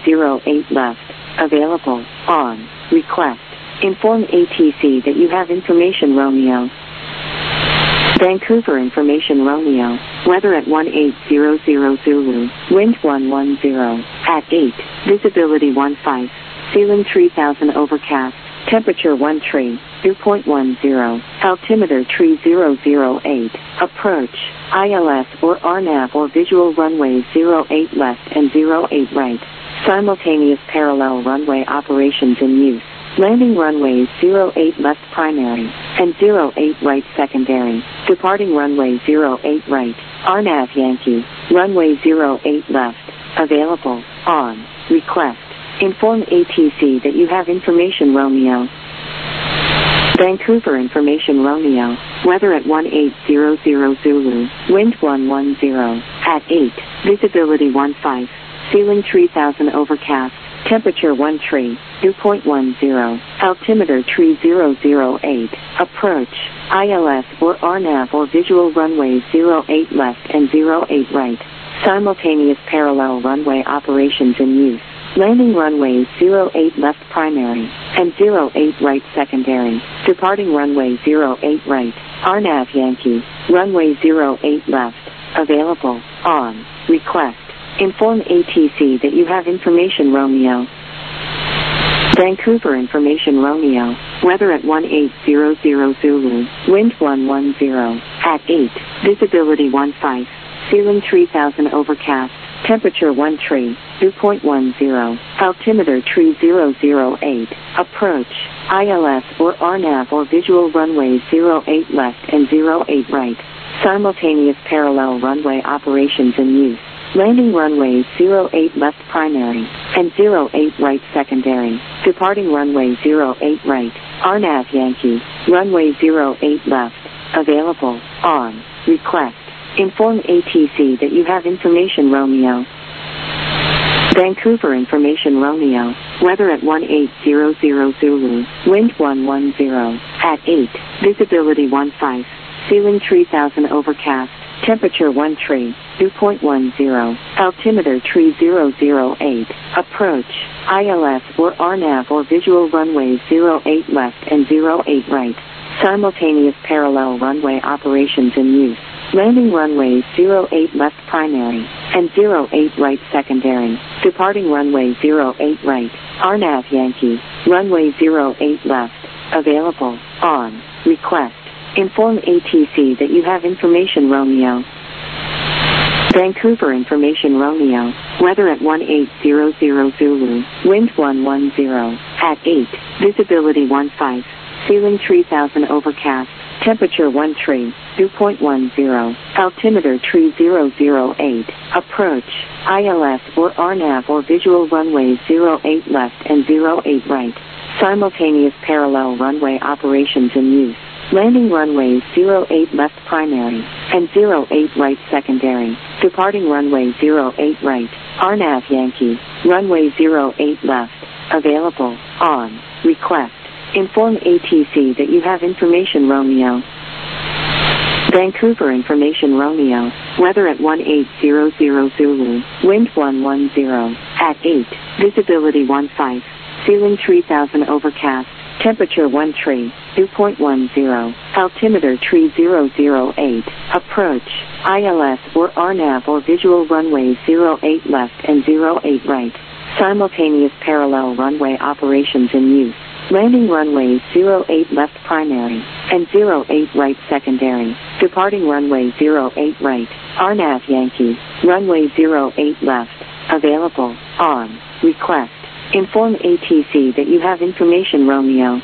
08 left. Available. On. Request. Inform ATC that you have information Romeo. Vancouver information Romeo. Weather at 1800 Zulu. Wind 110. At 8. Visibility 15. Ceiling 3000 overcast. Temperature 13. Dew point 10. Altimeter 3008. Approach. ILS or RNAV or visual runway 08 left and 08 right. Simultaneous parallel runway operations in use. Landing runways 08 left primary and 08 right secondary. Departing runway 08 right. RNAV Yankee. Runway 08 left. Available. On. Request. Inform ATC that you have information Romeo. Vancouver information Romeo. Weather at 1800 Zulu. Wind 110. At 8. Visibility 15. Ceiling 3000 overcast. Temperature 13. Dew point 10. Altimeter 3008. Approach. ILS or RNAV or visual runway 08 left and 08 right. Simultaneous parallel runway operations in use. Landing runways 08 left primary and 08 right secondary. Departing runway 08 right. RNAV Yankee. Runway 08 left. Available. On. Request. Inform ATC that you have information Romeo. Vancouver information Romeo. Weather at 1800 Zulu. Wind 110. At 8. Visibility 15. Ceiling 3000 overcast. Temperature 13. Dew point 10. Altimeter 3008. Approach. ILS or RNAV or visual runway 08 left and 08 right. Simultaneous parallel runway operations in use. Landing runways 08 left primary and 08 right secondary. Departing runway 08 right. RNAV Yankee. Runway 08 left. Available. On. Request. Inform ATC that you have information Romeo. Vancouver information Romeo. Weather at 1800 Zulu. Wind 110. At 8. Visibility 15. Ceiling 3000 overcast. Temperature 13. Dew point 10. Altimeter 3008. Approach. ILS or RNAV or visual runway 08 left and 08 right. Simultaneous parallel runway operations in use. Landing runways 08 left primary and 08 right secondary. Departing runway 08 right. RNAV Yankee. Runway 08 left. Available. On. Request. Inform ATC that you have information Romeo. Vancouver information Romeo. Weather at 1800 Zulu. Wind 110. At 8. Visibility 15. Ceiling 3000 overcast. Temperature 13. Dew point 10. Altimeter 3008. Approach. ILS or RNAV or visual runway 08 left and 08 right. Simultaneous parallel runway operations in use. Landing runways 08 left primary and 08 right secondary. Departing runway 08 right. RNAV Yankee. Runway 08 left. Available. On. Request. Inform ATC that you have information Romeo. Vancouver information Romeo. Weather at 1800 Zulu. Wind 110. At 8. Visibility 15. Ceiling 3000 overcast. Temperature 13. Dew point 10. Altimeter 3008. Approach. ILS or RNAV or visual runway 08 left and 08 right. Simultaneous parallel runway operations in use. Landing runways 08 left primary and 08 right secondary. Departing runway 08 right. RNAV Yankee. Runway 08 left. Available. On. Request. Inform ATC that you have information Romeo.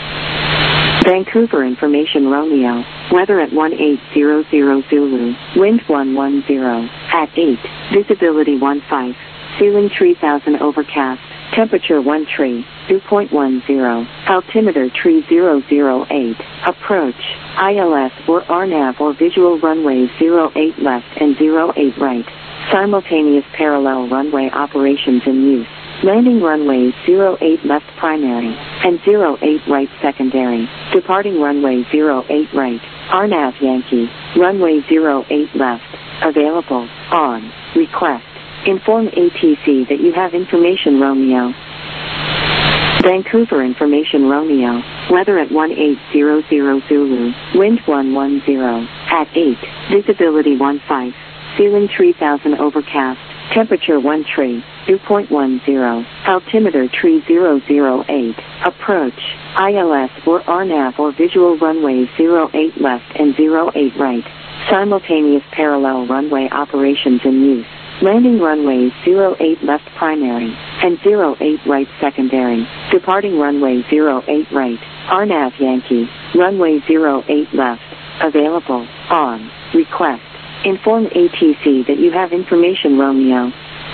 Vancouver information Romeo. Weather at 1800 Zulu. Wind 110. At 8. Visibility 15. Ceiling 3000 overcast. Temperature 13. Dew point 10. Altimeter 3008. Approach. ILS or RNAV or visual runway 08 left and 08 right. Simultaneous parallel runway operations in use. Landing runways 08 left primary and 08 right secondary. Departing runway 08 right. RNAV Yankee. Runway 08 left. Available. On. Request. Inform ATC that you have information Romeo. Vancouver information Romeo. Weather at 1800 Zulu. Wind 110. At 8. Visibility 15. Ceiling 3000 overcast. Temperature 1 tree. Dew point 10. Altimeter tree 008. Approach. ILS or RNAV or visual runway 08 left and 08 right. Simultaneous parallel runway operations in use. Landing runways 08 left primary and 08 right secondary. Departing runway 08 right. RNAV Yankee. Runway 08 left. Available. On. Request. Inform ATC that you have information Romeo.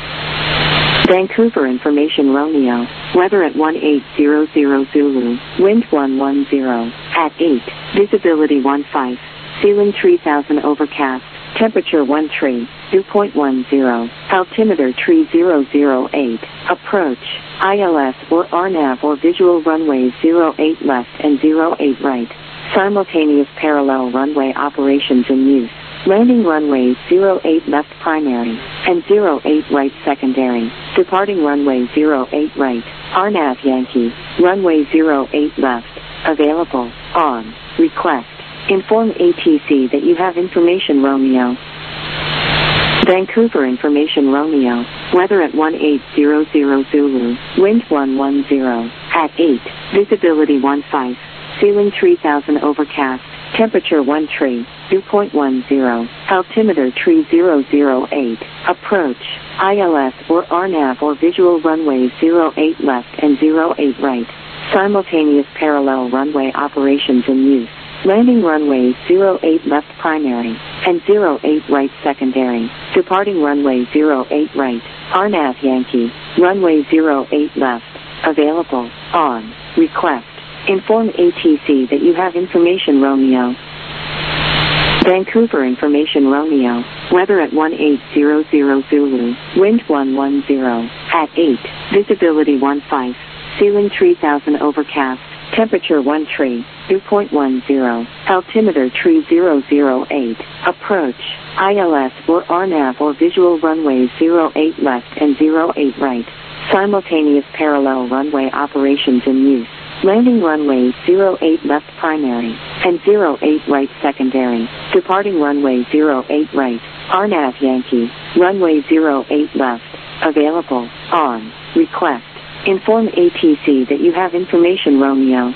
Vancouver information Romeo. Weather at 1800 Zulu. Wind 110. At 8. Visibility 15. Ceiling 3000 overcast. Temperature 1 tree. Dew point 10. Altimeter tree 008. Approach. ILS or RNAV or visual runway 08 left and 08 right. Simultaneous parallel runway operations in use. Landing runways 08 left primary and 08 right secondary. Departing runway 08 right. RNAV Yankee. Runway 08 left. Available. On. Request. Inform ATC that you have information Romeo. Vancouver information Romeo. Weather at 1800 Zulu. Wind 110. At 8. Visibility 15. Ceiling 3000 overcast. Temperature 1 tree. Dew point 10. Altimeter tree 008. Approach. ILS or RNAV or visual runway 08 left and 08 right. Simultaneous parallel runway operations in use. Landing runways 08 left primary and 08 right secondary. Departing runway 08 right. RNAV Yankee. Runway 08 left. Available. On. Request. Inform ATC that you have information Romeo. Vancouver information Romeo. Weather at 1800 Zulu. Wind 110. At 8. Visibility 15. Ceiling 3000 overcast. Temperature 1 tree. Dew point 10. Altimeter tree 008. Approach. ILS or RNAV or visual runway 08 left and 08 right. Simultaneous parallel runway operations in use. Landing runways 08 left primary and 08 right secondary. Departing runway 08 right. RNAV Yankee. Runway 08 left. Available. On. Request. Inform ATC that you have information Romeo.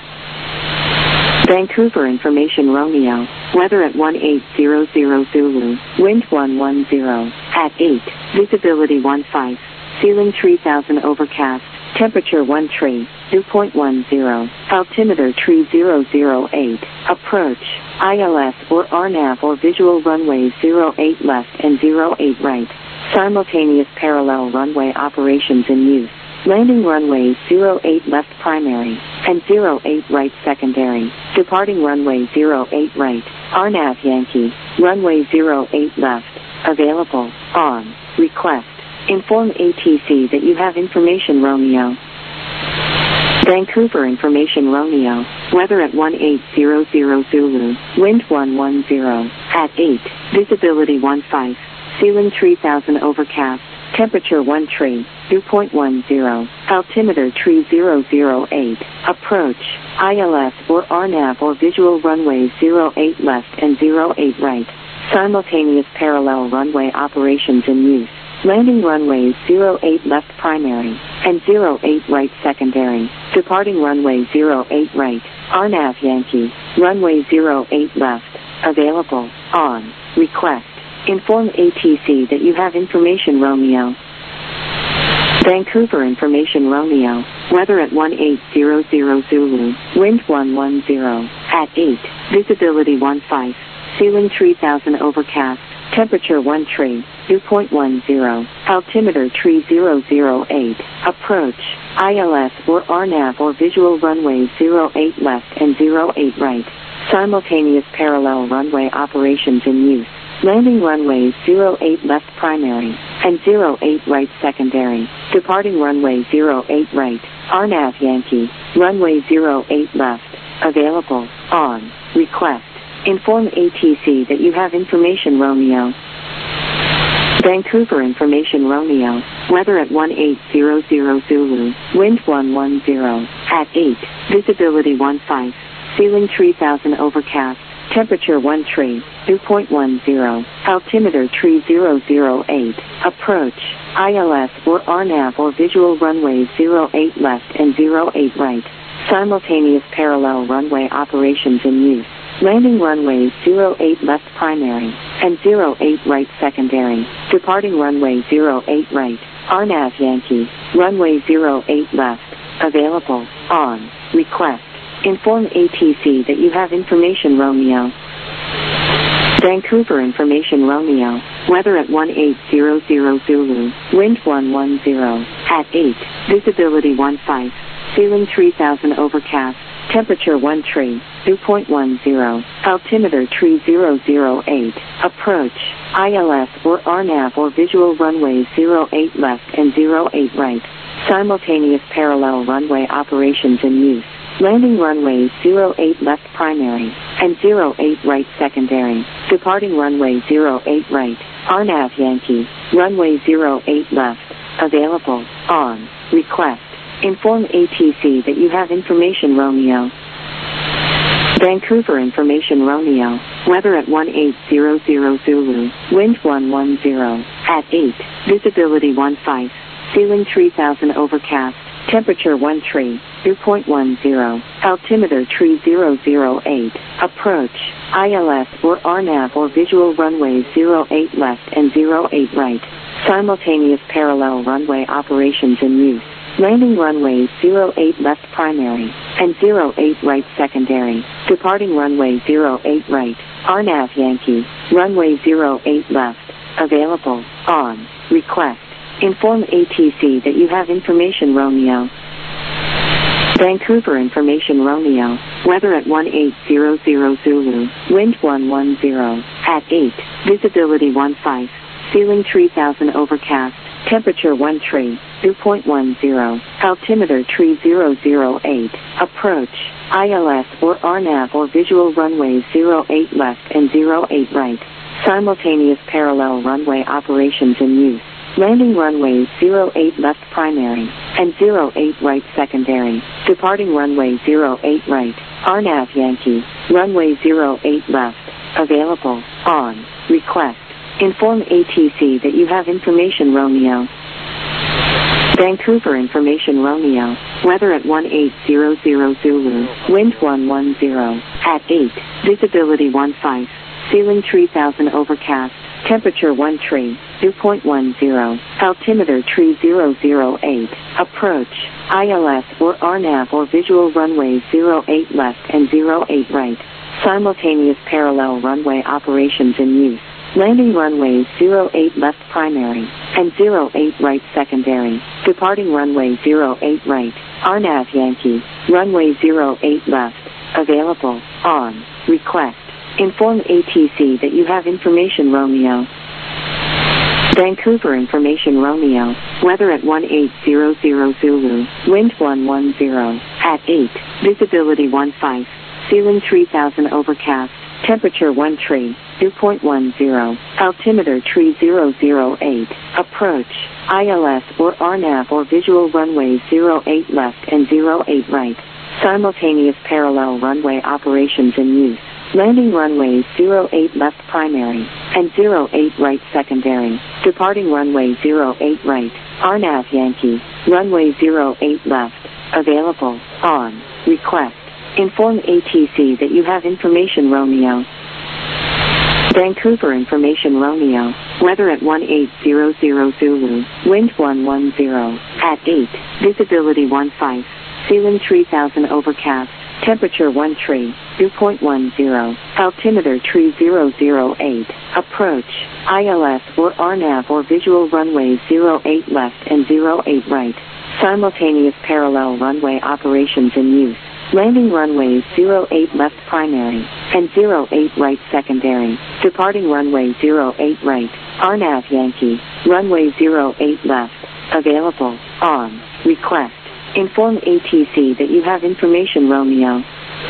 Vancouver information Romeo. Weather at 1800 Zulu. Wind 110. At 8. Visibility 15. Ceiling 3000 overcast. Temperature 1 tree. Dew point 10. Altimeter tree 008. Approach. ILS or RNAV or visual runway 08 left and 08 right. Simultaneous parallel runway operations in use. Landing runways 08 left primary and 08 right secondary. Departing runway 08 right. RNAV Yankee. Runway 08 left. Available. On. Request. Inform ATC that you have information Romeo. Vancouver information Romeo. Weather at 1800 Zulu. Wind 110. At 8. Visibility 15. Ceiling 3000 overcast. Temperature 1 tree. Dew point 10. Altimeter tree 008. Approach. ILS or RNAV or visual runway 08 left and 08 right. Simultaneous parallel runway operations in use. Landing runways 08 left primary and 08 right secondary. Departing runway 08 right. RNAV Yankee. Runway 08 left. Available. On. Request. Inform ATC that you have information Romeo. Vancouver information Romeo. Weather at 1800 Zulu. Wind 110. At 8. Visibility 15. Ceiling 3000 overcast. Temperature 1 tree. Dew point 10. Altimeter tree 008. Approach. ILS or RNAV or visual runway 08 left and 08 right. Simultaneous parallel runway operations in use. Landing runways 08 left primary and 08 right secondary. Departing runway 08 right. RNAV Yankee. Runway 08 left. Available. On. Request. Inform ATC that you have information Romeo. Vancouver Information Romeo, weather at 1800 Zulu, wind 110, at 8, visibility 15, ceiling 3000 overcast, temperature 1 tree, dew point 10, altimeter tree 008, approach, ILS or RNAV or visual runway 08 left and 08 right, simultaneous parallel runway operations in use. Landing runways 08 left primary and 08 right secondary. Departing runway 08 right, RNAV Yankee, runway 08 left, available, on, request. Inform ATC that you have information Romeo. Vancouver Information Romeo, weather at 1800 Zulu, wind 110, at 8, visibility 15, ceiling 3000 overcast, temperature 1 tree, dew point 10, altimeter tree 008, approach, ILS or RNAV or visual runways 08 left and 08 right, simultaneous parallel runway operations in use. Landing runways 08 left primary and 08 right secondary. Departing runway 08 right, RNAV Yankee, runway 08 left, available, on, request. Inform ATC that you have information Romeo. Vancouver Information Romeo, weather at 1800 Zulu, wind 110, at 8, visibility 15, ceiling 3000 overcast, temperature 1 tree, dew point 10, altimeter tree 008, approach, ILS or RNAV or visual runways 08 left and 08 right, simultaneous parallel runway operations in use. Landing runways 08 left primary and 08 right secondary. Departing runway 08 right, RNAV Yankee, runway 08 left, available, on, request. Inform ATC that you have information Romeo. Vancouver Information Romeo, weather at 1800 Zulu, wind 110, at 8, visibility 15, ceiling 3000 overcast, temperature 1 tree, dew point 10, altimeter tree 008, approach, ILS or RNAV or visual runways 08 left and 08 right, simultaneous parallel runway operations in use. Landing runways 08 left primary and 08 right secondary. Departing runway 08 right, RNAV Yankee, runway 08 left, available, on, request. Inform ATC that you have information Romeo. Vancouver Information Romeo, weather at 1800 Zulu, wind 110, at 8, visibility 15, ceiling 3000 overcast, temperature 1 tree, dew point 10, altimeter tree 008, approach, ILS or RNAV or visual runways 08 left and 08 right, simultaneous parallel runway operations in use. Landing runways 08 left primary and 08 right secondary. Departing runway 08 right, RNAV Yankee, runway 08 left, available, on, request. Inform ATC that you have information Romeo. Vancouver Information Romeo, weather at 1800 Zulu, wind 110, at 8, visibility 15, ceiling 3000 overcast, temperature 1 tree, dew point 10, altimeter tree 008, approach, ILS or RNAV or visual runways 08 left and 08 right, simultaneous parallel runway operations in use. Landing runways 08 left primary and 08 right secondary. Departing runway 08 right, RNAV Yankee, runway 08 left, available, on, request. Inform ATC that you have information Romeo. Vancouver Information Romeo, weather at 1800 Zulu, wind 110, at 8, visibility 15, ceiling 3000 overcast, temperature 1 tree, dew point 10, altimeter tree 008, approach, ILS or RNAV or visual runways 08 left and 08 right, simultaneous parallel runway operations in use. Landing runways 08 left primary and 08 right secondary. Departing runway 08 right, RNAV Yankee, runway 08 left, available, on, request. Inform ATC that you have information Romeo.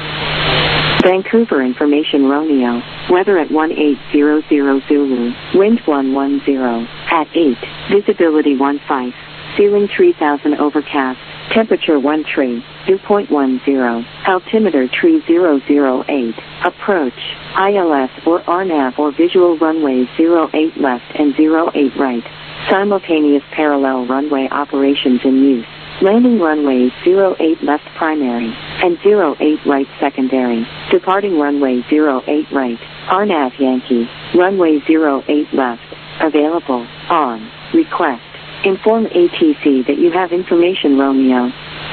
Vancouver Information Romeo, weather at 1800 Zulu, wind 110, at 8, visibility 15, ceiling 3000 overcast, temperature 1 tree, dew point 10, altimeter tree 008, approach, ILS or RNAV or visual runway 08 left and 08 right, simultaneous parallel runway operations in use, landing runway 08 left primary, and 08 right secondary, departing runway 08 right, RNAV Yankee, runway 08 left, available, on, request. Inform ATC that you have information Romeo.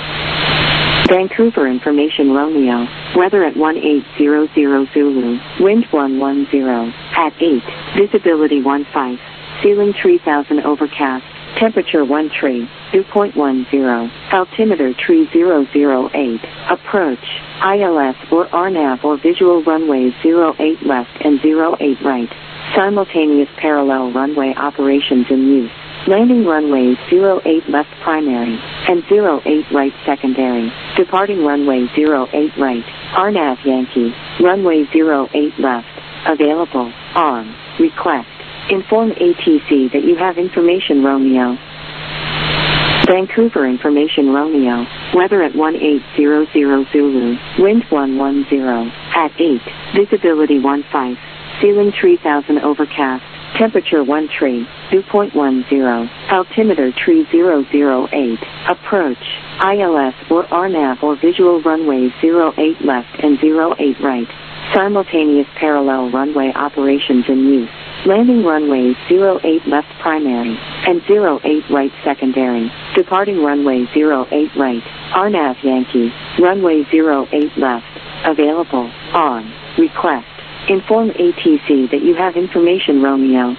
Vancouver information Romeo, weather at 1800 Zulu, wind 110, at 8, visibility 15, ceiling 3000 overcast, temperature 1 tree, dew point 10, altimeter tree 008, approach, ILS or RNAV or visual runway 08 left and 08 right, simultaneous parallel runway operations in use. Landing runway 08 left primary, and 08 right secondary, departing runway 08 right, RNAV Yankee, runway 08 left, available, on, request. Inform ATC that you have information Romeo. Vancouver information Romeo, weather at 1800 Zulu, wind 110, at 8, visibility 15, ceiling 3000 overcast, temperature 1 tree, dew point 10, altimeter tree 008, approach, ILS or RNAV or visual runway 08 left and 08 right, simultaneous parallel runway operations in use, landing runway 08 left primary, and 08 right secondary, departing runway 08 right, RNAV Yankee, runway 08 left, available, on, request. Inform ATC that you have information Romeo.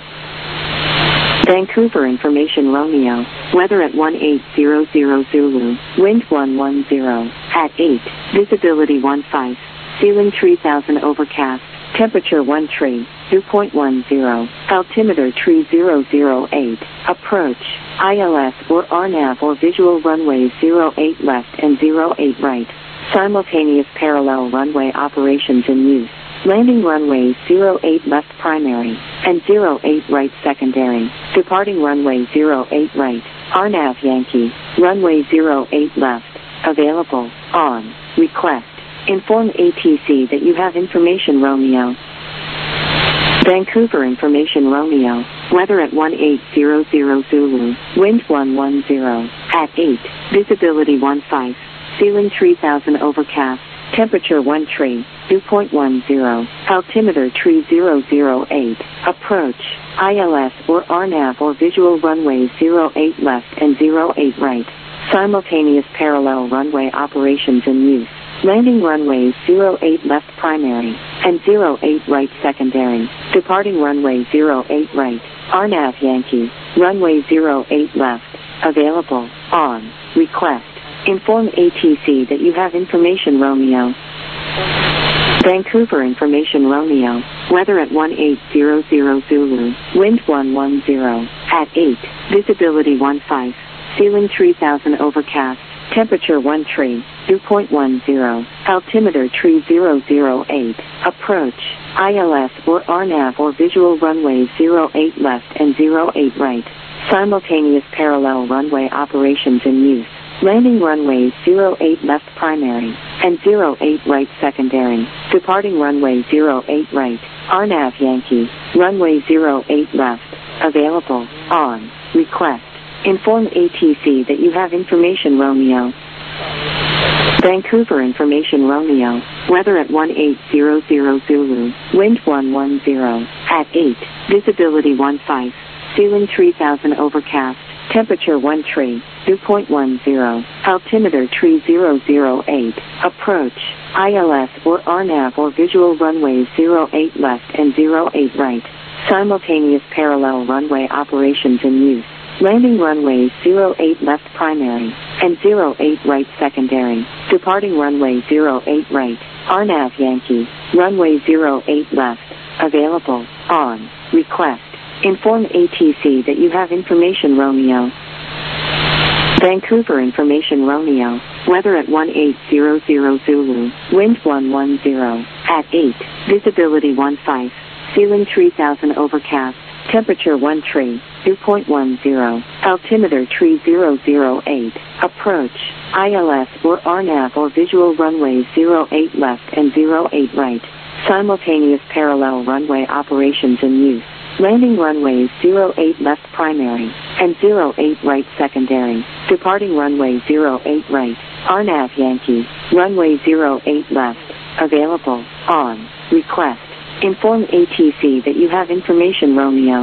Vancouver information Romeo, weather at 1800 Zulu, wind 110, at 8, visibility 15, ceiling 3000 overcast, temperature 1 tree, dew point 10, altimeter tree 008, approach, ILS or RNAV or visual runway 08 left and 08 right, simultaneous parallel runway operations in use. Landing runway 08 left primary, and 08 right secondary, departing runway 08 right, RNAV Yankee, runway 08 left, available, on, request. Inform ATC that you have information Romeo. Vancouver information Romeo, weather at 1800 Zulu, wind 110, at 8, visibility 15, ceiling 3000 overcast, temperature 1 tree, dew point 10, altimeter tree 008, approach, ILS or RNAV or visual runway 08 left and 08 right, simultaneous parallel runway operations in use, landing runway 08 left primary, and 08 right secondary, departing runway 08 right, RNAV Yankee, runway 08 left, available, on, request. Inform ATC that you have information Romeo. Vancouver information Romeo, weather at 1800 Zulu, wind 110, at 8, visibility 15, ceiling 3000 overcast, temperature 1 tree, dew point 10, altimeter tree 008, approach, ILS or RNAV or visual runway 08 left and 08 right, simultaneous parallel runway operations in use. Landing runway 08 left primary, and 08 right secondary, departing runway 08 right, RNAV Yankee, runway 08 left, available, on, request. Inform ATC that you have information Romeo. Vancouver information Romeo, weather at 1800 Zulu, wind 110, at 8, visibility 15, ceiling 3000 overcast, temperature 1 tree, dew point 10, altimeter tree 008, approach, ILS or RNAV or visual runway 08 left and 08 right, simultaneous parallel runway operations in use, landing runway 08 left primary, and 08 right secondary, departing runway 08 right, RNAV Yankee, runway 08 left, available, on, request. Inform ATC that you have information Romeo. Vancouver information Romeo, weather at 1800 Zulu, wind 110, at 8, visibility 15, ceiling 3000 overcast, temperature 1 tree, 2.10, altimeter tree 008, approach, ILS or RNAV or visual runway 08 left and 08 right, simultaneous parallel runway operations in use, landing runways 08 left primary, and 08 right secondary, departing runway 08 right, RNAV Yankee, runway 08 left, available, on, request. Inform ATC that you have information Romeo.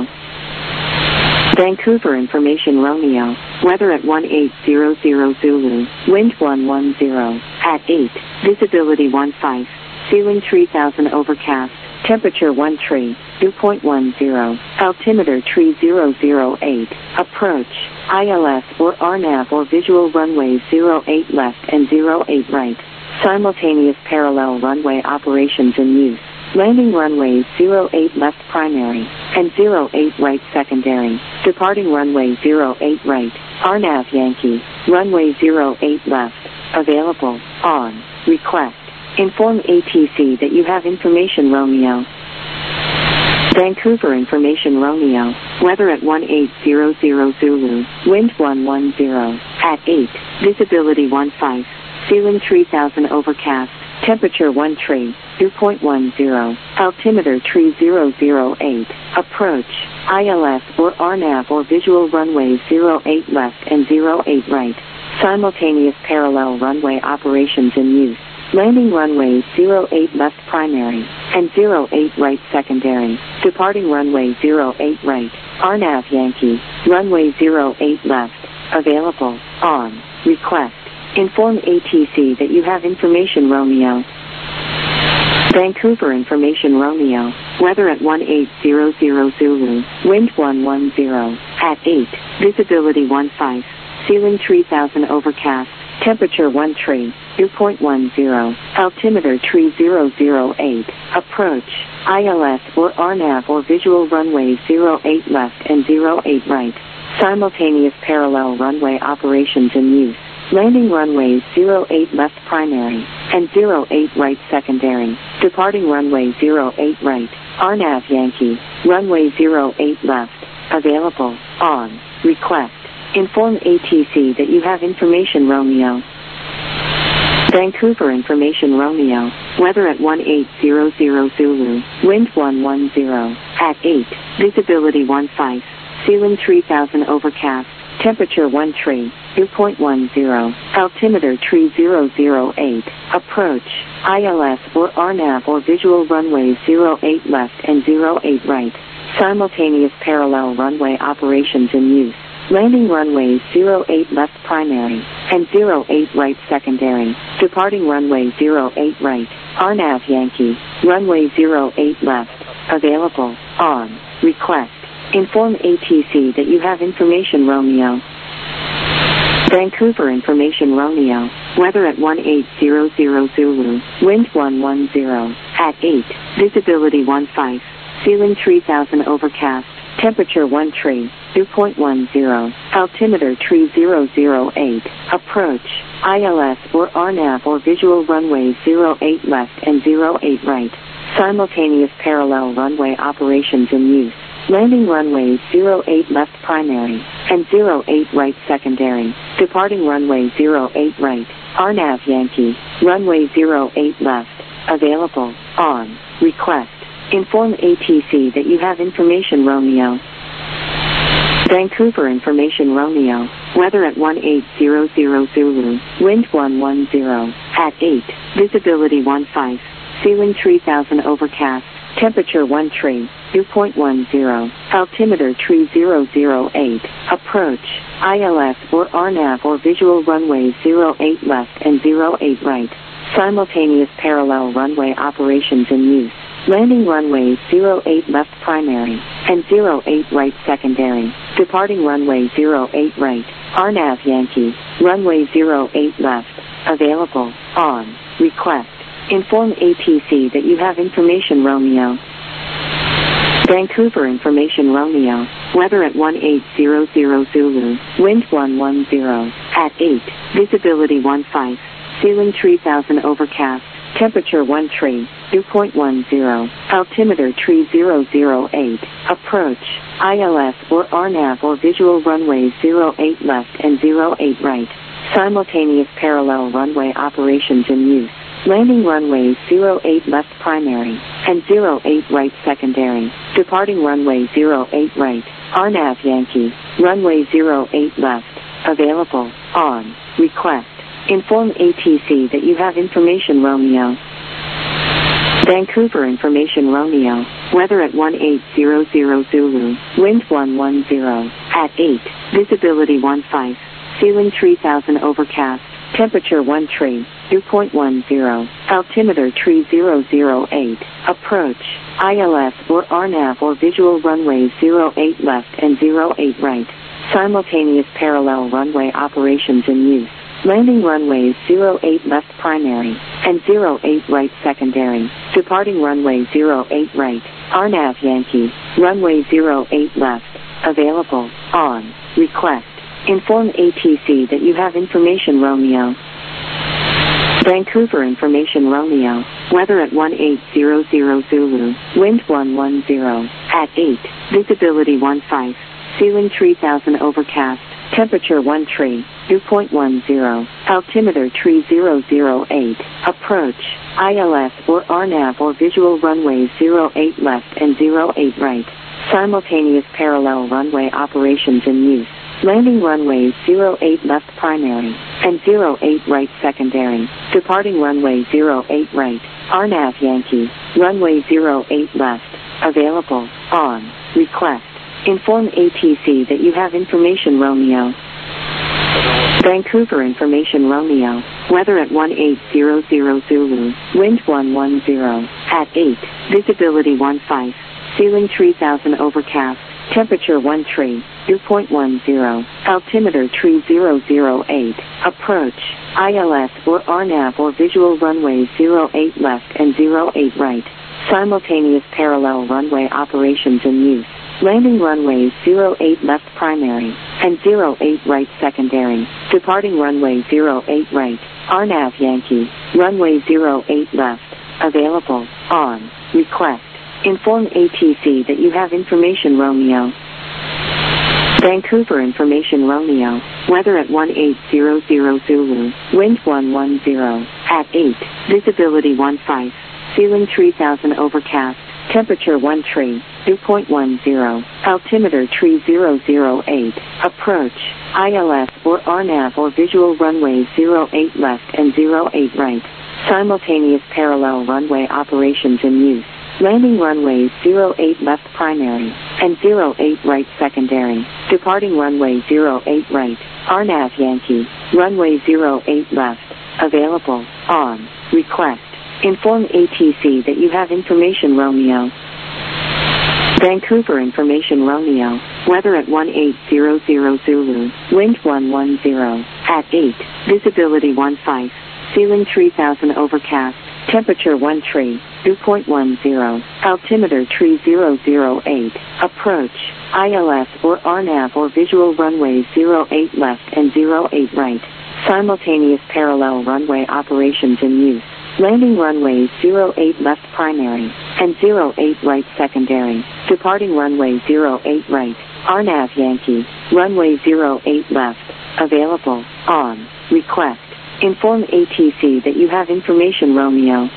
Vancouver information Romeo, weather at 1800 Zulu, wind 110, at 8, visibility 15, ceiling 3000 overcast, temperature 1 tree, 2.10, altimeter tree 008, approach, ILS or RNAV or visual runways 08 left and 08 right, simultaneous parallel runway operations in use. Landing runways 08 left primary, and 08 right secondary, departing runway 08 right, RNAV Yankee, runway 08 left, available, on, request. Inform ATC that you have information Romeo. Vancouver information Romeo, weather at 1800 Zulu, wind 110, at 8, visibility 15, ceiling 3000 overcast, temperature 1 tree, 2.10, altimeter tree 008, approach, ILS or RNAV or visual runways 08 left and 08 right, simultaneous parallel runway operations in use, landing runways 08 left primary, and 08 right secondary, departing runway 08 right, RNAV Yankee, runway 08 left, available, on, request. Inform ATC that you have information Romeo. Vancouver information Romeo, weather at 1800 Zulu, wind 110, at 8, visibility 15, ceiling 3000 overcast, temperature 1 tree, 2.10, altimeter tree 008, approach, ILS or RNAV or visual runways 08 left and 08 right, simultaneous parallel runway operations in use. Landing runways 08 left primary, and 08 right secondary, departing runway 08 right, RNAV Yankee, runway 08 left, available, on, request. Inform ATC that you have information Romeo. Vancouver information Romeo, weather at 1800 Zulu, wind 110, at 8, visibility 15, ceiling 3000 overcast, temperature 1 tree, 2.10, altimeter tree 008, approach, ILS or RNAV or visual runways 08 left and 08 right, simultaneous parallel runway operations in use, landing runways 08 left primary, and 08 right secondary, departing runway 08 right, RNAV Yankee, runway 08 left, available, on, request. Inform ATC that you have information Romeo. Vancouver information Romeo, weather at 1800 Zulu, wind 110, at 8, visibility 15, ceiling 3000 overcast, temperature 1 tree, 2.10, altimeter tree 008, approach, ILS or RNAV or visual runways 08 left and 08 right, simultaneous parallel runway operations in use. Landing runways 08 left primary, and 08 right secondary, departing runway 08 right, RNAV Yankee, runway 08 left, available, on, request. Inform ATC that you have information Romeo. Vancouver information Romeo, weather at 1800 Zulu, wind 110, at 8, visibility 15, ceiling 3000 overcast, temperature 1 tree, 2.10, altimeter tree 008, approach, ILS or RNAV or visual runways 08 left and 08 right, simultaneous parallel runway operations in use, landing runways 08 left primary, and 08 right secondary, departing runway 08 right, RNAV Yankee, runway 08 left, available, on, request. Inform ATC that you have information Romeo. Vancouver information Romeo, weather at 1800 Zulu, wind 110, at 8, visibility 15, ceiling 3000 overcast, temperature 1 tree, 2.10, altimeter tree 008, approach, ILS or RNAV or visual runway 08 left and 08 right, simultaneous parallel runway operations in use, landing runways 08 left primary, and 08 right secondary, departing runway 08 right, RNAV Yankee, runway 08 left, available, on, request, inform ATC that you have information Romeo. Vancouver information Romeo, weather at 1800 Zulu, wind 110, at 8, visibility 15, ceiling 3000 overcast, temperature 1 tree, 2.10, altimeter tree 008, approach, ILS or RNAV or visual runways 08 left and 08 right, simultaneous parallel runway operations in use, landing runways 08 left primary, and 08 right secondary, departing runway 08 right, RNAV Yankee, runway 08 left, available, on, request, inform ATC that you have information Romeo. Vancouver information Romeo, weather at 1800 Zulu, wind 110, at 8, visibility 15, ceiling 3000 overcast, temperature 1 tree, 2.10, altimeter tree 008, approach, ILS or RNAV or visual runways 08 left and 08 right, simultaneous parallel runway operations in use, landing runways 08 left primary, and 08 right secondary, departing runway 08 right, RNAV Yankee, runway 08 left, available, on, request, inform ATC that you have information Romeo. Vancouver information Romeo, weather at 1800 Zulu, wind 110, at 8, visibility 15, ceiling 3000 overcast, temperature 1 tree, 2.10, altimeter tree 008, approach, ILS or RNAV or visual runways 08 left and 08 right, simultaneous parallel runway operations in use, landing runways 08 left primary, and 08 right secondary, departing runway 08 right, RNAV Yankee, runway 08 left, available, on, request, inform ATC that you have information Romeo. Vancouver information Romeo, weather at 1800 Zulu, wind 110, at 8, visibility 15, ceiling 3000 overcast, temperature 1 tree, 2.10, altimeter tree 008, approach, ILS or RNAV or visual runways 08 left and 08 right, simultaneous parallel runway operations in use, landing runways 08 left primary, and 08 right secondary, departing runway 08 right, RNAV Yankee, runway 08 left, available, on, request, inform ATC that you have information Romeo. Vancouver information Romeo, weather at 1800 Zulu, wind 110, at 8, visibility 15, ceiling 3000 overcast, temperature 1 tree, 2.10, altimeter tree 008, approach, ILS or RNAV or visual runways 08 left and 08 right, simultaneous parallel runway operations in use, landing runways 08 left primary, and 08 right secondary, departing runway 08 right, RNAV Yankee, runway 08 left, available, on, request, inform ATC that you have information Romeo.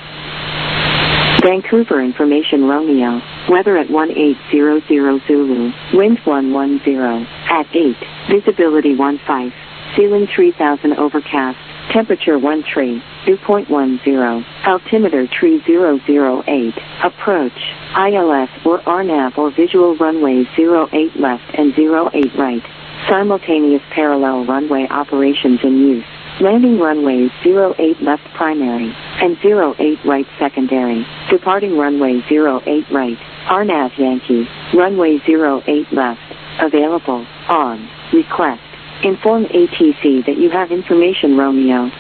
Vancouver information Romeo, weather at 1800 Zulu, wind 110, at 8, visibility 15, ceiling 3000 overcast, temperature 1 tree, 2.10, altimeter tree 008, approach, ILS or RNAV or visual runways 08 left and 08 right, simultaneous parallel runway operations in use, landing runways 08 left primary, and 08 right secondary, departing runway 08 right, RNAV Yankee, runway 08 left, available, on, request, inform ATC that you have information Romeo.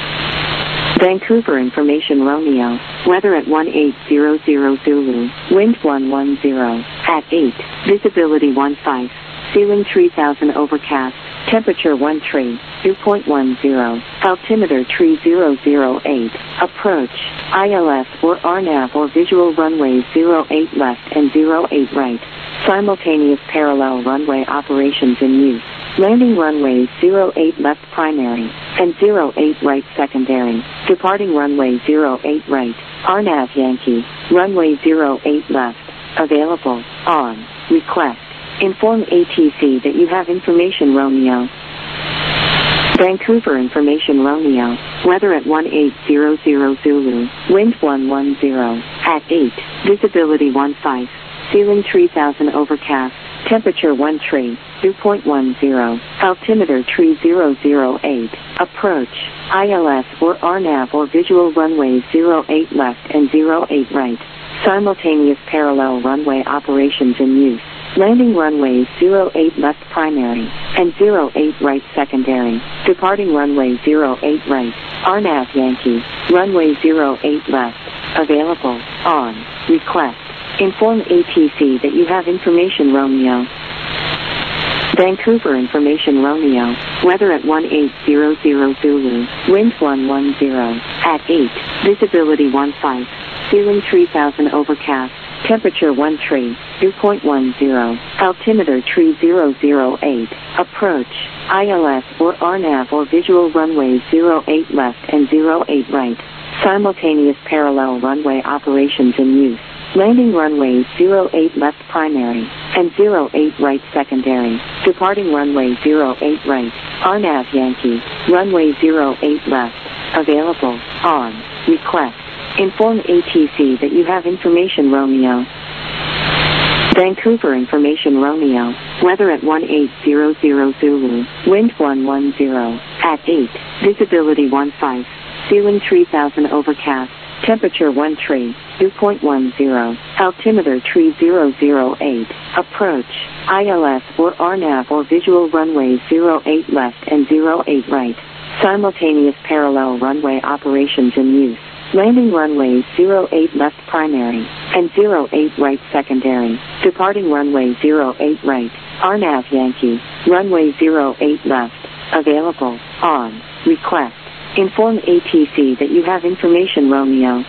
Vancouver information Romeo, weather at 1800 Zulu, wind 110, at 8, visibility 15, ceiling 3000 overcast, Temperature 1 tree, 2.10. Altimeter tree 008. Approach, ILS or RNAV or visual runways 08 left and 08 right. Simultaneous parallel runway operations in use. Landing runways 08 left primary and 08 right secondary. Departing runway 08 right. RNAV Yankee, runway 08 left. Available, on, request. Inform ATC that you have information Romeo. Vancouver information Romeo. Weather at 1800 Zulu. Wind 110. At 8. Visibility 15. Ceiling 3000 overcast. Temperature 1 tree, 2.10. Altimeter tree 008. Approach, ILS or RNAV or visual runways 08 left and 08 right. Simultaneous parallel runway operations in use. Landing runways 08 left primary and 08 right secondary. Departing runway 08 right. RNAV Yankee, runway 08 left. Available, on, request. Inform ATC that you have information Romeo. Vancouver information Romeo. Weather at 1800 Zulu. Wind 110. At 8. Visibility 15. Ceiling 3000 overcast. Temperature 1 tree, 2.10. Altimeter tree 008. Approach, ILS or RNAV or visual runways 08 left and 08 right. Simultaneous parallel runway operations in use. Landing runways 08 left primary and 08 right secondary. Departing runway 08 right. RNAV Yankee, runway 08 left. Available, on, request. Inform ATC that you have information Romeo. Vancouver information Romeo. Weather at 1800 Zulu. Wind 110. At 8. Visibility 15. Ceiling 3000 overcast. Temperature 1 tree, 2.10. Altimeter tree 008. Approach, ILS or RNAV or visual runways 08 left and 08 right. Simultaneous parallel runway operations in use. Landing runways 08 left primary and 08 right secondary. Departing runway 08 right. RNAV Yankee, runway 08 left. Available, on, request. Inform ATC that you have information Romeo.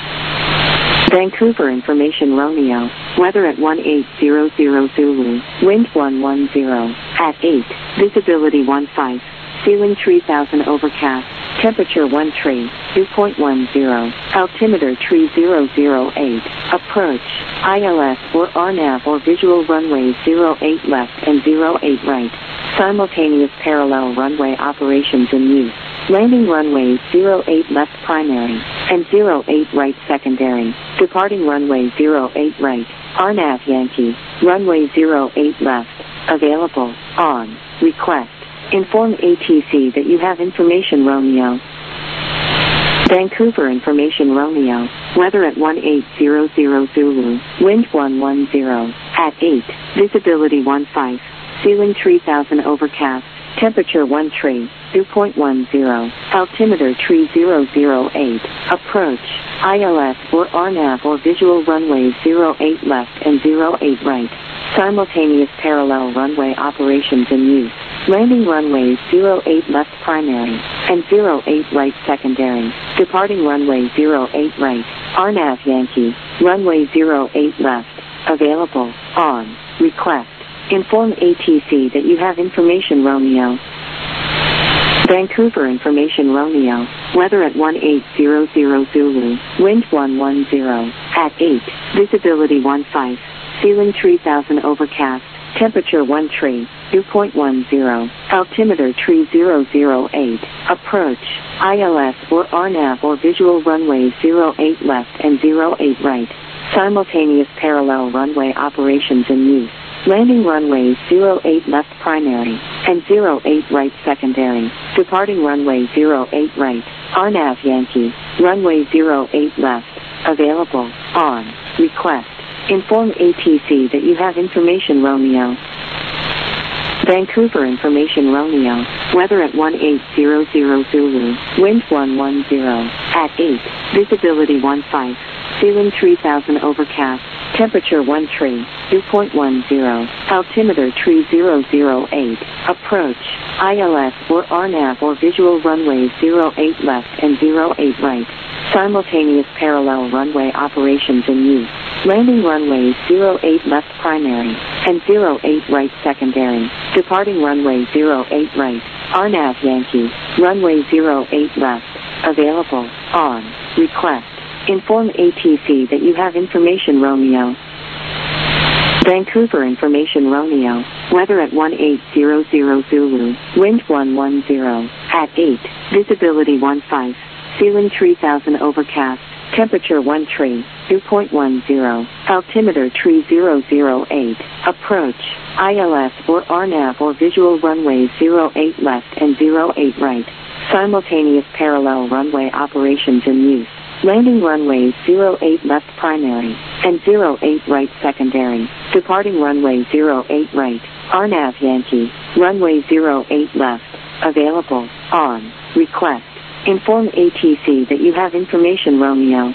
Vancouver information Romeo. Weather at 1800 Zulu. Wind 110. At 8. Visibility 15. Ceiling 3000 overcast. Temperature 1 tree, 2.10. Altimeter tree 008. Approach, ILS or RNAV or visual runways 08 left and 08 right. Simultaneous parallel runway operations in use. Landing runways 08 left primary and 08 right secondary. Departing runway 08 right. RNAV Yankee, runway 08 left. Available, on, request. Inform ATC that you have information Romeo. Vancouver information Romeo. Weather at 1800 Zulu. Wind 110. At 8. Visibility 15. Ceiling 3000 overcast. Temperature 1 tree, 2.10. Altimeter tree 008. Approach, ILS or RNAV or visual runways 08 left and 08 right. Simultaneous parallel runway operations in use. Landing runways 08 left primary and 08 right secondary. Departing runway 08 right. RNAV Yankee, runway 08 left. Available, on, request. Inform ATC that you have information Romeo. Vancouver information Romeo. Weather at 1800 Zulu. Wind 110. At 8. Visibility 15. Ceiling 3000 overcast. Temperature 1 tree, 2.10. Altimeter tree 008. Approach, ILS or RNAV or visual runways 08 left and 08 right. Simultaneous parallel runway operations in use. Landing runways 08 left primary and 08 right secondary. Departing runway 08 right. RNAV Yankee, runway 08 left. Available, on, request. Inform ATC that you have information Romeo. Vancouver information Romeo. Weather at 1800 Zulu. Wind 110. At 8. Visibility 15. Ceiling 3000 overcast. Temperature 1 tree, 2.10. Altimeter tree 008. Approach, ILS or RNAV or visual runway 08 left and 08 right. Simultaneous parallel runway operations in use. Landing runways 08 left primary and 08 right secondary. Departing runway 08 right. RNAV Yankee, runway 08 left. Available, on, request. Inform ATC that you have information Romeo. Vancouver information Romeo. Weather at 1800 Zulu. Wind 110. At 8. Visibility 15. Ceiling 3000 overcast. Temperature 1 tree, 2.10. Altimeter tree 008. Approach, ILS or RNAV or visual runway 08 left and 08 right. Simultaneous parallel runway operations in use. Landing runways 08 left primary and 08 right secondary. Departing runway 08 right. RNAV Yankee, runway 08 left. Available, on, request. Inform ATC that you have information Romeo.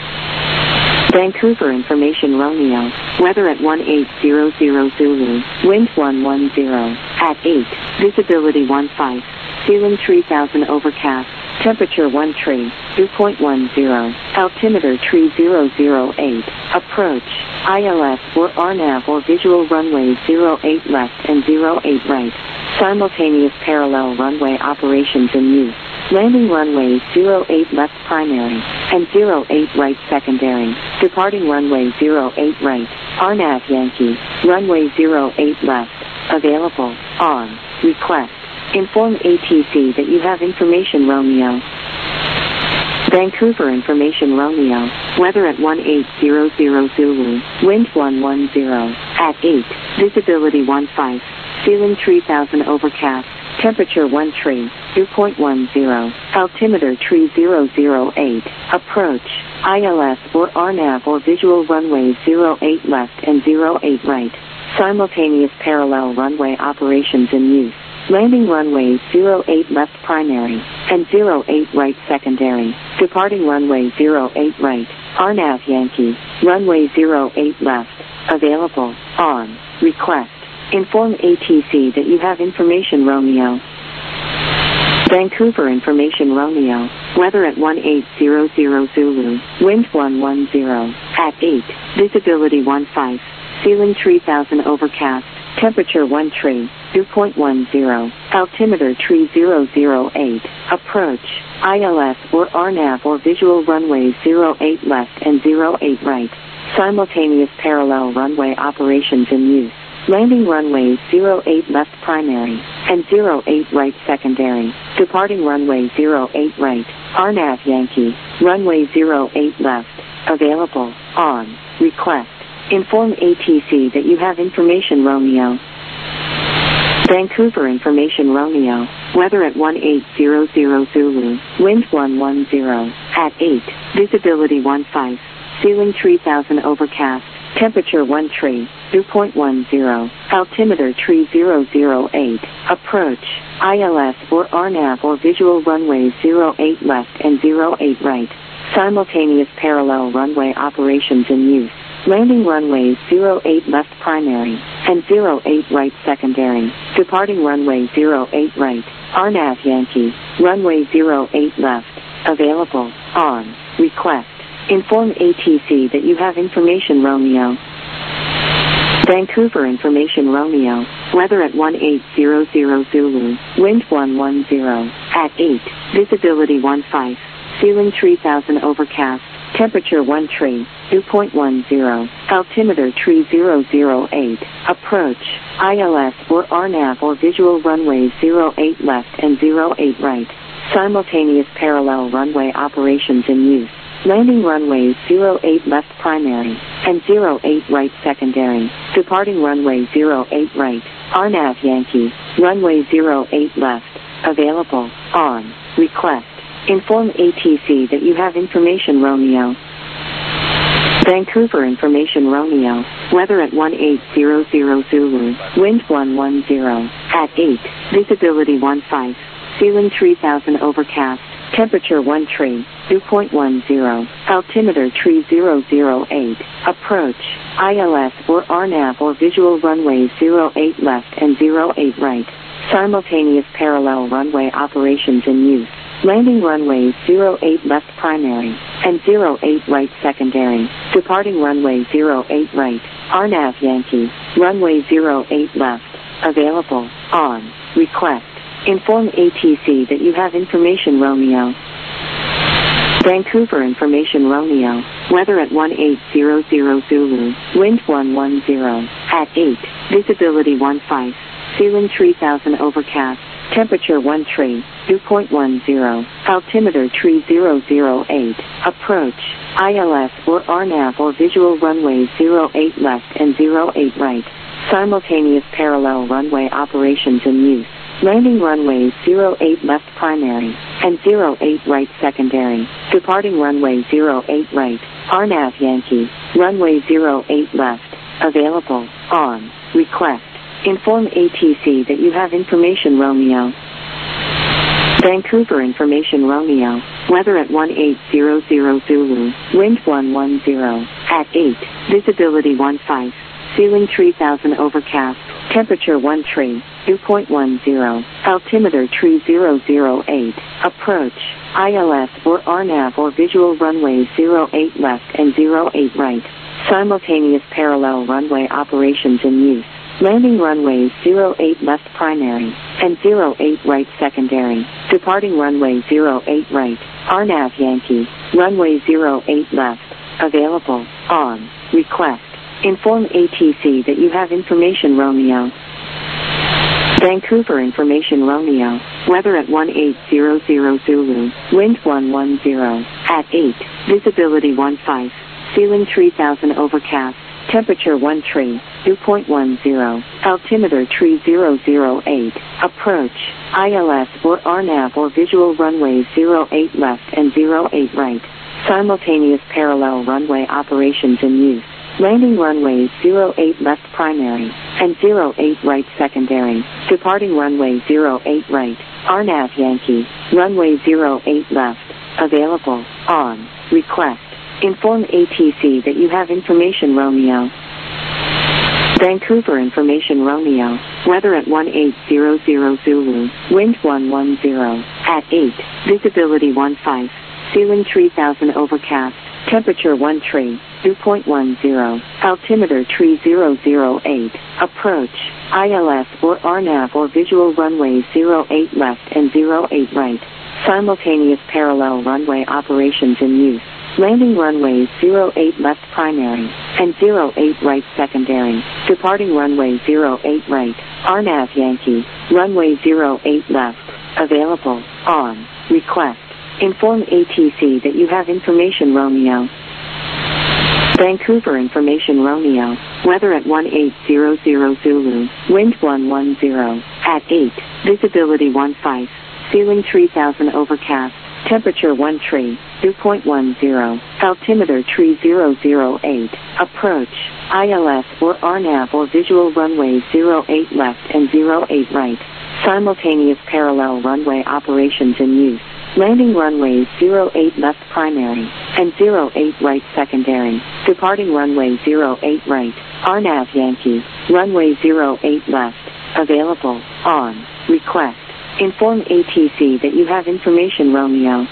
Vancouver information Romeo. Weather at 1800 Zulu. Wind 110. At 8. Visibility 15. Ceiling 3000 overcast. Temperature 1 tree, 2.10. Altimeter tree 008. Approach, ILS or RNAV or visual runway 08 left and 08 right. Simultaneous parallel runway operations in use. Landing runways 08 left primary and 08 right secondary. Departing runway 08 right. RNAV Yankee, runway 08 left. Available, on, request. Inform ATC that you have information Romeo. Vancouver information Romeo. Weather at 1800 Zulu. Wind 110. At 8. Visibility 15. Ceiling 3000 overcast. Temperature 1 tree, 2.10. Altimeter tree 008. Approach, ILS or RNAV or visual runway 08 left and 08 right. Simultaneous parallel runway operations in use. Landing runways 08 left primary and 08 right secondary. Departing runway 08 right. RNAV Yankee, runway 08 left. Available, on, request. Inform ATC that you have information Romeo. Vancouver information Romeo. Weather at 1800 Zulu. Wind 110. At 8. Visibility 15. Ceiling 3000 overcast. Temperature 1 tree, 2.10. Altimeter tree 008. Approach, ILS or RNAV or visual runway 08 left and 08 right. Simultaneous parallel runway operations in use. Landing runways 08 left primary and 08 right secondary. Departing runway 08 right. RNAV Yankee, runway 08 left. Available, on, request. Inform ATC that you have information Romeo. Vancouver information Romeo. Weather at 1800 Zulu. Wind 110. At 8. Visibility 15. Ceiling 3000 overcast. Temperature 1 tree, 2.10. Altimeter tree 008. Approach, ILS or RNAV or visual runway 08 left and 08 right. Simultaneous parallel runway operations in use. Landing runways 08 left primary and 08 right secondary. Departing runway 08 right. RNAV Yankee, runway 08 left. Available, on, request. Inform ATC that you have information Romeo. Vancouver information Romeo. Weather at 1800 Zulu. Wind 110. At 8. Visibility 15. Ceiling 3000 overcast. Temperature 1 tree, 2.10. Altimeter tree 008. Approach, ILS or RNAV or visual runway 08 left and 08 right. Simultaneous parallel runway operations in use. Landing runways 08 left primary and 08 right secondary. Departing runway 08 right. RNAV Yankee, runway 08 left. Available, on, request. Inform ATC that you have information Romeo. Vancouver information Romeo. Weather at 1800 Zulu. Wind 110. At 8. Visibility 15. Ceiling 3000 overcast. Temperature 1 tree, 2.10, altimeter tree 008, approach, ILS or RNAV or visual runway 08 left and 08 right, simultaneous parallel runway operations in use, landing runways 08 left primary, and 08 right secondary, departing runway 08 right, RNAV Yankee, runway 08 left, available, on, request, inform ATC that you have information Romeo. Vancouver information Romeo, weather at 1800 Zulu, wind 110, at 8, visibility 15, ceiling 3000 overcast, temperature 1 tree, 2.10, altimeter tree 008, approach, ILS or RNAV or visual runway 08 left and 08 right, simultaneous parallel runway operations in use, landing runways 08 left primary, and 08 right secondary, departing runway 08 right, RNAV Yankee, runway 08 left, available, on, request, inform ATC that you have information Romeo. Vancouver information Romeo, weather at 1800 Zulu, wind 110, at 8, visibility 15, ceiling 3000 overcast, temperature 1 tree, 2.10, altimeter tree 008, approach, ILS or RNAV or visual runway 08 left and 08 right, simultaneous parallel runway operations in use, landing runways 08 left primary, and 08 right secondary, departing runway 08 right, RNAV Yankee, runway 08 left, available, on, request, inform ATC that you have information Romeo. Vancouver information Romeo, weather at 1800 Zulu, wind 110, at 8, visibility 15, ceiling 3000 overcast, temperature 1 tree, 2.10, altimeter tree 008, approach, ILS or RNAV or visual runway 08 left and 08 right, simultaneous parallel runway operations in use, landing runways 08 left primary, and 08 right secondary, departing runway 08 right, RNAV Yankee, runway 08 left, available, on, request, inform ATC that you have information Romeo. Vancouver information Romeo, weather at 1800 Zulu, wind 110, at 8, visibility 15, ceiling 3000 overcast, temperature 1 tree, 2.10, altimeter tree 008, approach, ILS or RNAV or visual runway 08 left and 08 right, simultaneous parallel runway operations in use, landing runways 08 left primary, and 08 right secondary, departing runway 08 right, RNAV Yankee, runway 08 left, available, on, request, inform ATC that you have information Romeo. Vancouver information Romeo, weather at 1800 Zulu, wind 110, at 8, visibility 15, ceiling 3000 overcast, temperature 1 tree, 2.10, altimeter tree 008, approach, ILS or RNAV or visual runway 08 left and 08 right, simultaneous parallel runway operations in use, landing runways 08 left primary, and 08 right secondary, departing runway 08 right, RNAV Yankee, runway 08 left, available, on, request, inform ATC that you have information Romeo.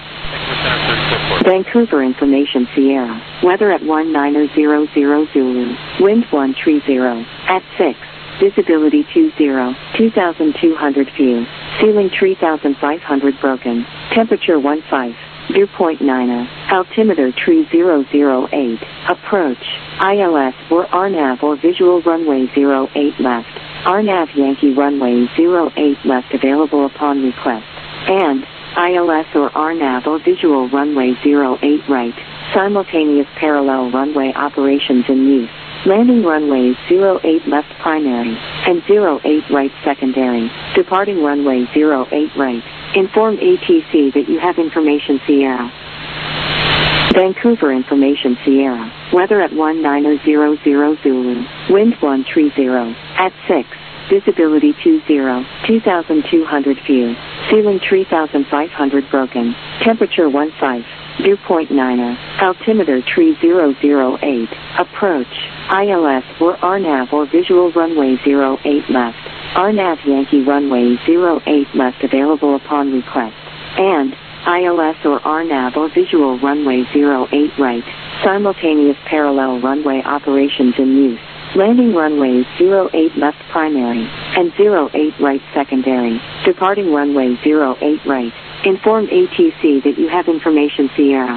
Vancouver information Sierra, weather at 1900 Zulu, wind 130, at 6, visibility 20, 2200 view, ceiling 3500 broken, temperature 15, dew point 9, altimeter tree 008, approach, ILS or RNAV or visual runway 08 left, RNAV Yankee runway 08 left available upon request, and ILS or RNAV or visual runway 08 right, simultaneous parallel runway operations in use, landing runways 08 left primary, and 08 right secondary, departing runway 08 right, inform ATC that you have information Sierra. Vancouver information Sierra, weather at 1900 Zulu, wind 130, at 6, visibility 20, 2200 view, ceiling 3500 broken, temperature 15, dew point niner, altimeter tree 008, approach, ILS or RNAV or visual runway 08 left, RNAV Yankee runway 08 left available upon request, and ILS or RNAV or visual runway 08 right, simultaneous parallel runway operations in use. Landing runways 08 left primary, and 08 right secondary, departing runway 08 right. Inform ATC that you have information Sierra.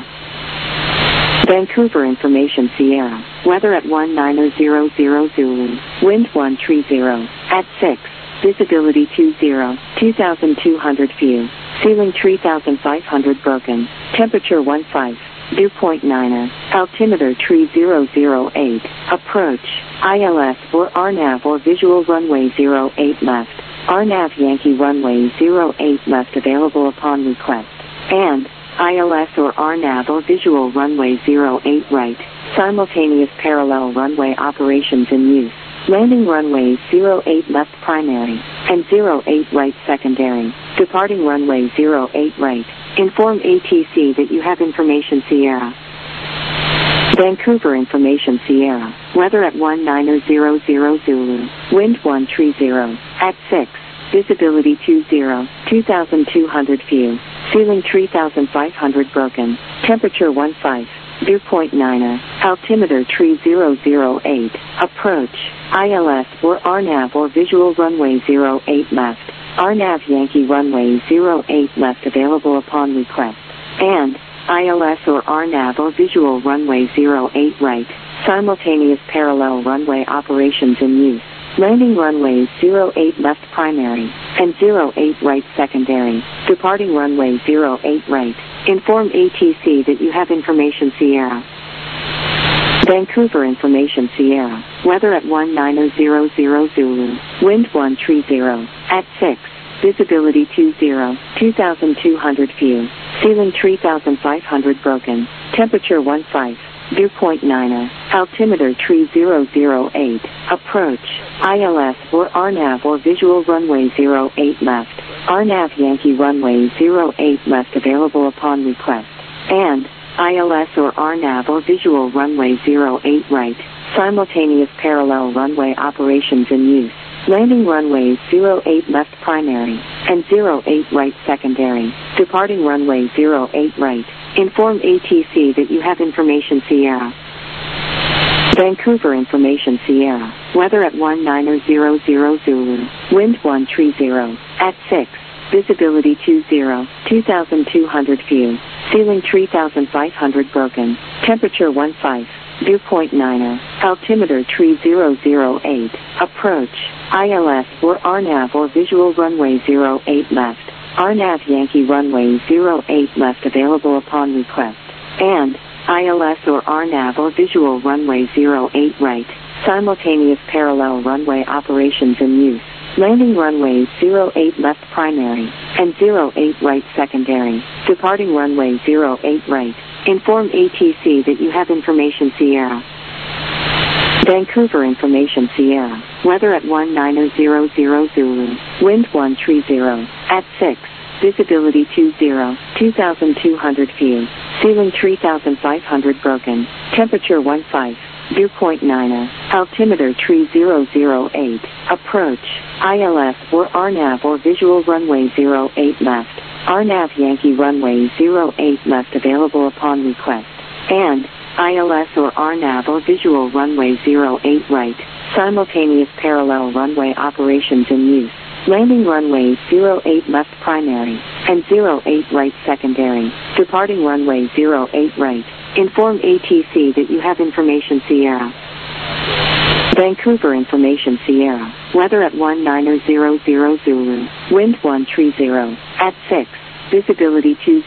Vancouver information Sierra, weather at 1900 Zulu, wind 130, at 6, visibility 20, 2,200 view, ceiling 3,500 broken, temperature 15. Dew point niner, altimeter tree 008, approach, ILS or RNAV or visual runway 08 left, RNAV Yankee runway 08 left available upon request, and ILS or RNAV or visual runway 08 right, simultaneous parallel runway operations in use. Landing runways 08 left primary, and 08 right secondary, departing runway 08 right. Inform ATC that you have information Sierra. Vancouver information Sierra, weather at 1900 Zulu, wind 130, at 6, visibility 20, 2,200 view, ceiling 3,500 broken, temperature 15, dew point niner, altimeter tree 008, approach, ILS or RNAV or visual runway 08 left, RNAV Yankee runway 08 left available upon request, and ILS or RNAV or visual runway 08 right, simultaneous parallel runway operations in use. Landing runways 08 left primary, and 08 right secondary, departing runway 08 right. Inform ATC that you have information Sierra. Vancouver information Sierra, weather at 1900 Zulu, wind 130, at 6, visibility 20, 2,200 view, ceiling 3,500 broken, temperature 15, dew point niner, altimeter tree 008, approach, ILS or RNAV or visual runway 08 left, RNAV Yankee runway 08 left available upon request, and ILS or RNAV or visual runway 08 right, simultaneous parallel runway operations in use. Landing runways 08 left primary, and 08 right secondary, departing runway 08 right. Inform ATC that you have information Sierra. Vancouver information Sierra, weather at 1900 Zulu, wind 130, at 6, visibility 20, 2,200 view, ceiling 3,500 broken, temperature 15, dew point niner, altimeter tree 008, approach, ILS or RNAV or visual runway 08 left, RNAV Yankee runway 08 left available upon request, and ILS or RNAV or visual runway 08 right, simultaneous parallel runway operations in use. Landing runways 08 left primary, and 08 right secondary, departing runway 08 right. Inform ATC that you have information Sierra. Vancouver information Sierra, weather at 1900 Zulu, wind 130, at 6, visibility 20, 2,200 view, ceiling 3,500 broken, temperature 15, dew point niner, altimeter tree 008, approach, ILS or RNAV or visual runway 08 left, RNAV Yankee runway 08 left available upon request, and ILS or RNAV or visual runway 08 right, simultaneous parallel runway operations in use. Landing runways 08 left primary, and 08 right secondary, departing runway 08 right. Inform ATC that you have information Sierra. Vancouver information Sierra, weather at 1900 Zulu, wind 130, at 6, visibility 20,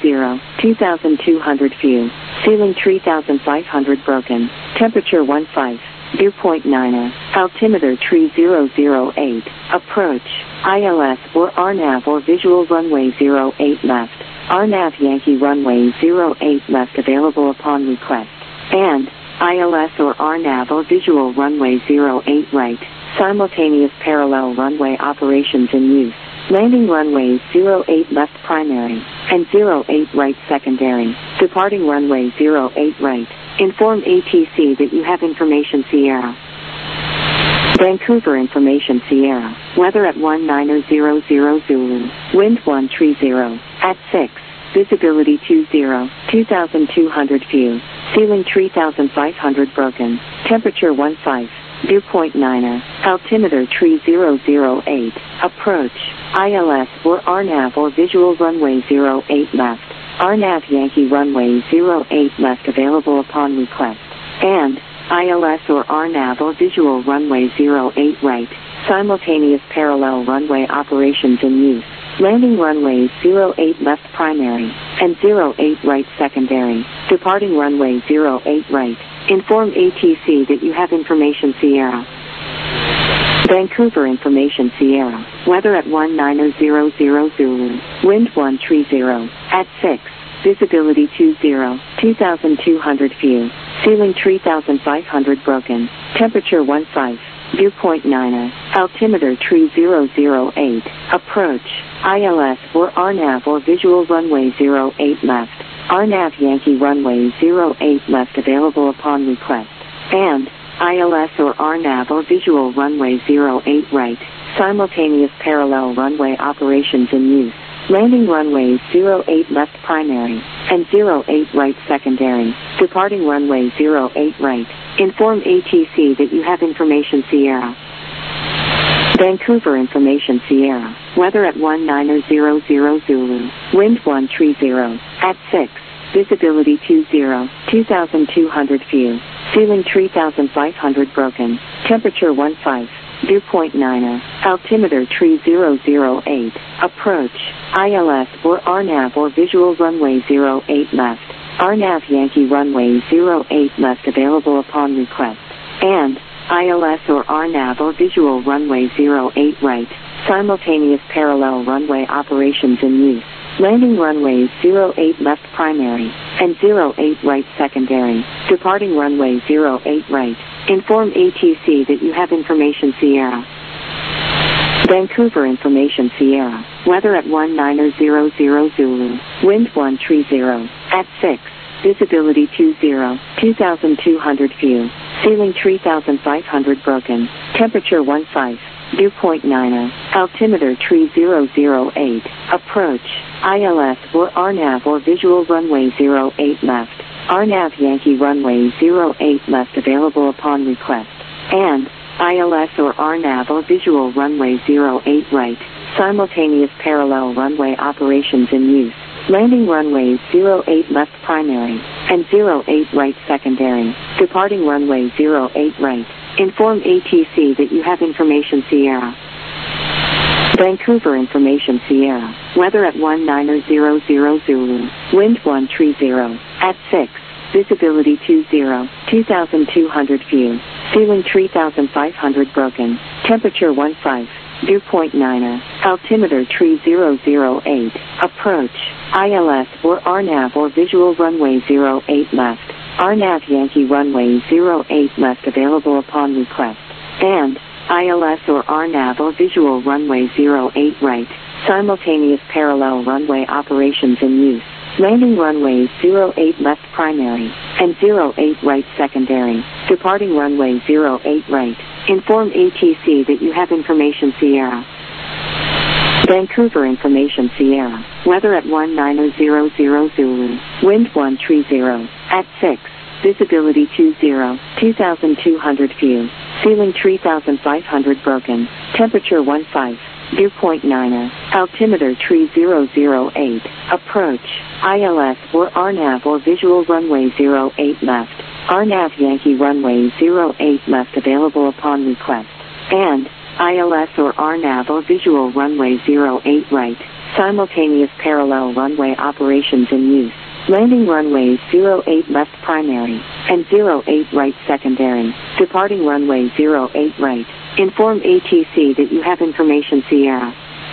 2,200 view, ceiling 3,500 broken, temperature 15, dew point niner, altimeter tree 008, approach, ILS or RNAV or visual runway 08 left, RNAV Yankee runway 08 left available upon request, and ILS or RNAV or visual runway 08 right, simultaneous parallel runway operations in use. Landing runways 08 left primary, and 08 right secondary. Departing runway 08 right. Inform ATC that you have information Sierra. Vancouver information Sierra. Weather at 1900 Zulu. Wind 130. At 6. Visibility 20. 2,200 view. Ceiling 3,500 broken. Temperature 15. Dew point 9. Altimeter 3008. Approach. ILS or RNAV or visual runway 08 left. RNAV Yankee runway 08 left available upon request. And ILS or RNAV or visual runway 08 right. Simultaneous parallel runway operations in use. Landing runways 08 left primary and 08 right secondary. Departing runway 08 right. Inform ATC that you have information Sierra. Vancouver information Sierra. Weather at 1900 Zulu. Wind 130. At 6. Visibility 20. 2,200 view. Ceiling 3,500 broken. Temperature 15. Dew point 9. Altimeter 3008. Approach. ILS or RNAV or visual runway 08 left. RNAV Yankee runway 08 left available upon request. And ILS or RNAV or visual runway 08 right. Simultaneous parallel runway operations in use. Landing runways 08 left primary and 08 right secondary. Departing runway 08 right. Inform ATC that you have information Sierra. Vancouver information Sierra. Weather at 1900 Zulu. Wind 130. At 6. Visibility 20. 2,200 view. Ceiling 3,500 broken. Temperature 15. Dew point 9. Altimeter 3008. Approach. ILS or RNAV or visual runway 08 left. RNAV Yankee runway 08 left available upon request. And ILS or RNAV or visual runway 08 right. Simultaneous parallel runway operations in use. Landing runways 08 left primary and 08 right secondary. Departing runway 08 right. Inform ATC that you have information Sierra. Vancouver information Sierra. Weather at 1900 Zulu. Wind 130. At 6. Visibility 20. 2,200 view. Ceiling 3,500 broken. Temperature 15. Dew point 9. Altimeter 3008. Approach. ILS or RNAV or visual runway 08 left. RNAV Yankee runway 08 left available upon request. And ILS or RNAV or visual runway 08 right. Simultaneous parallel runway operations in use. Landing runways 08 left primary and 08 right secondary. Departing runway 08 right. Inform ATC that you have information Sierra. Vancouver information Sierra. Weather at 1900 Zulu. Wind 130. At 6. Visibility 20. 2,200 view. Ceiling 3,500 broken. Temperature 15. Dew point 9. Altimeter 3008. Approach. ILS or RNAV or visual runway 08 left. RNAV Yankee runway 08 left available upon request. And ILS or RNAV or visual runway 08 right. Simultaneous parallel runway operations in use. Landing runways 08 left primary and 08 right secondary. Departing runway 08 right. Inform ATC that you have information Sierra. Vancouver information Sierra. Weather at 1900 Zulu. Wind 130. At 6. Visibility 20. 2,200 view. Ceiling 3,500 broken. Temperature 15. Dew point 9. Altimeter 3008. Approach. ILS or RNAV or visual runway 08 left. RNAV Yankee runway 08 left available upon request. And ILS or RNAV or visual runway 08 right. Simultaneous parallel runway operations in use. Landing runways 08 left primary and 08 right secondary. Departing runway 08 right. Inform ATC that you have information Sierra.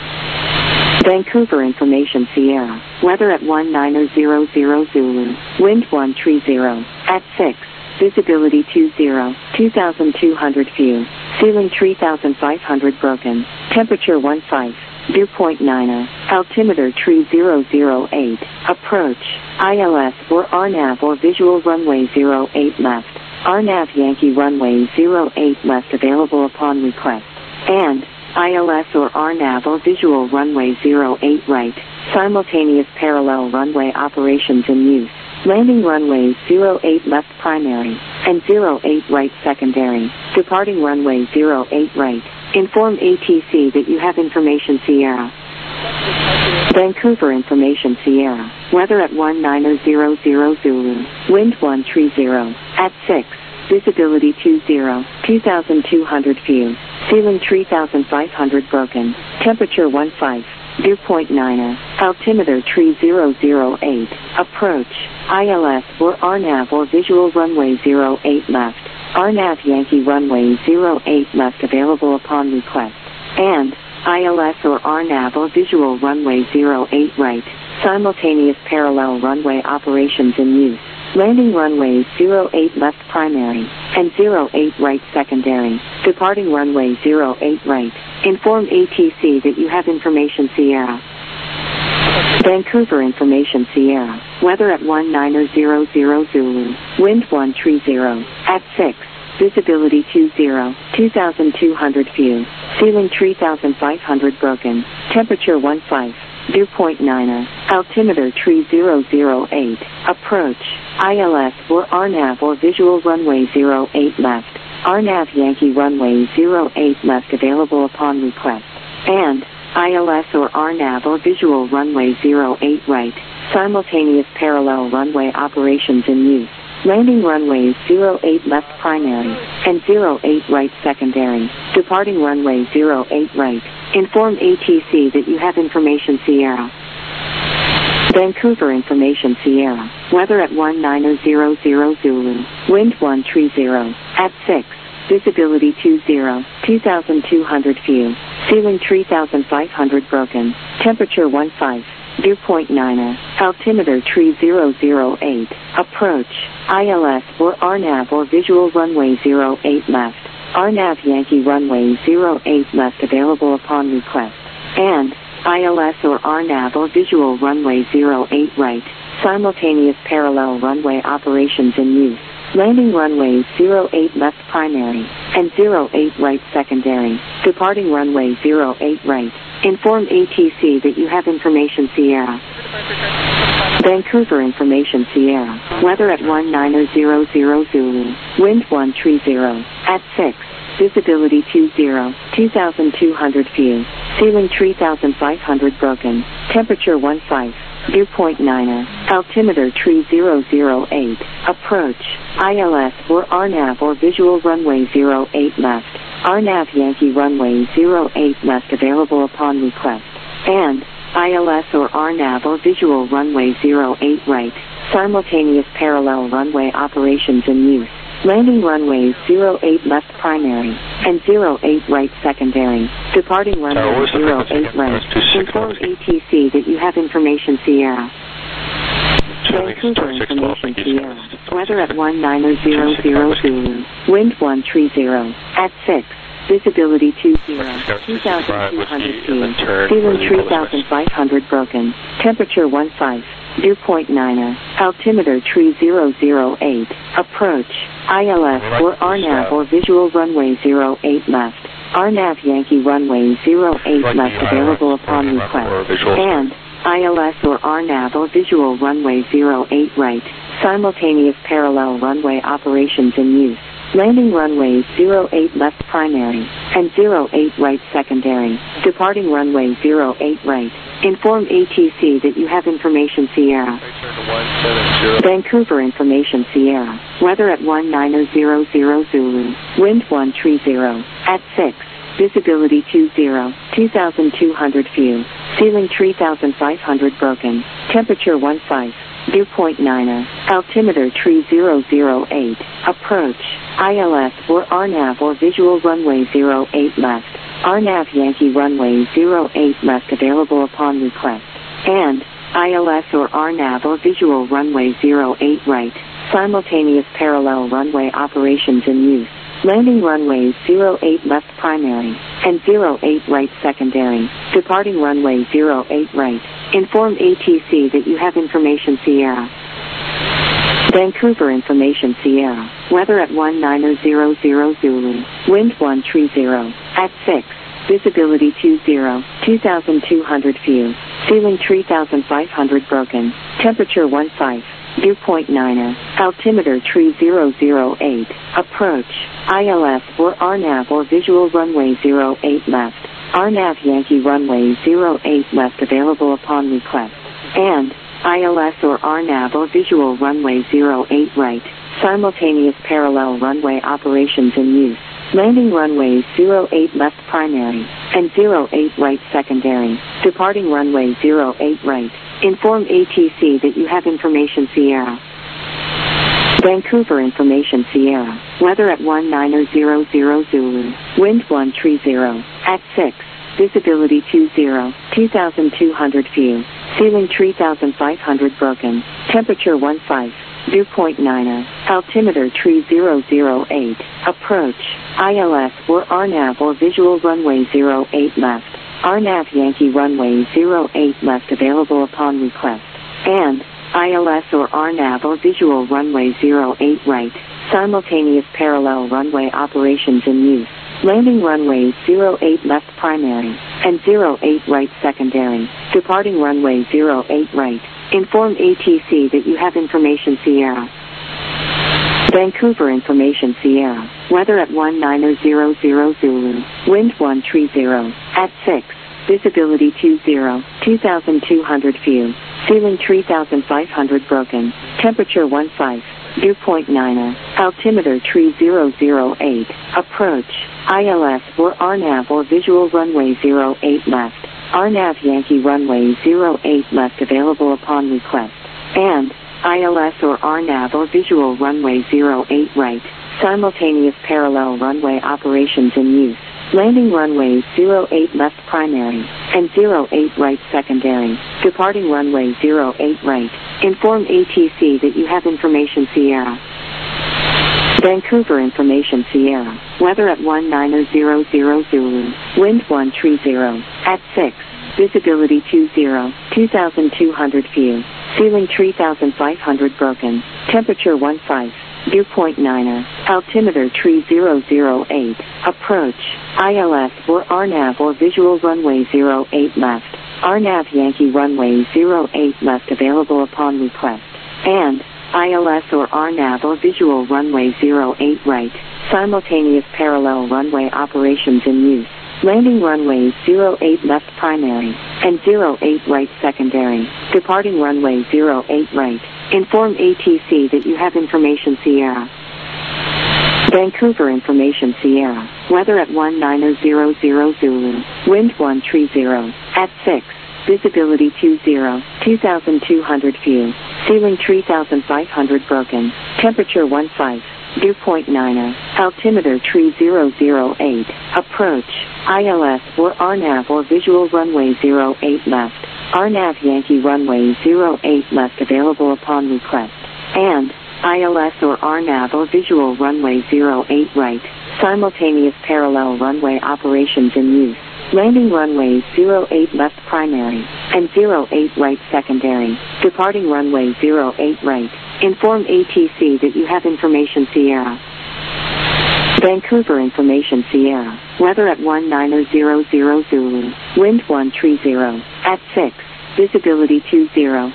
Vancouver information Sierra. Weather at 1900 Zulu. Wind 130. At 6. Visibility 20. 2,200 view. Ceiling 3,500 broken. Temperature 15. dew point 9er, altimeter tree 008, approach, ILS or RNAV or visual runway 08 left, RNAV Yankee runway 08 left available upon request, and ILS or RNAV or visual runway 08 right, simultaneous parallel runway operations in use. Landing runways 08 left primary, and 08 right secondary, departing runway 08 right. Inform ATC that you have information Sierra. Vancouver information Sierra, weather at 1900 Zulu, wind 130, at 6, visibility 20, 2,200 view, ceiling 3,500 broken, temperature 15. Dew point 9er, altimeter tree 008, approach, ILS or RNAV or visual runway 08 left, RNAV Yankee runway 08 left available upon request, and ILS or RNAV or visual runway 08 right, simultaneous parallel runway operations in use. Landing runways 08 left primary, and 08 right secondary, departing runway 08 right. Inform ATC that you have information Sierra. Vancouver information Sierra, weather at 1900 Zulu, wind 130, at 6, visibility 20, 2,200 view, ceiling 3,500 broken, temperature 15. Dew point 9er, altimeter tree 008, approach, ILS or RNAV or visual runway 08 left, RNAV Yankee runway 08 left available upon request, and ILS or RNAV or visual runway 08 right, simultaneous parallel runway operations in use. Landing runways 08 left primary, and 08 right secondary, departing runway 08 right. Inform ATC that you have information Sierra. Vancouver information Sierra, weather at 1900 Zulu, wind 130, at 6, visibility 20, 2,200 view, ceiling 3,500 broken, temperature 15. Dew point 9er, altimeter tree 008, approach, ILS or RNAV or visual runway 08 left, RNAV Yankee runway 08 left available upon request, and ILS or RNAV or visual runway 08 right, simultaneous parallel runway operations in use. Landing runways 08 left primary, and 08 right secondary, departing runway 08 right. Inform ATC that you have information Sierra. Vancouver information Sierra, weather at 1900 Zulu, wind 130, at 6, visibility 20, 2,200 view, ceiling 3,500 broken, temperature 15. Dew point 9er, altimeter tree 008, approach, ILS or RNAV or visual runway 08 left, RNAV Yankee runway 08 left available upon request, and ILS or RNAV or visual runway 08 right, simultaneous parallel runway operations in use. Landing runways 08 left primary, and 08 right secondary, departing runway 08 right. Inform ATC that you have information Sierra. Vancouver information Sierra, weather at 1900 Zulu, wind 130, at 6, visibility 20, 2,200 feet, ceiling 3,500 broken, temperature 15. Dew point 9er, altimeter tree 008, approach, ILS or RNAV or visual runway 08 left, RNAV Yankee runway 08 left available upon request, and ILS or RNAV or visual runway 08 right, simultaneous parallel runway operations in use. Landing runways 08 left primary, and 08 right secondary, departing runway 08 right. Inform ATC that you have information Sierra. Vancouver information Sierra, weather at 1900 Zulu, wind 130, at 6, visibility 20, 2,200 view, ceiling 3,500 broken, temperature 15. Dew point 9er, altimeter tree 008, approach, ILS or RNAV or visual runway 08 left, RNAV Yankee runway 08 left available upon request, and ILS or RNAV or visual runway 08 right, simultaneous parallel runway operations in use. Landing runways 08 left primary, and 08 right secondary, departing runway 08 right. Inform ATC that you have information Sierra. Vancouver information Sierra, weather at 1900 Zulu, wind 130, at 6, visibility 20, 2,200 view, ceiling 3,500 broken, temperature 15, viewpoint 9er, altimeter 3008, approach, ILS or RNAV or visual runway 08 left, RNAV Yankee runway 08 left available upon request, and ILS or RNAV or visual runway 08 right, simultaneous parallel runway operations in use. Landing runways 08 left primary, and 08 right secondary, departing runway 08 right. Inform ATC that you have information Sierra. Vancouver information Sierra, weather at 1900 Zulu, wind 130, at 6, visibility 20, 2,200 view, ceiling 3,500 broken, temperature 15, viewpoint 9er, altimeter 3008, approach, ILS or RNAV or visual runway 08 left, RNAV Yankee runway 08 left available upon request, and ILS or RNAV or visual runway 08 right, simultaneous parallel runway operations in use. Landing runways 08 left primary, and 08 right secondary, departing runway 08 right. Inform ATC that you have information Sierra. Vancouver information Sierra, weather at 1900 Zulu, wind 130, at 6, visibility 20, 2,200 view, ceiling 3,500 broken, temperature 15, viewpoint 9er, altimeter 3008, approach, ILS or RNAV or visual runway 08 left, RNAV Yankee runway 08 left available upon request, and ILS or RNAV or visual runway 08 right, simultaneous parallel runway operations in use. Landing runways 08 left primary, and 08 right secondary, departing runway 08 right. Inform ATC that you have information Sierra. Vancouver information Sierra, weather at 1900 Zulu, wind 130, at 6, visibility 20, 2,200 view, ceiling 3,500 broken, temperature 15, viewpoint 9er, altimeter 3008, approach, ILS or RNAV or visual runway 08 left, RNAV Yankee runway 08 left available upon request, and ILS or RNAV or visual runway 08 right, simultaneous parallel runway operations in use. Landing runways 08 left primary, and 08 right secondary, departing runway 08 right. Inform ATC that you have information Sierra. Vancouver information Sierra, weather at 1900 Zulu, wind 130, at 6, visibility 20, 2,200 view, ceiling 3,500 broken, temperature 15, viewpoint 9er, altimeter 3008, approach, ILS or RNAV or visual runway 08 left, RNAV Yankee runway 08 left available upon request, and ILS or RNAV or visual runway 08 right, simultaneous parallel runway operations in use. Landing runways 08 left primary, and 08 right secondary, departing runway 08 right. Inform ATC that you have information Sierra. Vancouver information Sierra, weather at 1900 Zulu, wind 130, at 6, visibility 20,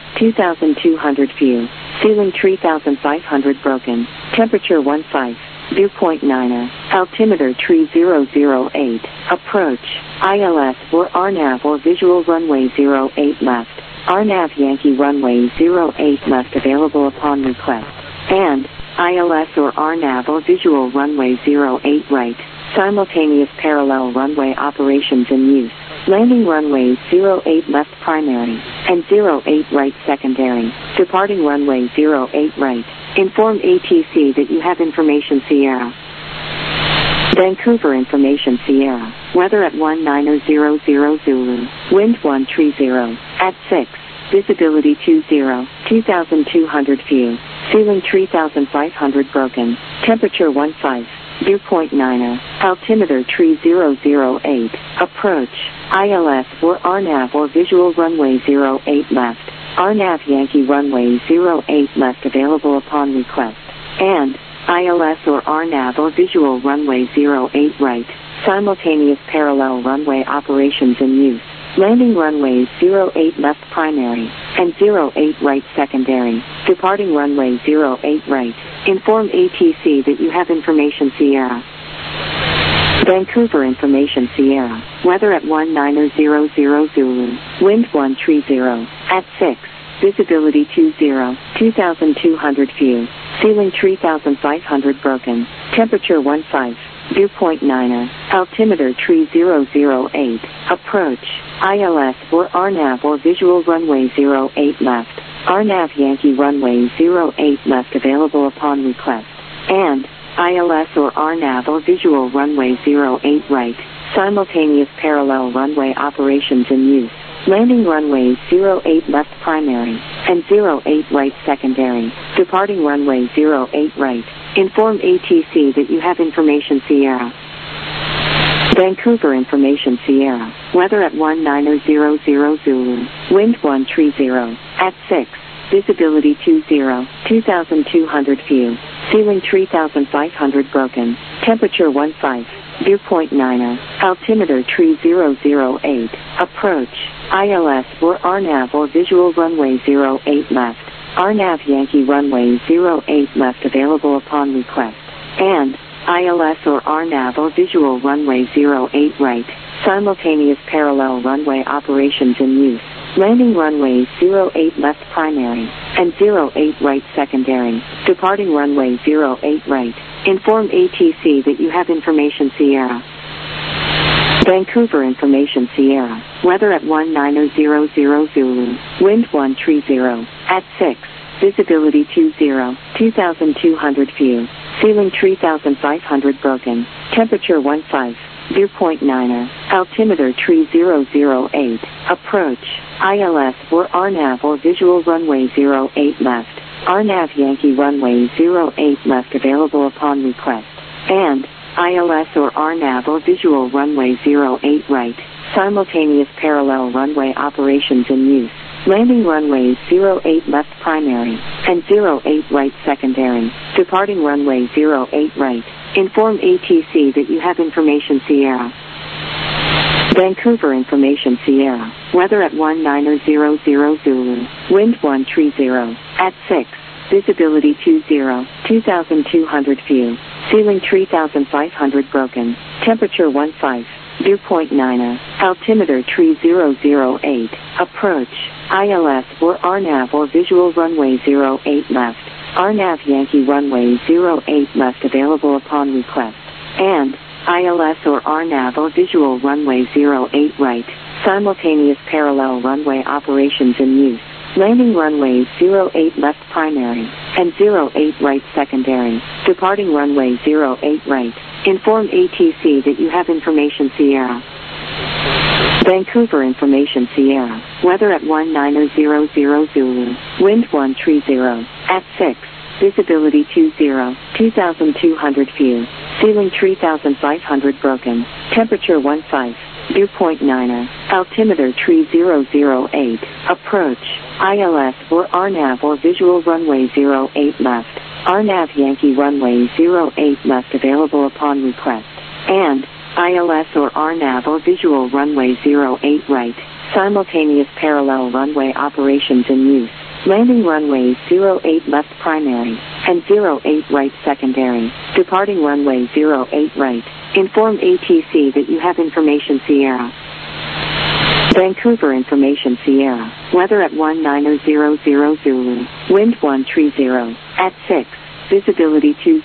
2,200 view, ceiling 3,500 broken, temperature 15, viewpoint 9er, altimeter 3008, approach, ILS or RNAV or visual runway 08 left, RNAV Yankee runway 08 left available upon request, and ILS or RNAV or visual runway 08 right, simultaneous parallel runway operations in use. Landing runways 08 left primary, and 08 right secondary, departing runway 08 right. Inform ATC that you have information Sierra. Vancouver information Sierra, weather at 1900 Zulu, wind 130, at 6, visibility 20, 2,200 view, ceiling 3,500 broken, temperature 15, viewpoint 9er, altimeter tree 008, approach, ILS or RNAV or visual runway 08 left, RNAV Yankee runway 08 left available upon request, and ILS or RNAV or visual runway 08 right, simultaneous parallel runway operations in use. Landing runways 08 left primary, and 08 right secondary, departing runway 08 right. Inform ATC that you have information Sierra. Vancouver information Sierra, weather at 1900 Zulu, wind 130, at 6, visibility 20, 2200 view, ceiling 3500 broken, temperature 15. Viewpoint 9er, altimeter tree 008, approach, ILS or RNAV or visual runway 08 left, RNAV Yankee runway 08 left available upon request, and ILS or RNAV or visual runway 08 right, simultaneous parallel runway operations in use. Landing runways 08 left primary, and 08 right secondary, departing runway 08 right. Inform ATC that you have information Sierra. Vancouver information Sierra, weather at 1900 Zulu, wind 130, at 6, visibility 20, 2200 view, ceiling 3500 broken, temperature 15, viewpoint 9er, altimeter tree 008, approach, ILS or RNAV or visual runway 08 left, RNAV Yankee runway 08 left available upon request, and ILS or RNAV or visual runway 08 right, simultaneous parallel runway operations in use. Landing runways 08 left primary, and 08 right secondary, departing runway 08 right. Inform ATC that you have information Sierra. Vancouver information Sierra, weather at 1900 Zulu, wind 130, at 6, visibility 20, 2200 view, ceiling 3500 broken, temperature 15, viewpoint 9er, altimeter tree 008, approach, ILS or RNAV or visual runway 08 left, RNAV Yankee runway 08 left available upon request, and ILS or RNAV or visual runway 08 right, simultaneous parallel runway operations in use. Landing runways 08 left primary, and 08 right secondary, departing runway 08 right. Inform ATC that you have information Sierra. Vancouver information Sierra, weather at 1900 Zulu, wind 130, at 6, visibility 20, 2200 view, ceiling 3500 broken, temperature 15, viewpoint 9er, altimeter tree 008, approach, ILS or RNAV or visual runway 08 left, RNAV Yankee runway 08 left available upon request, and ILS or RNAV or visual runway 08 right, simultaneous parallel runway operations in use. Landing runways 08 left primary, and 08 right secondary, departing runway 08 right. Inform ATC that you have information Sierra. Vancouver information Sierra, weather at 1900 Zulu, wind 130, at 6, visibility 20, 2200 view, ceiling 3500 broken, temperature 15, viewpoint 9er, altimeter tree 008, approach, ILS or RNAV or visual runway 08 left, RNAV Yankee runway 08 left available upon request, and ILS or RNAV or visual runway 08 right, simultaneous parallel runway operations in use. Landing runways 08 left primary, and 08 right secondary, departing runway 08 right. Inform ATC that you have information Sierra. Vancouver information Sierra, weather at 1900 Zulu, wind 130, at 6, visibility 20,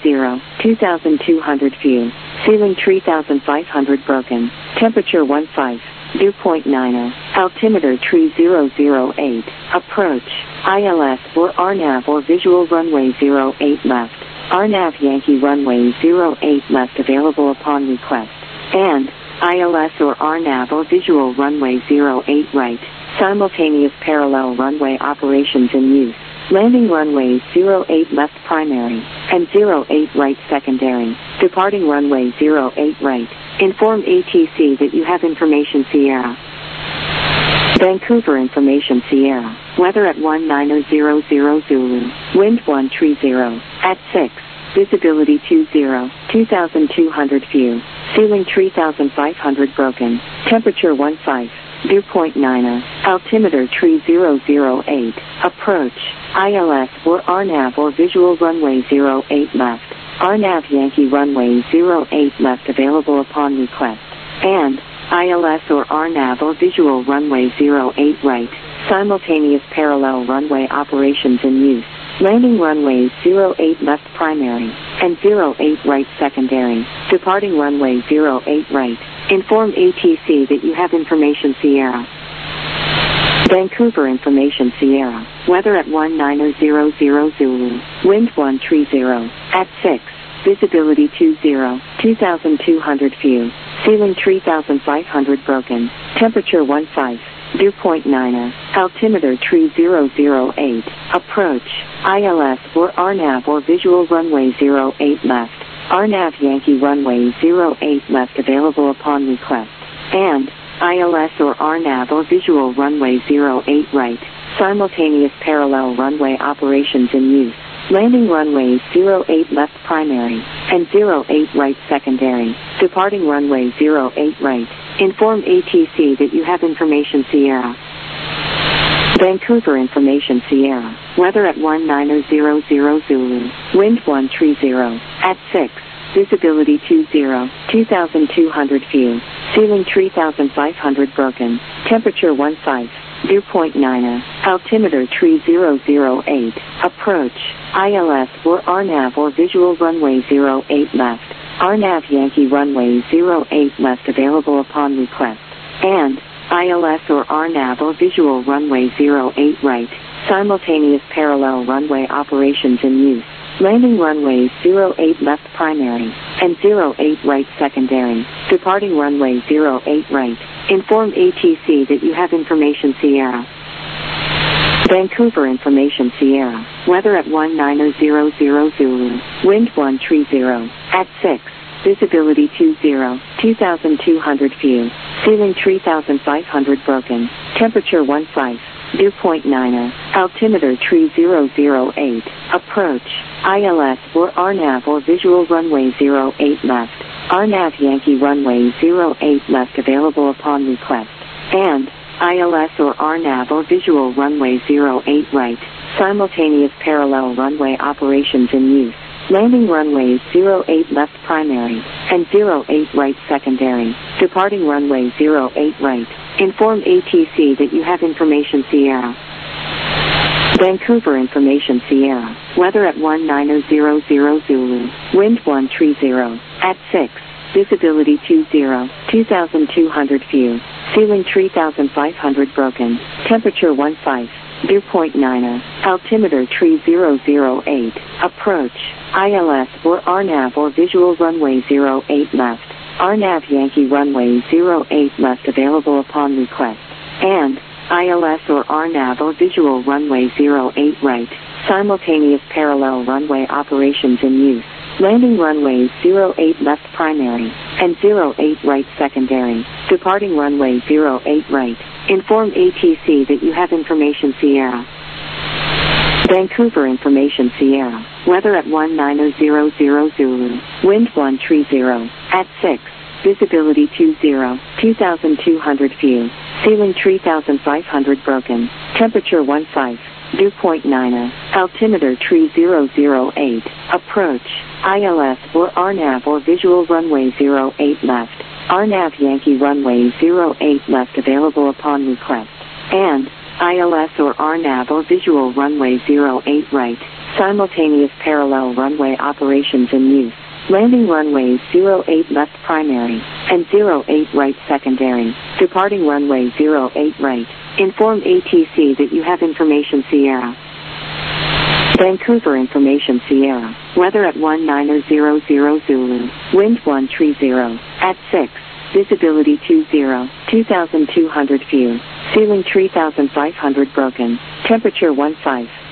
2200 view, ceiling 3500 broken, temperature 15, viewpoint 9er, altimeter tree 008, approach, ILS or RNAV or visual runway 08 left, RNAV Yankee runway 08 left available upon request, and ILS or RNAV or visual runway 08 right, simultaneous parallel runway operations in use. Landing runway 08 left primary, and 08 right secondary. Departing runway 08 right. Inform ATC that you have information Sierra. Vancouver information Sierra. Weather at 1900 Zulu. Wind 130. At 6. Visibility 20. 2,200 view. Ceiling 3,500 broken. Temperature 15. Dew point 9. Altimeter 3008. Approach. ILS or RNAV or visual runway 08 left. RNAV Yankee runway 08 left available upon request. And ILS or RNAV or visual runway 08 right. Simultaneous parallel runway operations in use. Landing runways 08 left primary and 08 right secondary. Departing runway 08 right. Inform ATC that you have information Sierra. Vancouver information Sierra. Weather at 1900 Zulu. Wind 130. At 6. Visibility 20. 2,200 view. Ceiling 3,500 broken. Temperature 15. Dew point 9. Altimeter 3008. Approach. ILS or RNAV or visual runway 08 left. RNAV Yankee runway 08 left available upon request. And ILS or RNAV or visual runway 08 right. Simultaneous parallel runway operations in use. Landing runways 08 left primary and 08 right secondary. Departing runway 08 right. Inform ATC that you have information Sierra. Vancouver information Sierra. Weather at 1900 Zulu. Wind 130. At 6. Visibility 20. 2,200 view. Ceiling 3,500 broken. Temperature 15. Dew point 9. Altimeter 3008. Approach. ILS or RNAV or visual runway 08 left. RNAV Yankee runway 08 left available upon request. And ILS or RNAV or visual runway 08 right. Simultaneous parallel runway operations in use. Landing runways 08 left primary and 08 right secondary. Departing runway 08 right. Inform ATC that you have information Sierra. Vancouver information Sierra. Weather at 1900 Zulu. Wind 130. At 6. Visibility 20. 2,200 view. Ceiling 3,500 broken. Temperature 15. Dew point 9. Altimeter 3008. Approach. ILS or RNAV or visual runway 08 left. RNAV Yankee runway 08 left available upon request. And ILS or RNAV or visual runway 08 right. Simultaneous parallel runway operations in use. Landing runways 08 left primary and 08 right secondary. Departing runway 08 right. Inform ATC that you have information Sierra. Vancouver information Sierra. Weather at 1900 Zulu. Wind 130. At 6. Visibility 20. 2,200 view. Ceiling 3,500 broken. Temperature 15. Dew point 9. Altimeter 3008. Approach. ILS or RNAV or visual runway 08 left. RNAV Yankee runway 08 left available upon request. And ILS or RNAV or visual runway 08 right. Simultaneous parallel runway operations in use. Landing runways 08 left primary and 08 right secondary. Departing runway 08 right. Inform ATC that you have information Sierra. Vancouver information Sierra. Weather at 1900 Zulu. Wind 130. At 6. Visibility 20. 2,200 view. Ceiling 3,500 broken. Temperature 15. Dew point 9. Altimeter 3008. Approach. ILS or RNAV or visual runway 08 left. RNAV Yankee runway 08 left available upon request. And ILS or RNAV or visual runway 08 right. Simultaneous parallel runway operations in use. Landing runways 08 left primary and 08 right secondary. Departing runway 08 right. Inform ATC that you have information Sierra. Vancouver information Sierra. Weather at 1900 Zulu. Wind 130. At 6. Visibility 20. 2,200 view. Ceiling 3,500 broken. Temperature 15.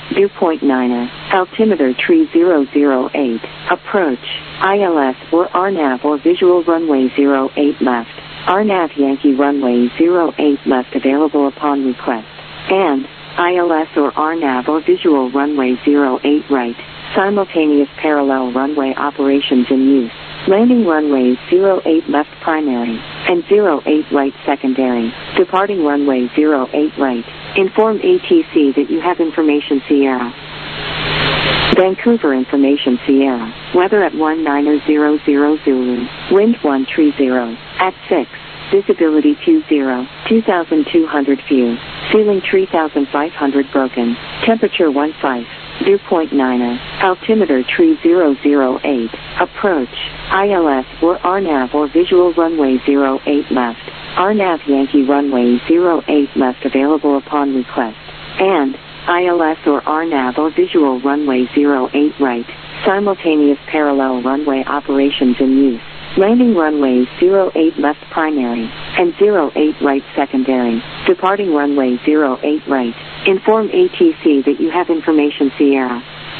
dew point niner, altimeter tree 008, approach, ILS or RNAV or visual runway 08 left, RNAV Yankee runway 08 left available upon request, and ILS or RNAV or visual runway 08 right, simultaneous parallel runway operations in use. Landing runways 08 left primary and 08 right secondary. Departing runway 08 right. Inform ATC that you have information Sierra. Vancouver information Sierra. Weather at 1900 Zulu. Wind 130. At 6. Visibility 20. 2,200 view. Ceiling 3,500 broken. Temperature 15. Dew point niner. Altimeter tree 008. Approach. ILS or RNAV or visual runway 08 left. RNAV Yankee runway 08 left available upon request. And ILS or RNAV or visual runway 08 right. Simultaneous parallel runway operations in use. Landing runways 08 left primary and 08 right secondary. Departing runway 08 right. Inform ATC that you have information Sierra.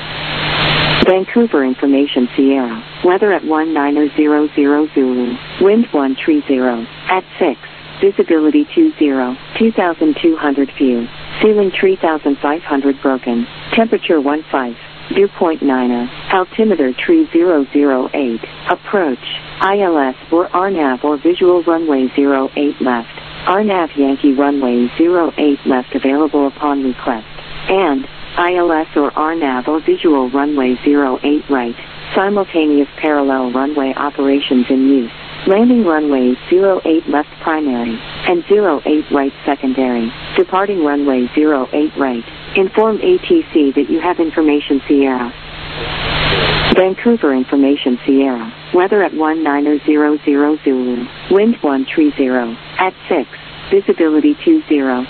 Vancouver information Sierra. Weather at 1900 Zulu. Wind 130. At 6. Visibility 20. 2,200 view. Ceiling 3,500 broken. Temperature 15. Dew point niner. Altimeter tree 008. Approach. ILS or RNAV or visual runway 08 left. RNAV Yankee runway 08 left available upon request. And ILS or RNAV or visual runway 08 right. Simultaneous parallel runway operations in use. Landing runways 08 left primary and 08 right secondary. Departing runway 08 right. Inform ATC that you have information Sierra. Vancouver information Sierra. Weather at 1900 Zulu. Wind 130. At 6. Visibility 20.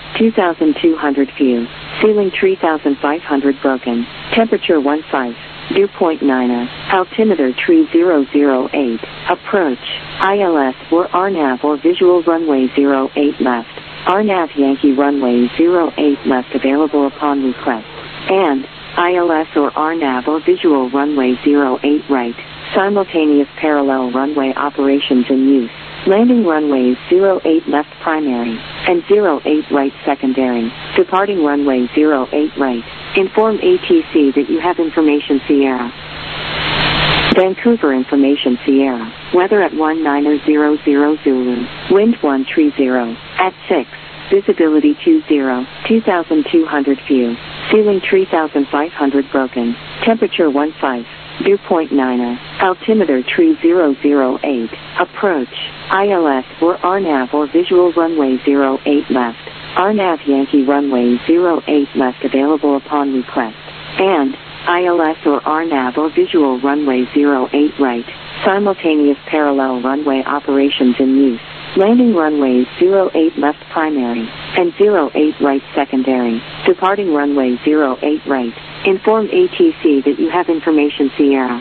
2,200 view. Ceiling 3,500 broken. Temperature 15. Dew point niner. Altimeter tree 008. Approach. ILS or RNAV or visual runway 08 left. RNAV Yankee runway 08 left available upon request. And ILS or RNAV or visual runway 08 right. Simultaneous parallel runway operations in use. Landing runways 08 left primary and 08 right secondary. Departing runway 08 right. Inform ATC that you have information Sierra. Vancouver information Sierra. Weather at 1900 Zulu. Wind 130. At 6. Visibility 20. 2,200 view. Ceiling 3,500 broken. Temperature 15. Dew point niner. Altimeter tree 008. Approach. ILS or RNAV or visual runway 08 left. RNAV Yankee runway 08 left available upon request. And ILS or RNAV or visual runway 08 right. Simultaneous parallel runway operations in use. Landing runways 08 left primary and 08 right secondary. Departing runway 08 right. Inform ATC that you have information Sierra.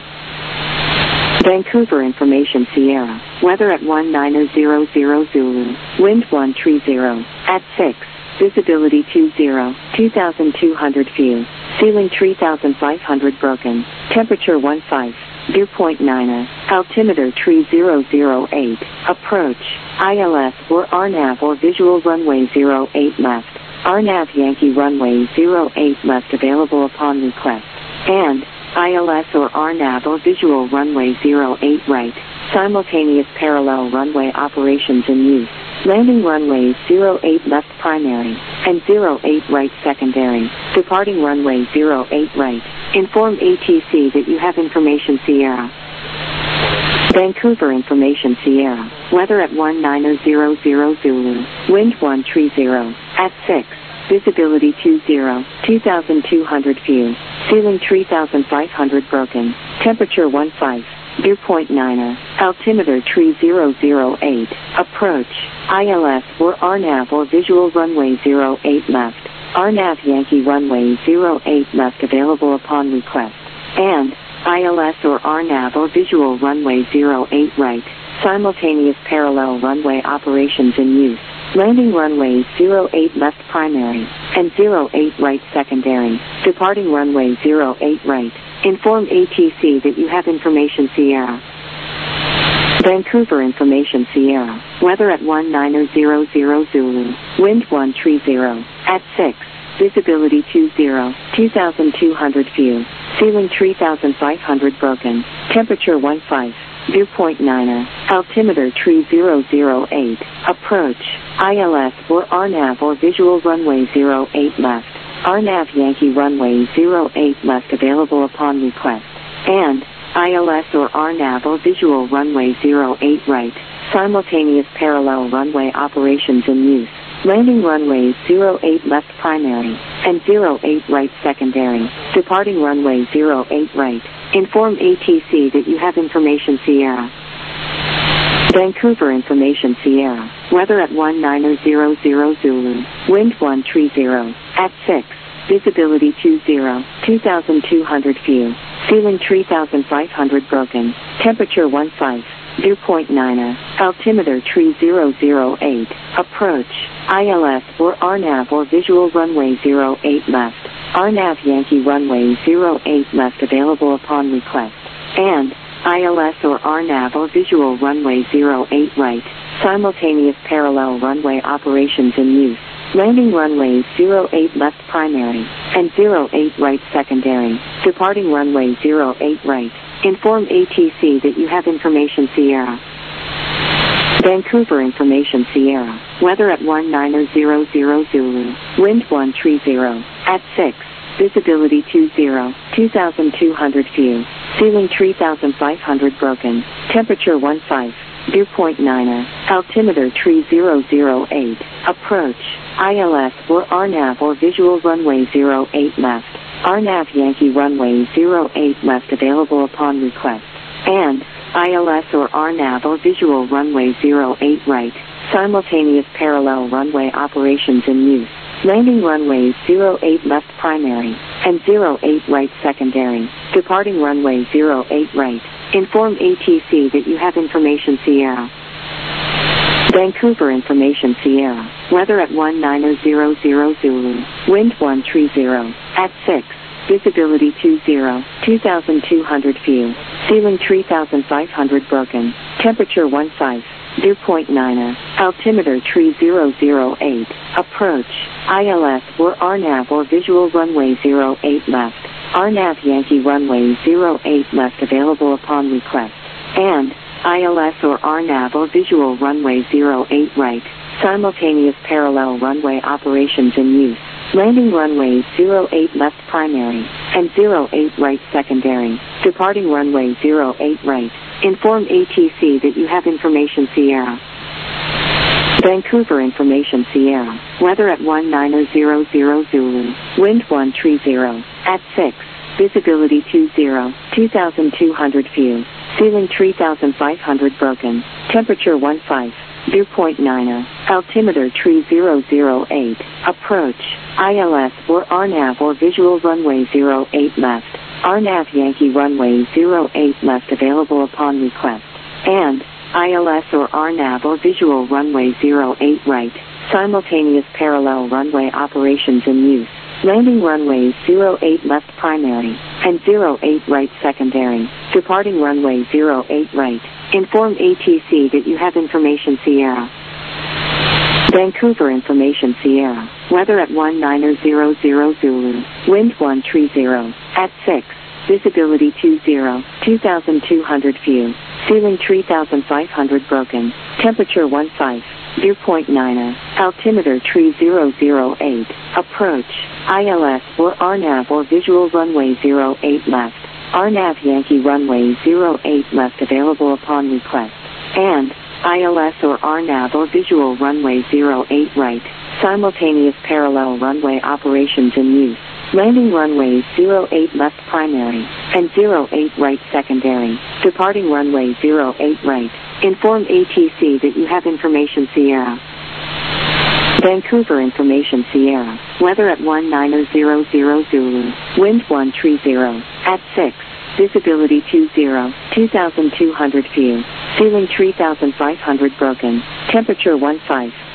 Vancouver information Sierra. Weather at 1900 Zulu. Wind 130. At 6. Visibility 20. 2,200 view. Ceiling 3,500 broken. Temperature 15. Dew point niner. Altimeter tree 008. Approach. ILS or RNAV or visual runway 08 left. RNAV Yankee runway 08 left available upon request. And ILS or RNAV or visual runway 08 right. Simultaneous parallel runway operations in use. Landing runways 08 left primary and 08 right secondary. Departing runway 08 right. Inform ATC that you have information Sierra. Vancouver information Sierra. Weather at 1900 Zulu. Wind 130. At 6. Visibility 20. 2,200 view. Ceiling 3,500 broken. Temperature 15. Dew point niner. Altimeter tree 008. Approach. ILS or RNAV or visual runway 08 left. RNAV Yankee runway 08 left available upon request. And ILS or RNAV or visual runway 08 right. Simultaneous parallel runway operations in use. Landing runways 08 left primary and 08 right secondary. Departing runway 08 right. Inform ATC that you have information Sierra. Vancouver information Sierra. Weather at 1900 Zulu. Wind 130. At 6. Visibility 20. 2,200 view. Ceiling 3,500 broken. Temperature 15. Dew point 9er. Altimeter 3008. Approach. ILS or RNAV or visual runway 08 left. RNAV Yankee runway 08 left available upon request. And ILS or RNAV or visual runway 08 right. Simultaneous parallel runway operations in use. Landing runways 08 left primary and 08 right secondary. Departing runway 08 right. Inform ATC that you have information Sierra. Vancouver information Sierra. Weather at 1900 Zulu. Wind 130. At 6. Visibility 20. 2,200 view. Ceiling 3,500 broken. Temperature 15. Dew point 9er. Altimeter 3008. Approach. ILS or RNAV or visual runway 08 left. RNAV Yankee runway 08 left available upon request. And ILS or RNAV or visual runway 08 right. Simultaneous parallel runway operations in use. Landing runways 08 left primary and 08 right secondary. Departing runway 08 right. Inform ATC that you have information Sierra. Vancouver information Sierra. Weather at 1900 Zulu. Wind 130. At 6. Visibility 20. 2,200 view. Ceiling 3,500 broken. Temperature 15. Dew point 9er. Altimeter 3008. Approach. ILS or RNAV or visual runway 08 left. RNAV Yankee runway 08 left available upon request. And ILS or RNAV or visual runway 08 right. Simultaneous parallel runway operations in use. Landing runways 08 left primary and 08 right secondary. Departing runway 08 right. Inform ATC that you have information Sierra. Vancouver information Sierra. Weather at 1900 Zulu. Wind 130. At 6. Visibility 20. 2,200 view. Ceiling 3,500 broken. Temperature 15. Dew point 9er. Altimeter 3008. Approach. ILS or RNAV or visual runway 08 left. RNAV Yankee runway 08 left available upon request. And ILS or RNAV or visual runway 08 right. Simultaneous parallel runway operations in use. Landing runways 08 left primary and 08 right secondary. Departing runway 08 right. Inform ATC that you have information Sierra. Vancouver information Sierra. Weather at 1900 Zulu. Wind 130. At 6. Visibility 20. 2,200 view. Ceiling 3,500 broken. Temperature 15. Dew point 9er. Altimeter 3008. Approach. ILS or RNAV or visual runway 08 left. RNAV Yankee runway 08 left available upon request. And ILS or RNAV or visual runway 08 right. Simultaneous parallel runway operations in use. Landing runways 08 left primary and 08 right secondary. Departing runway 08 right. Inform ATC that you have information Sierra. Vancouver information Sierra. Weather at 1900 Zulu. Wind 130. At 6. Visibility 20. 2,200 view. Ceiling 3,500 broken. Temperature 15. Dew point 9er. Altimeter 3008. Approach. ILS or RNAV or visual runway 08 left. RNAV Yankee runway 08 left available upon request. And ILS or RNAV or visual runway 08 right. Simultaneous parallel runway operations in use. Landing runways 08 left primary and 08 right secondary. Departing runway 08 right. Inform ATC that you have information Sierra. Vancouver information Sierra. Weather at 1900 Zulu. Wind 130. At 6. Visibility 20. 2,200 view. Ceiling 3,500 broken. Temperature 15.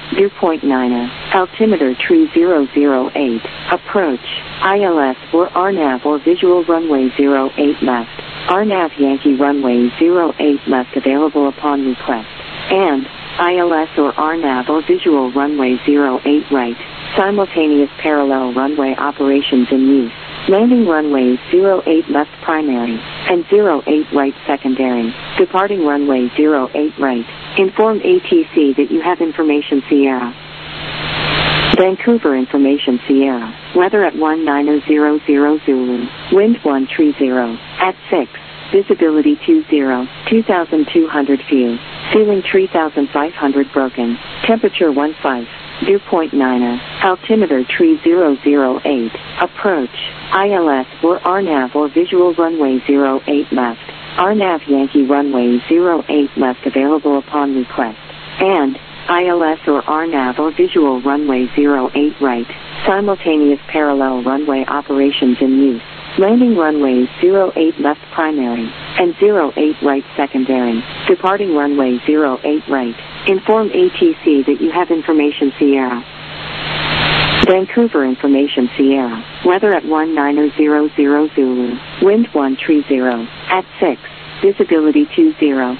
dew point 9er, altimeter tree 008, approach, ILS or RNAV or visual runway 08 left, RNAV Yankee runway 08 left available upon request, and ILS or RNAV or visual runway 08 right, simultaneous parallel runway operations in use. Landing runways 08 left primary and 08 right secondary. Departing runway 08 right. Inform ATC that you have information Sierra. Vancouver information Sierra. Weather at 1900 Zulu. Wind 130. At 6. Visibility 20. 2,200 view. Ceiling 3,500 broken. Temperature 15. Dew point 9er. Altimeter tree 008. Approach. ILS or RNAV or visual runway 08 left. RNAV Yankee runway 08 left available upon request. And ILS or RNAV or visual runway 08 right. Simultaneous parallel runway operations in use. Landing runways 08 left primary and 08 right secondary. Departing runway 08 right. Inform ATC that you have information Sierra. Vancouver information Sierra. Weather at 1900 Zulu. Wind 130. At 6. Visibility 20.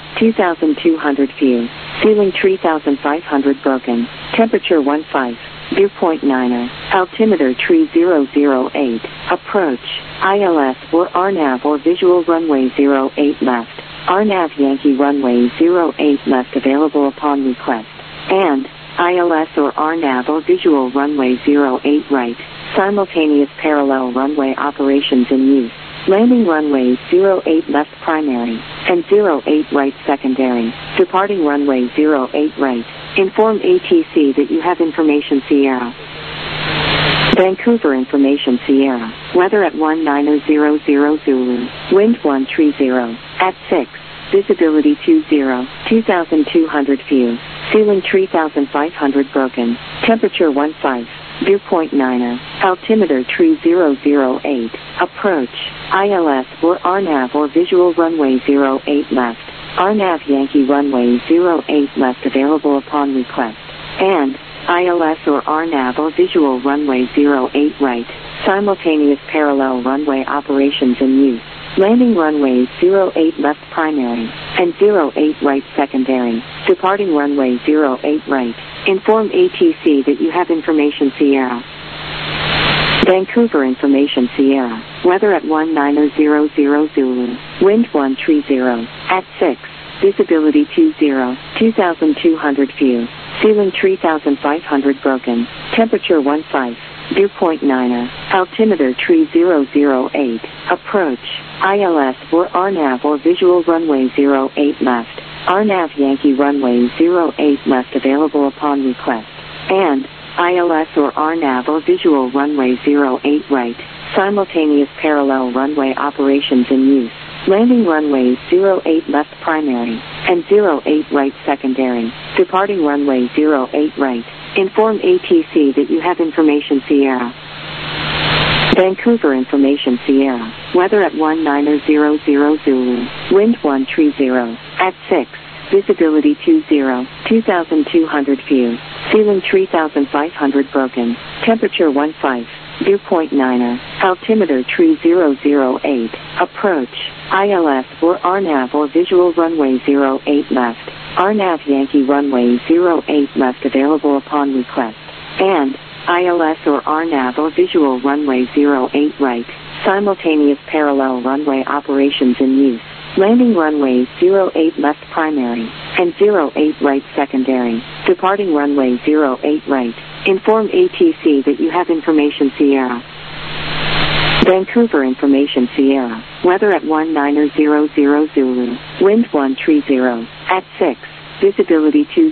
2,200 view. Ceiling 3,500 broken. Temperature 15. Dew point 9er. Altimeter tree 008. Approach. ILS or RNAV or visual runway 08 left. RNAV Yankee runway 08 left available upon request. And ILS or RNAV or visual runway 08 right. Simultaneous parallel runway operations in use. Landing runways 08 left primary and 08 right secondary. Departing runway 08 right. Inform ATC that you have information Sierra. Vancouver information Sierra. Weather at 1900 Zulu. Wind 130. At 6. Visibility 20. 2,200 view. Ceiling 3,500 broken. Temperature 15. Dew point 9er. Altimeter tree 008. Approach. ILS or RNAV or visual runway 08 left. RNAV Yankee runway 08 left available upon request. And ILS or RNAV or visual runway 08 right. Simultaneous parallel runway operations in use. Landing runways 08 left primary and 08 right secondary. Departing runway 08 right. Inform ATC that you have information Sierra. Vancouver information Sierra. Weather at 1900 Zulu. Wind 130. At 6. Visibility 20. 2,200 view. Ceiling 3,500 broken. Temperature 15. Dew point 9er. Altimeter tree 008. Approach. ILS or RNAV or visual runway 08 left. RNAV Yankee runway 08 left available upon request. And ILS or RNAV or visual runway 08 right. Simultaneous parallel runway operations in use. Landing runways 08 left primary and 08 right secondary. Departing runway 08 right. Inform ATC that you have information Sierra. Vancouver information Sierra. Weather at 1900 Zulu. Wind 130. At 6. Visibility 20. 2,200 view. Ceiling 3,500 broken. Temperature 15. Dew point 9er. Altimeter tree 008. Approach. ILS or RNAV or visual runway 08 left. RNAV Yankee runway 08 left available upon request. And ILS or RNAV or visual runway 08 right. Simultaneous parallel runway operations in use. Landing runways 08 left primary and 08 right secondary. Departing runway 08 right. Inform ATC that you have information Sierra. Vancouver information Sierra. Weather at 1900 Zulu. Wind 130. At 6. Visibility 20.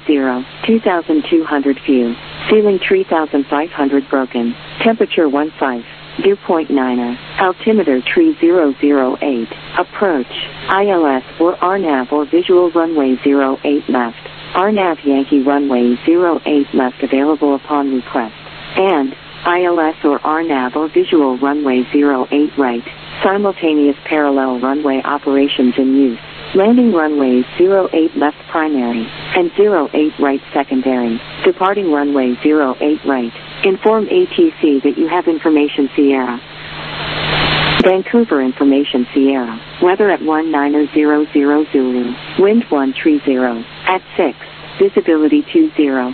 2,200 view. Ceiling 3,500 broken. Temperature 15. Dew point 9er. Altimeter tree 008. Approach. ILS or RNAV or visual runway 08 left. RNAV Yankee runway 08 left available upon request. And ILS or RNAV or visual runway 08 right. Simultaneous parallel runway operations in use. Landing runways 08 left primary and 08 right secondary. Departing runway 08 right. Inform ATC that you have information Sierra. Vancouver information Sierra. Weather at 1900 Zulu. Wind 130. At 6. Visibility 20.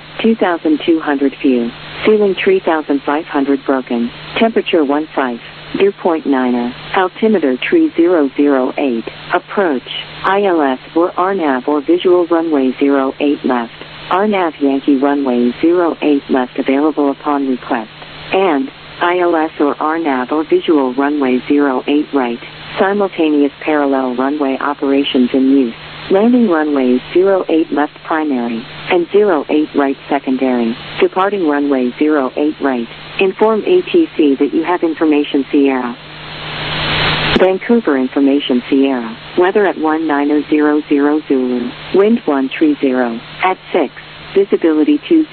2,200 view. Ceiling 3,500 broken. Temperature 15. Dew point 9. Altimeter 3008. Approach. ILS or RNAV or visual runway 08 left. RNAV Yankee runway 08 left available upon request. And ILS or RNAV or visual runway 08 right. Simultaneous parallel runway operations in use. Landing runways 08 left primary and 08 right secondary. Departing runway 08 right. Inform ATC that you have information Sierra. Vancouver information Sierra. Weather at 1900 Zulu. Wind 130. At 6. Visibility 20.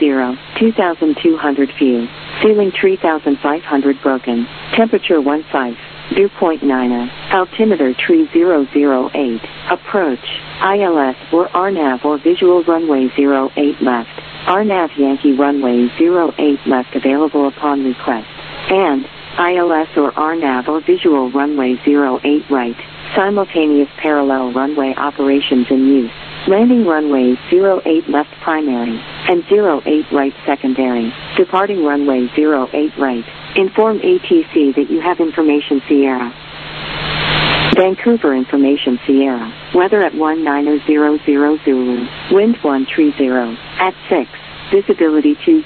2,200 view. Ceiling 3,500 broken. Temperature 15. Dew point 9. Altimeter 3008. Approach. ILS or RNAV or visual runway 08 left. RNAV Yankee runway 08 left available upon request. And ILS or RNAV or visual runway 08 right. Simultaneous parallel runway operations in use. Landing runways 08 left primary and 08 right secondary. Departing runway 08 right. Inform ATC that you have information Sierra. Vancouver information Sierra. Weather at 1900 Zulu. Wind 130. At 6. Visibility 20.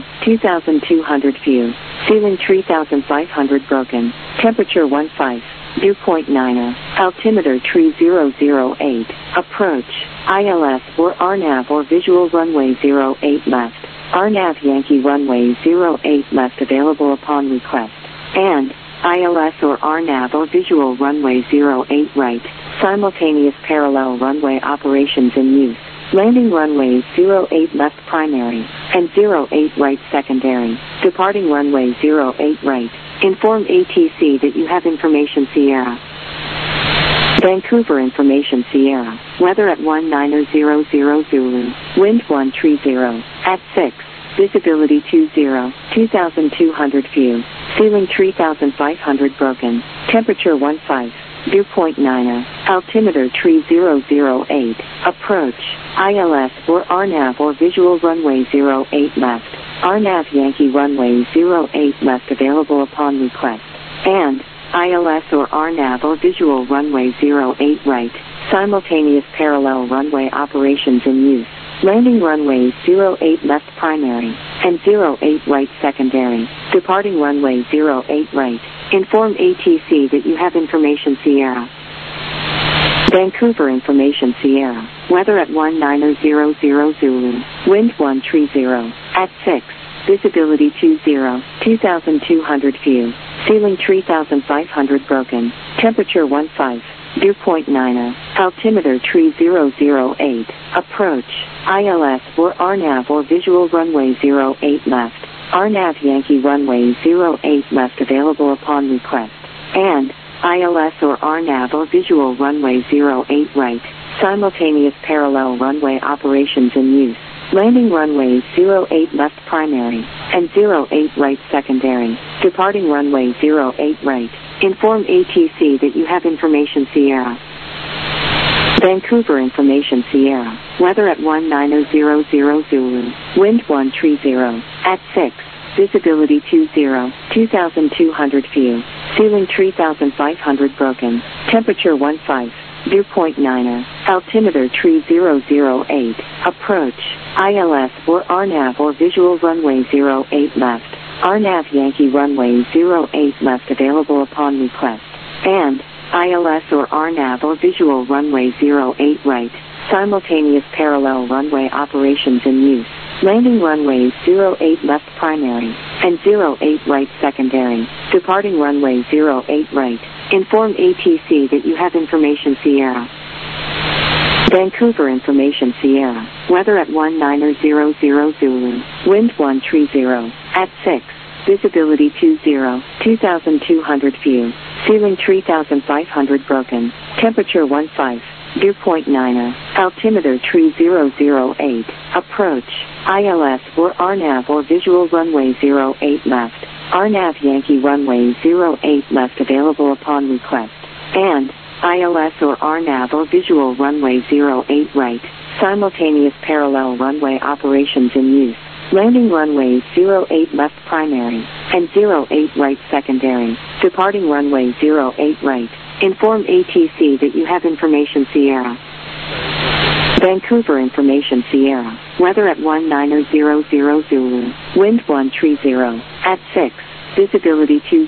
2,200 view. Ceiling 3,500 broken. Temperature 15. Dew point 9. Altimeter 3008. Approach. ILS or RNAV or visual runway 08 left. RNAV Yankee runway 08 left available upon request. And ILS or RNAV or visual runway 08 right. Simultaneous parallel runway operations in use. Landing runways 08 left primary and 08 right secondary. Departing runway 08 right. Inform ATC that you have information Sierra. Vancouver information Sierra. Weather at 1900 Zulu. Wind 130. At 6. Visibility 20. 2,200 view. Ceiling 3,500 broken. Temperature 15. Dew point 9. Altimeter 3008. Approach. ILS or RNAV or visual runway 08 left. RNAV Yankee runway 08 left available upon request. And ILS or RNAV or visual runway 08 right. Simultaneous parallel runway operations in use. Landing runways 08 left primary and 08 right secondary. Departing runway 08 right. Inform ATC that you have information Sierra. Vancouver information Sierra. Weather at 1900 Zulu. Wind 130. At 6. Visibility 20. 2,200 view. Ceiling 3,500 broken. Temperature 15. Dew point 9. Altimeter 3008. Approach. ILS or RNAV or visual runway 08 left. RNAV Yankee runway 08 left available upon request. And ILS or RNAV or visual runway 08 right. Simultaneous parallel runway operations in use. Landing runways 08 left primary and 08 right secondary. Departing runway 08 right. Inform ATC that you have information Sierra. Vancouver information Sierra. Weather at 1900 Zulu. Wind 130. At 6. Visibility 20. 2,200 view. Ceiling 3,500 broken. Temperature 15. Dew point 9. Altimeter 3008. Approach. ILS or RNAV or visual runway 08 left. RNAV Yankee runway 08 left available upon request. And ILS or RNAV or visual runway 08 right. Simultaneous parallel runway operations in use. Landing runways 08 left primary and 08 right secondary. Departing runway 08 right. Inform ATC that you have information Sierra. Vancouver information Sierra. Weather at 1900 Zulu. Wind 130. At 6. Visibility 20. 2,200 view. Ceiling 3,500 broken. Temperature 15. dew point 9er, altimeter tree 008, approach, ILS or RNAV or visual runway 08 left, RNAV Yankee runway 08 left available upon request, and ILS or RNAV or visual runway 08 right, simultaneous parallel runway operations in use. Landing runways 08 left primary, and 08 right secondary, departing runway 08 right. Inform ATC that you have information Sierra. Vancouver information Sierra, weather at 1900 Zulu, wind 130, at 6, visibility 20,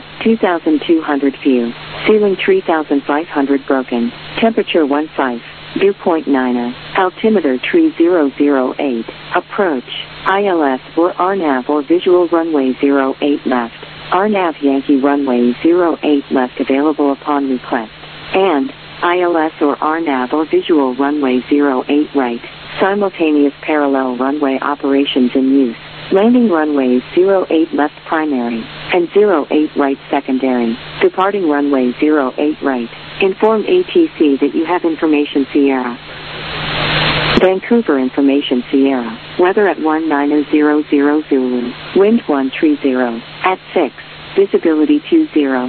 2,200 view, ceiling 3,500 broken, temperature 15, dew point 9er, altimeter tree 008, approach, ILS or RNAV or visual runway 08 left, RNAV Yankee runway 08 left available upon request, and ILS or RNAV or visual runway 08 right, simultaneous parallel runway operations in use. Landing runways 08 left primary, and 08 right secondary, departing runway 08 right. Inform ATC that you have information Sierra. Vancouver information Sierra, weather at 1900 Zulu, wind 130, at 6, visibility 20,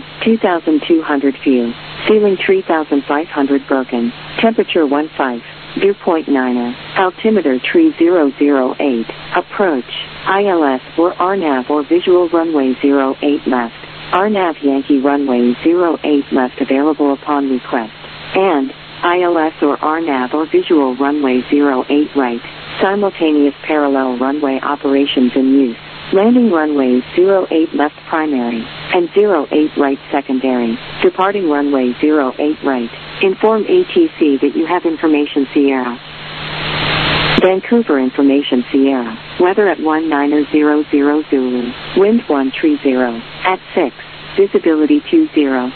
2,200 view, ceiling 3,500 broken, temperature 15, dew point 9er, altimeter tree 008, approach, ILS or RNAV or visual runway 08 left, RNAV Yankee runway 08 left available upon request, and ILS or RNAV or visual runway 08 right, simultaneous parallel runway operations in use. Landing runways 08 left primary, and 08 right secondary, departing runway 08 right. Inform ATC that you have information Sierra. Vancouver information Sierra, weather at 1900 Zulu, wind 130, at 6, visibility 20,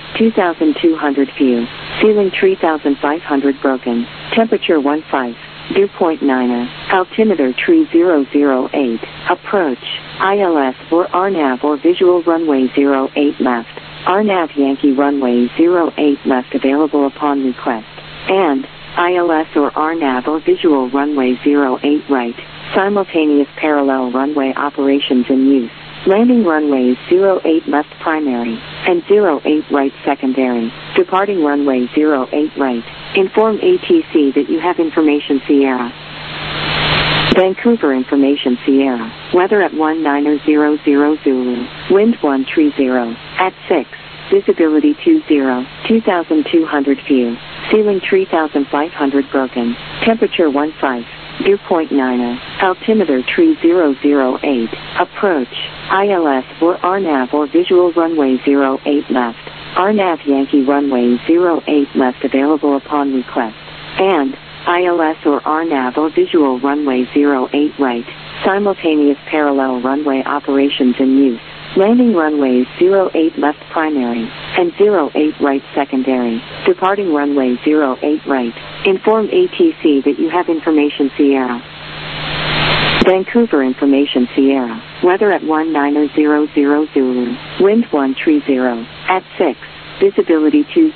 2,200 view, ceiling 3,500 broken, temperature 15, dew point 9er, altimeter tree 008, approach, ILS or RNAV or visual runway 08 left, RNAV Yankee runway 08 left available upon request, and ILS or RNAV or visual runway 08 right, simultaneous parallel runway operations in use. Landing runways 08 left primary, and 08 right secondary, departing runway 08 right. Inform ATC that you have information Sierra. Vancouver information Sierra, weather at 1900 Zulu, wind 130, at 6, visibility 20, 2,200 view, ceiling 3,500 broken, temperature 15, dew point 9er, altimeter tree 008, approach, ILS or RNAV or visual runway 08 left, RNAV Yankee runway 08 left available upon request, and ILS or RNAV or visual runway 08 right, simultaneous parallel runway operations in use. Landing runways 08 left primary, and 08 right secondary, departing runway 08 right. Inform ATC that you have information Sierra. Vancouver information Sierra, weather at 1900 Zulu, wind 130, at 6, visibility 20,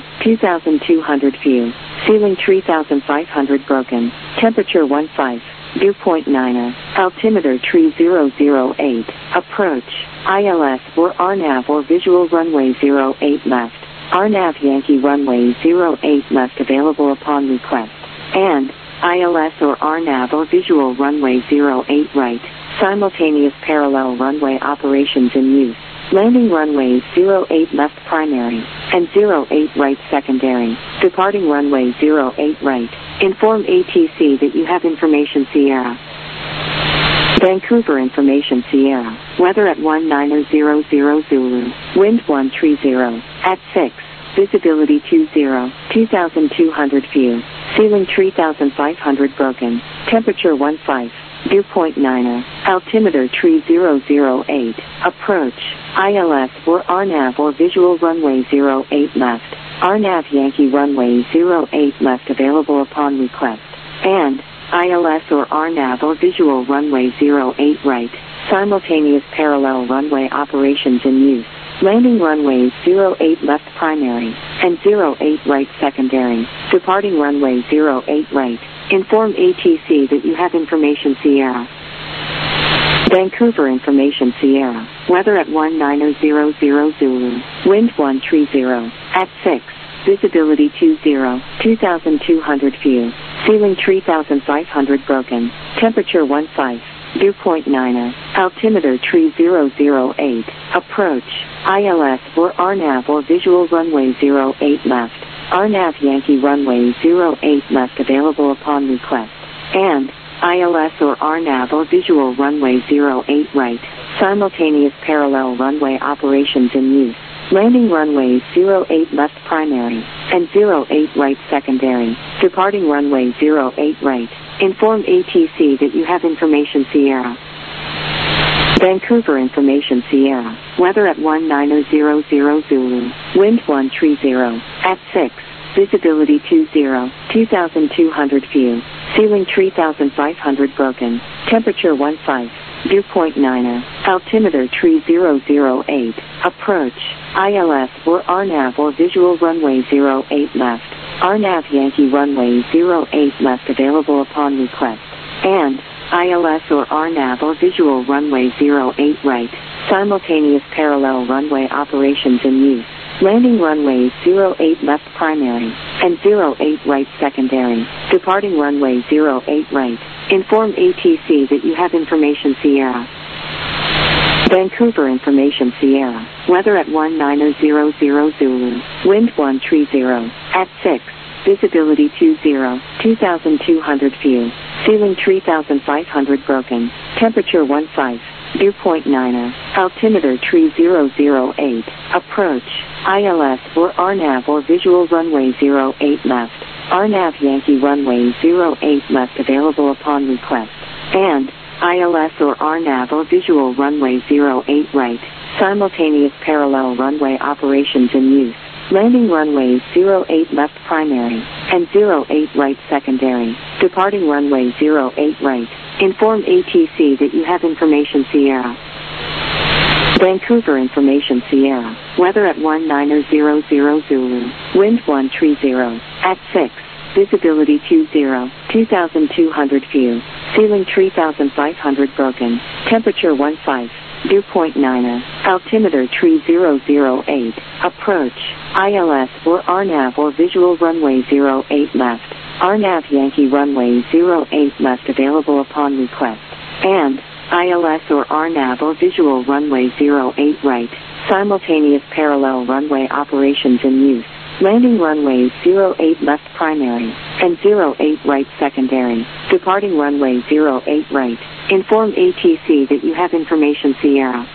2,200 view, ceiling 3,500 broken, temperature 15, dew point 9er, altimeter tree 008, approach, ILS or RNAV or visual runway 08 left, RNAV Yankee runway 08 left available upon request, and ILS or RNAV or visual runway 08 right, simultaneous parallel runway operations in use. Landing runways 08 left primary, and 08 right secondary, departing runway 08 right. Inform ATC that you have information Sierra. Vancouver information Sierra, weather at 1900 Zulu, wind 130, at 6, visibility 20, 2,200 view, ceiling 3,500 broken, temperature 15, dew point 9er, altimeter tree 008, approach, ILS or RNAV or visual runway 08 left, RNAV Yankee runway 08 left available upon request, and ILS or RNAV or visual runway 08 right, simultaneous parallel runway operations in use. Landing runway 08 left primary, and 08 right secondary. Departing runway 08 right. Inform ATC that you have information Sierra. Vancouver information Sierra. Weather at 1900 Zulu. Wind 130. At 6. Visibility 20. 2,200 view. Ceiling 3,500 broken. Temperature 15. Dew point 9. Altimeter 3008. Approach. ILS or RNAV or visual runway 08 left. RNAV Yankee runway 08 left available upon request. And ILS or RNAV or visual runway 08 right. Simultaneous parallel runway operations in use. Landing runway 08 left primary, and 08 right secondary. Departing runway 08 right. Inform ATC that you have information Sierra. Vancouver information Sierra. Weather at 1900 Zulu. Wind 130. At 6. Visibility 20. 2,200 view. Ceiling 3,500 broken. Temperature 15. Dew point 9. Altimeter 3008. Approach. ILS or RNAV or visual runway 08 left. RNAV Yankee runway 08 left available upon request. And ILS or RNAV or visual runway 08 right. Simultaneous parallel runway operations in use. Landing runway 08 left primary, and 08 right secondary. Departing runway 08 right. Inform ATC that you have information Sierra. Vancouver information Sierra. Weather at 1900 Zulu. Wind 130. At 6. Visibility 20. 2,200 view. Ceiling 3,500 broken. Temperature 15. Dew point 9. Altimeter 3008. Approach. ILS or RNAV or visual runway 08 left. RNAV Yankee runway 08 left available upon request. And ILS or RNAV or visual runway 08 right. Simultaneous parallel runway operations in use. Landing runway 08 left primary, and 08 right secondary. Departing runway 08 right. Inform ATC that you have information Sierra. Vancouver information Sierra. Weather at 1900 Zulu. Wind 130. At 6. Visibility 20. 2,200 view. Ceiling 3,500 broken. Temperature 15. Dew point 9. Altimeter 3008. Approach. ILS or RNAV or visual runway 08 left. RNAV Yankee runway 08 left available upon request. And ILS or RNAV or visual runway 08 right. Simultaneous parallel runway operations in use. Landing runway 08 left primary, and 08 right secondary. Departing runway 08 right. Inform ATC that you have information Sierra.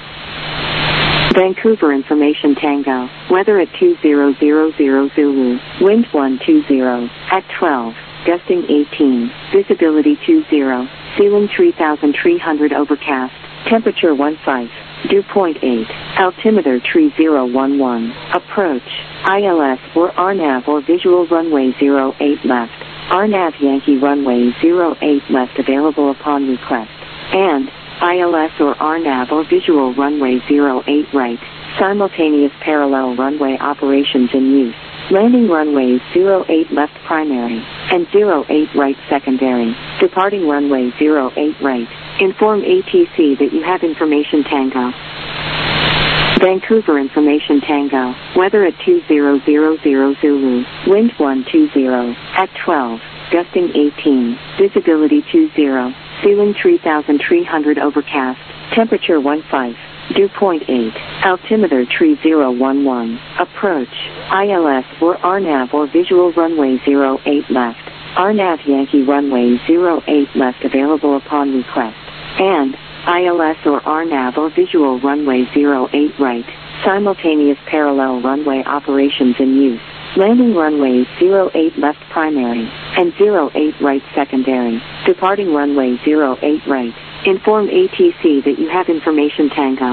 Vancouver information Tango. Weather at 2000 Zulu. Wind 120. At 12. Gusting 18. Visibility 20. Ceiling 3,300 overcast. Temperature 15. Dew point 8. Altimeter 3011. Approach. ILS or RNAV or visual runway 08 left. RNAV Yankee runway 08 left available upon request. And ILS or RNAV or visual runway 08 right. Simultaneous parallel runway operations in use. Landing runway 08 left primary, and 08 right secondary. Departing runway 08 right. Inform ATC that you have information Tango. Vancouver information Tango. Weather at 2000 Zulu. Wind 120. At 12. Gusting 18. Visibility 20. Ceiling 3,300 overcast. Temperature 15. Dew point 8. Altimeter 3011. Approach. ILS or RNAV or visual runway 08 left. RNAV Yankee runway 08 left available upon request. And ILS or RNAV or visual runway 08 right. Simultaneous parallel runway operations in use. Landing runway 08 left primary, and 08 right secondary. Departing runway 08 right. Inform ATC that you have information Tango.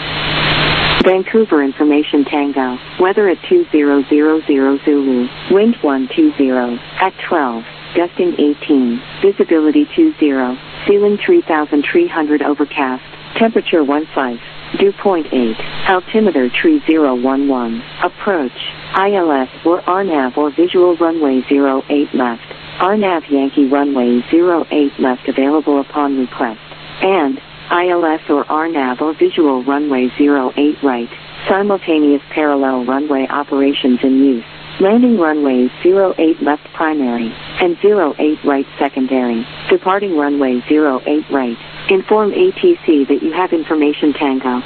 Vancouver information Tango. Weather at 2000 Zulu. Wind 120. At 12. Gusting 18. Visibility 20. Ceiling 3,300 overcast. Temperature 15. dew point 8, altimeter tree 011, approach, ILS or RNAV or visual runway 08 left, RNAV Yankee runway 08 left available upon request, and ILS or RNAV or visual runway 08 right, simultaneous parallel runway operations in use. Landing runways 08 left primary, and 08 right secondary, departing runway 08 right. Inform ATC that you have information Tango.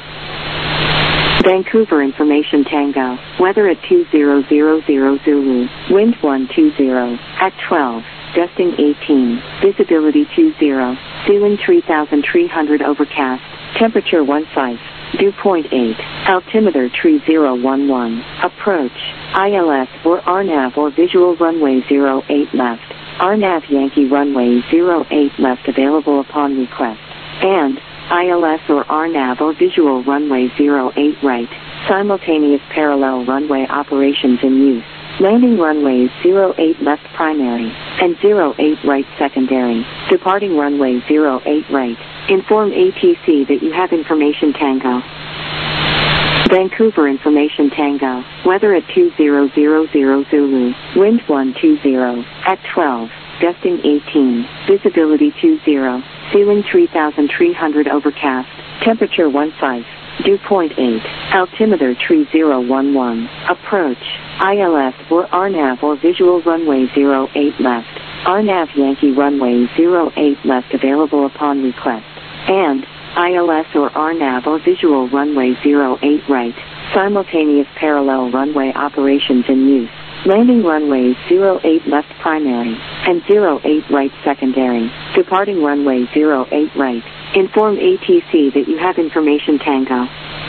Vancouver information Tango, weather at 2000 Zulu, wind 120, at 12, gusting 18, visibility 20, ceiling 3300 overcast, temperature 15. Dew point 8, altimeter tree 011, approach, ILS or RNAV or visual runway 08 left, RNAV Yankee runway 08 left available upon request, and ILS or RNAV or visual runway 08 right, simultaneous parallel runway operations in use. Landing runways 08 left primary, and 08 right secondary, departing runway 08 right. Inform ATC that you have information Tango. Vancouver information Tango, weather at 2000 Zulu, wind 120, at 12, gusting 18, visibility 20, ceiling 3300 overcast, temperature 15. Dew point 8, altimeter tree 011, approach, ILS or RNAV or visual runway 08 left, RNAV Yankee runway 08 left available upon request, and ILS or RNAV or visual runway 08 right, simultaneous parallel runway operations in use. Landing runways 08 left primary, and 08 right secondary, departing runway 08 right. Inform ATC that you have information Tango.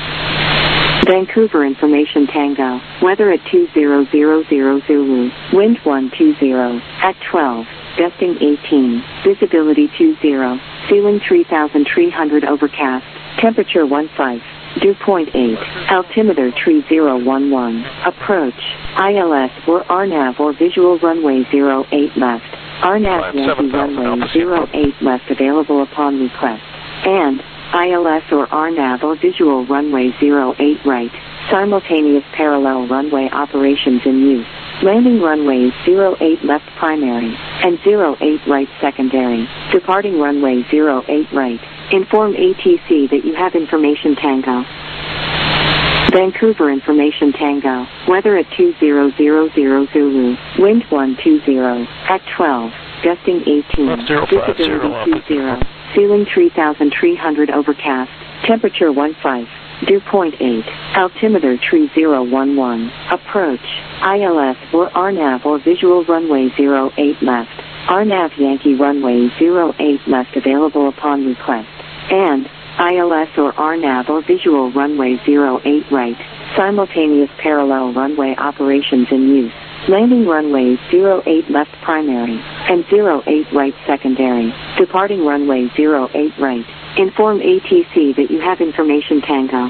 Vancouver information Tango, weather at 2000 Zulu, wind 120, at 12, gusting 18, visibility 20, ceiling 3300 overcast, temperature 15. Dew point 8, altimeter tree 011, approach, ILS or RNAV or visual runway 08 left, RNAV Yankee runway 08 left available upon request, and ILS or RNAV or visual runway 08 right, simultaneous parallel runway operations in use. Landing runways 08 left primary, and 08 right secondary, departing runway 08 right. Inform ATC that you have information Tango. Vancouver information Tango, weather at 2000 Zulu, wind 120, at 12, gusting 18, visibility 20, ceiling 3300 overcast, temperature 15. Dew point 8, altimeter tree 011, approach, ILS or RNAV or visual runway 08 left, RNAV Yankee runway 08 left available upon request, and ILS or RNAV or visual runway 08 right, simultaneous parallel runway operations in use. Landing runways 08 left primary, and 08 right secondary, departing runway 08 right. Inform ATC that you have information Tango.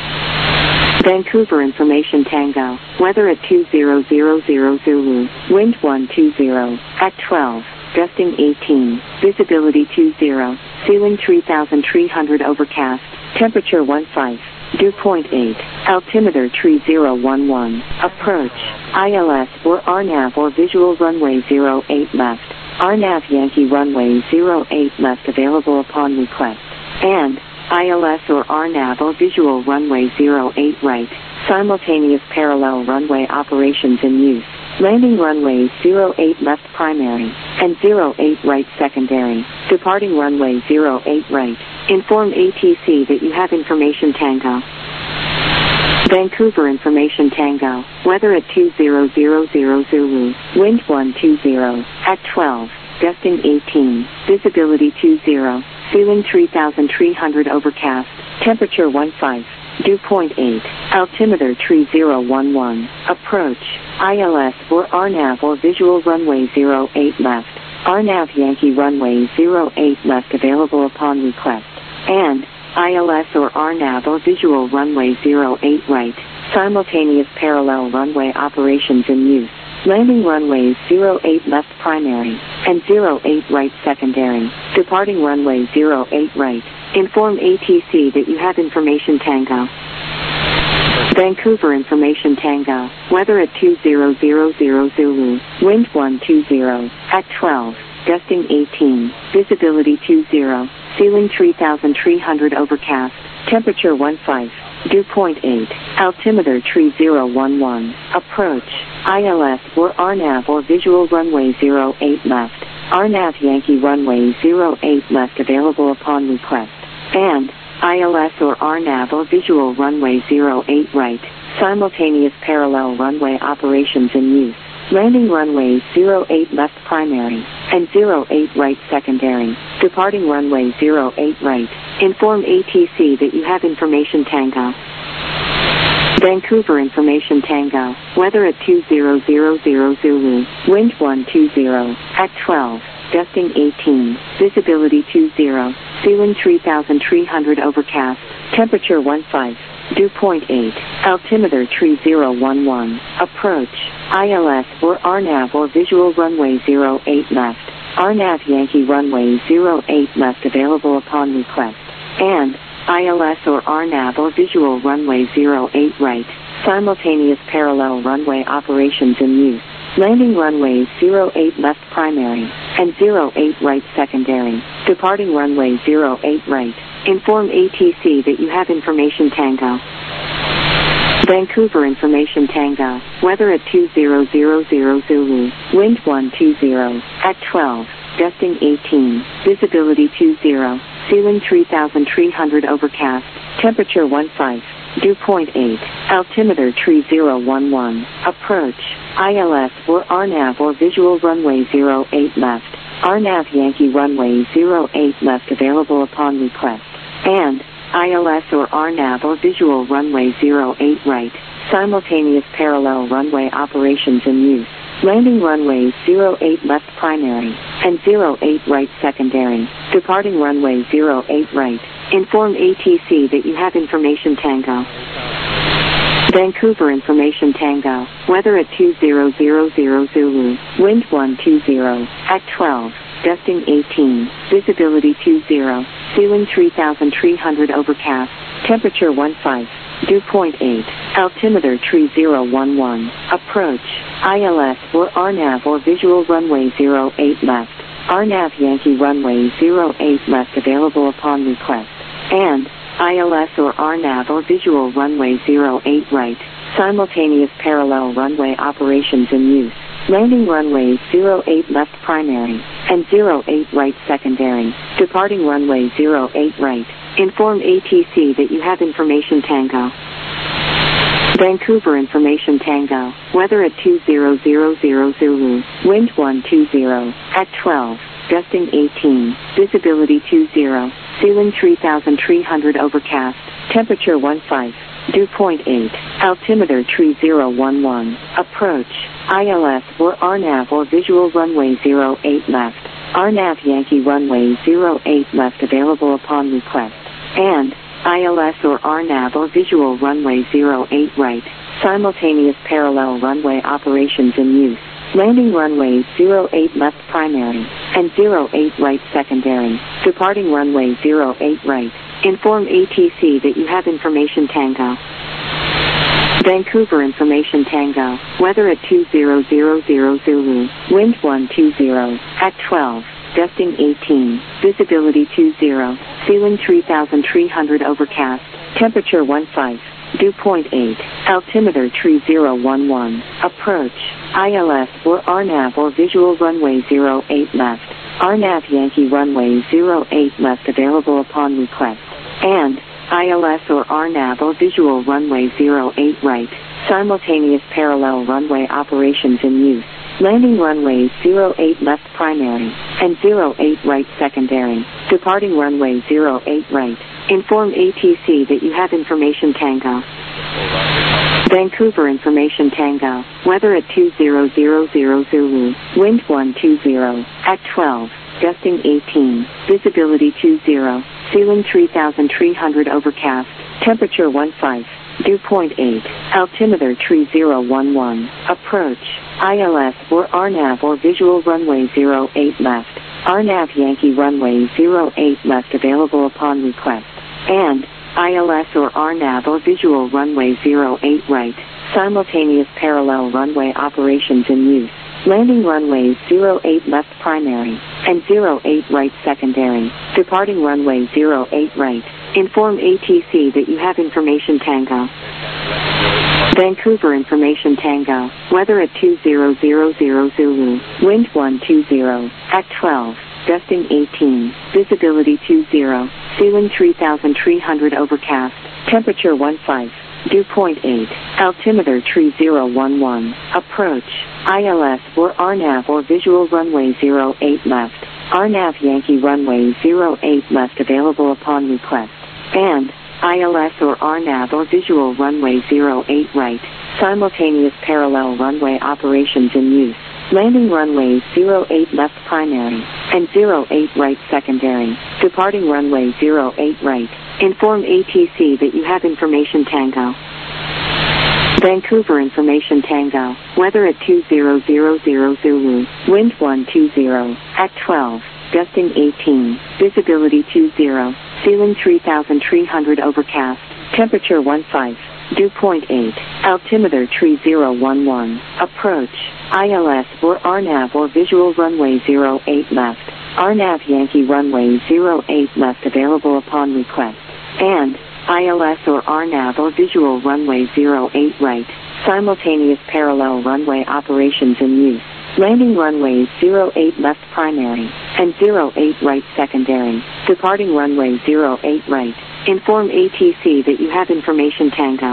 Vancouver information Tango, weather at 2000 Zulu, wind 120, at 12, gusting 18, visibility 20, ceiling 3300 overcast, temperature 15. Dew point 8, altimeter tree 011, approach, ILS or RNAV or visual runway 08 left, RNAV Yankee runway 08 left available upon request, and ILS or RNAV or visual runway 08 right, simultaneous parallel runway operations in use. Landing runways 08 left primary, and 08 right secondary, departing runway 08 right. Inform ATC that you have information Tango. Vancouver information Tango, weather at 2000 Zulu, wind 120, at 12, gusting 18, visibility 20, ceiling 3300 overcast, temperature 15. Dew point 8, altimeter tree 011, approach, ILS or RNAV or visual runway 08 left, RNAV Yankee runway 08 left available upon request, and ILS or RNAV or visual runway 08 right, simultaneous parallel runway operations in use. Landing runways 08 left primary, and 08 right secondary, departing runway 08 right. Inform ATC that you have information Tango. Vancouver Information Tango. Weather at 2000 Zulu. Wind 120. At 12. Gusting 18. Visibility 20. Ceiling 3300 overcast. Temperature 15. Dew point 8. Altimeter 3011. Approach. ILS or RNAV or visual runway 08 left. RNAV Yankee runway 08 left available upon request. And ILS or RNAV or visual runway 08 right. Simultaneous parallel runway operations in use. Landing runway 08 left primary and 08 right secondary. Departing runway 08 right. Inform ATC that you have information Tango. Vancouver Information Tango. Weather at 2000 Zulu. Wind 120. At 12. Gusting 18. Visibility 20. Ceiling 3300 overcast. Temperature 15. Dew point 8. Altimeter 3011. Approach. ILS or RNAV or visual runway 08 left. RNAV Yankee runway 08 left available upon request. And ILS or RNAV or visual runway 08 right. Simultaneous parallel runway operations in use. Landing runway 08 left primary and 08 right secondary. Departing runway 08 right. Inform ATC that you have information Tango. Vancouver Information Tango. Weather at 2000 Zulu. Wind 120. At 12. Gusting 18. Visibility 20. Ceiling 3300 overcast. Temperature 15. Dew point 8. Altimeter 3011. Approach. ILS or RNAV or visual runway 08 left. RNAV Yankee runway 08 left available upon request. And ILS or RNAV or visual runway 08 right. Simultaneous parallel runway operations in use. Landing runway 08 left primary and 08 right secondary. Departing runway 08 right. Inform ATC that you have information Tango. Vancouver Information Tango. Weather at 2000 Zulu. Wind 120. At 12. Gusting 18. Visibility 20. Ceiling 3300 overcast. Temperature 15. Dew point 8. Altimeter 3011. Approach. ILS or RNAV or visual runway 08 left. RNAV Yankee runway 08 left available upon request. And ILS or RNAV or visual runway 08 right. Simultaneous parallel runway operations in use. Landing runway 08 left primary and 08 right secondary. Departing runway 08 right. Inform ATC that you have information Tango. Vancouver Information Tango. Weather at 2000 Zulu. Wind 120. At 12. Gusting 18. Visibility 20. Ceiling 3300 overcast. Temperature 15. Dew point 8. Altimeter 3011. Approach. ILS or RNAV or visual runway 08 left. RNAV Yankee runway 08 left available upon request. And ILS or RNAV or visual runway 08 right. Simultaneous parallel runway operations in use. Landing runway 08 left primary and 08 right secondary. Departing runway 08 right. Inform ATC that you have information Tango. Vancouver Information Tango. Weather at 2000 Zulu. Wind 120. At 12. Gusting 18. Visibility 20. Ceiling 3300 overcast. Temperature 15. Dew point 8. Altimeter 3011. Approach. ILS or RNAV or visual runway 08 left. RNAV Yankee runway 08 left available upon request. And ILS or RNAV or visual runway 08 right. Simultaneous parallel runway operations in use. Landing runway 08 left primary and 08 right secondary. Departing runway 08 right. Inform ATC that you have information Tango. Vancouver Information Tango. Weather at 2000 Zulu. Wind 120. At 12. Gusting 18. Visibility 20. Ceiling 3300 overcast. Temperature 15. Dew point 8. Altimeter 3011. Approach. ILS or RNAV or visual runway 08 left. RNAV Yankee runway 08 left available upon request. And ILS or RNAV or visual runway 08 right, simultaneous parallel runway operations in use. Landing runways 08 left primary and 08 right secondary. Departing runway 08 right. Inform ATC that you have information Tango. Vancouver information Tango. Weather at 2000 Zulu. Wind 120. At 12. Gusting 18. Visibility 20. Ceiling 3300 overcast. Temperature 15. Dew point 8. Altimeter 3011. Approach. ILS or RNAV or visual runway 08 left. RNAV Yankee runway 08 left available upon request. And ILS or RNAV or visual runway 08 right. Simultaneous parallel runway operations in use. Landing runways 08 left primary and 08 right secondary. Departing runway 08 right. Inform ATC that you have information Tango. Vancouver information Tango. Weather at 2000 Zulu. Wind 120. At 12. Gusting 18. Visibility 20. Ceiling 3300 overcast. Temperature 15. Dew point 8. Altimeter 3011. Approach. ILS or RNAV or visual runway 08 left. RNAV Yankee runway 08 left available upon request. And ILS or RNAV or visual runway 08 right. Simultaneous parallel runway operations in use. Landing runways 08 left primary and 08 right secondary. Departing runway 08 right. Inform ATC that you have information Tango.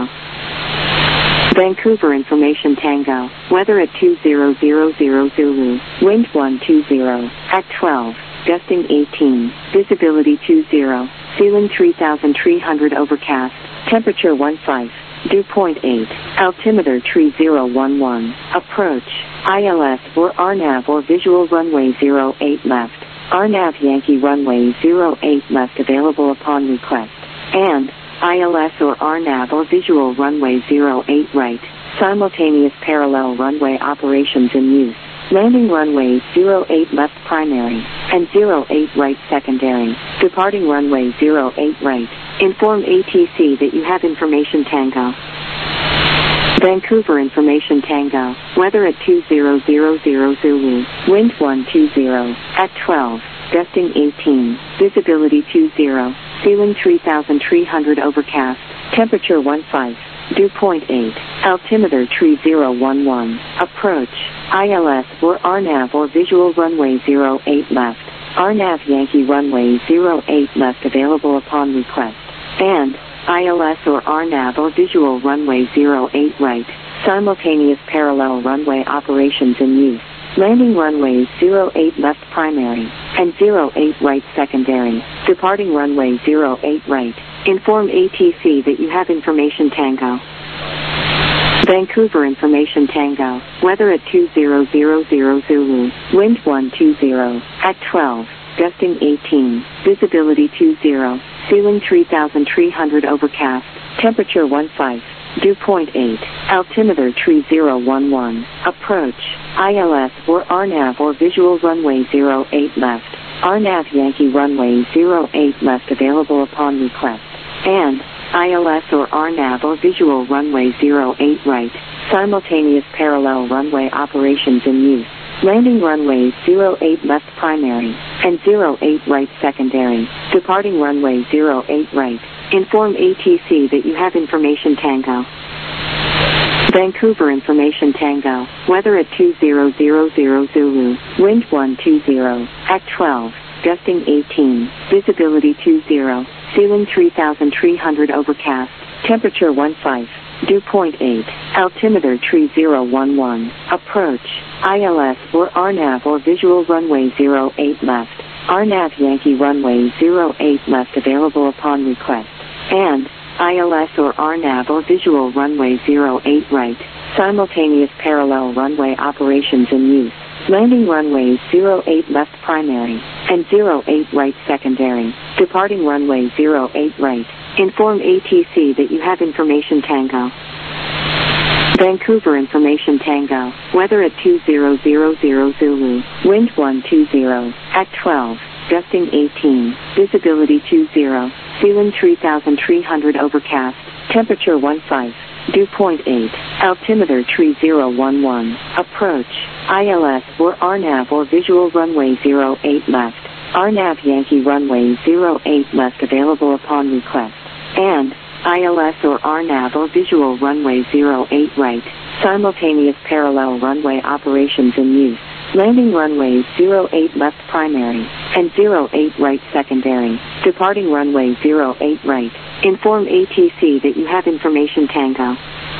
Vancouver information Tango. Weather at 2000 Zulu. Wind 120. At 12. Gusting 18. Visibility 20. Ceiling 3300 overcast. Temperature 15. Dew point 8. Altimeter 3011. Approach. ILS or RNAV or visual runway 08 left. RNAV Yankee runway 08 left available upon request. And ILS or RNAV or visual runway 08 right. Simultaneous parallel runway operations in use. Landing runways 08 left primary and 08 right secondary. Departing runway 08 right. Inform ATC that you have information Tango. Vancouver information Tango. Weather at 2000 Zulu. Wind 120. At 12. Gusting 18. Visibility 20. Ceiling 3300 overcast. Temperature 15. Dew point 8. Altimeter 3011. Approach. ILS or RNAV or visual runway 08 left. RNAV Yankee runway 08 left available upon request. And ILS or RNAV or visual runway 08 right. Simultaneous parallel runway operations in use. Landing runways 08 left primary and 08 right secondary. Departing runway 08 right. Inform ATC that you have information Tango. Vancouver information Tango. Weather at 2000 Zulu. Wind 120. At 12. Gusting 18. Visibility 20. Ceiling 3300 overcast. Temperature 15. Dew point 8. Altimeter 3011. Approach. ILS or RNAV or visual runway 08 left. RNAV Yankee runway 08 left available upon request. And ILS or RNAV or visual runway 08 right. Simultaneous parallel runway operations in use. Landing runways 08 left primary and 08 right secondary. Departing runway 08 right. Inform ATC that you have information Tango. Vancouver information Tango. Weather at 2000 Zulu. Wind 120. At 12. Gusting 18. Visibility 20. Ceiling 3300 overcast. Temperature 15. Dew point 8. Altimeter 3011. Approach. ILS or RNAV or visual runway 08 left. RNAV Yankee runway 08 left available upon request. And ILS or RNAV or visual runway 08 right. Simultaneous parallel runway operations in use. Landing runways 08 left primary and 08 right secondary. Departing runway 08 right. Inform ATC that you have information Tango. Vancouver Information Tango, weather at 2000 Zulu, wind 120, at 12, gusting 18, visibility 20, ceiling 3300 overcast, temperature 15, dew point 8, altimeter 3011, approach, ILS or RNAV or visual runway 08 left, RNAV Yankee runway 08 left available upon request, and ILS or RNAV or visual runway 08 right, simultaneous parallel runway operations in use, landing runways 08 left primary, and 08 right secondary, departing runway 08 right, inform ATC that you have information Tango.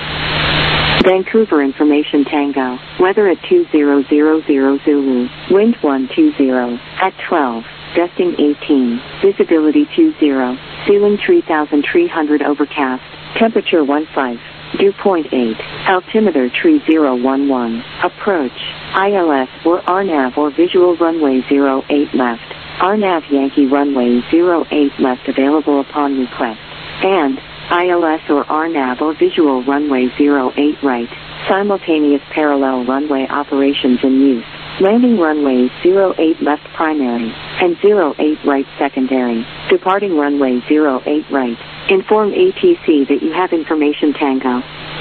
Vancouver Information Tango, weather at 2000 Zulu, wind 120, at 12, gusting 18, visibility 20, ceiling 3300 overcast, temperature 15, dew point 8, altimeter 3011, approach, ILS or RNAV or visual runway 08 left, RNAV Yankee runway 08 left available upon request, and ILS or RNAV or visual runway 08 right, simultaneous parallel runway operations in use, landing runways 08 left primary, and 08 right secondary, departing runway 08 right, inform ATC that you have information Tango.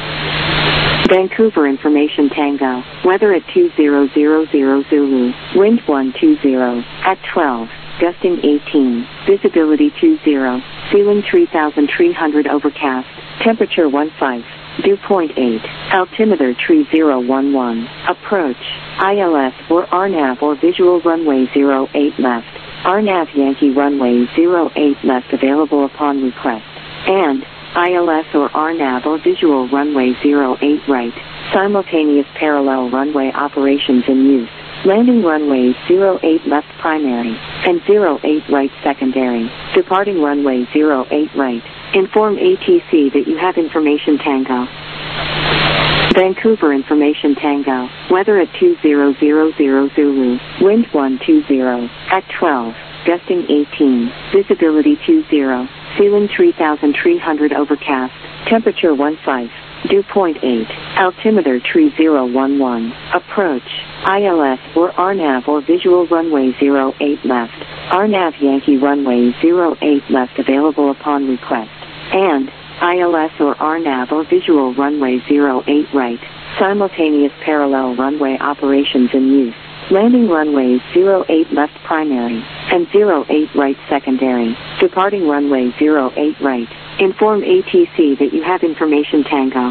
Vancouver Information Tango, weather at 2000 Zulu, wind 120, at 12, gusting 18, visibility 20, ceiling 3300 overcast, temperature 15, dew point 8, altimeter 3011, approach, ILS or RNAV or visual runway 08 left, RNAV Yankee runway 08 left available upon request, and ILS or RNAV or visual runway 08 right, simultaneous parallel runway operations in use, landing runways 08 left primary, and 08 right secondary, departing runway 08 right, inform ATC that you have information Tango. Vancouver Information Tango, weather at 2000 Zulu, wind 120, at 12, gusting 18, visibility 20, ceiling 3300 overcast, temperature 15, dew point 8, altimeter 3011, approach, ILS or RNAV or visual runway 08 left, RNAV Yankee runway 08 left available upon request, and ILS or RNAV or visual runway 08 right, simultaneous parallel runway operations in use, landing runways 08 left primary, and 08 right secondary, departing runway 08 right, inform ATC that you have information Tango.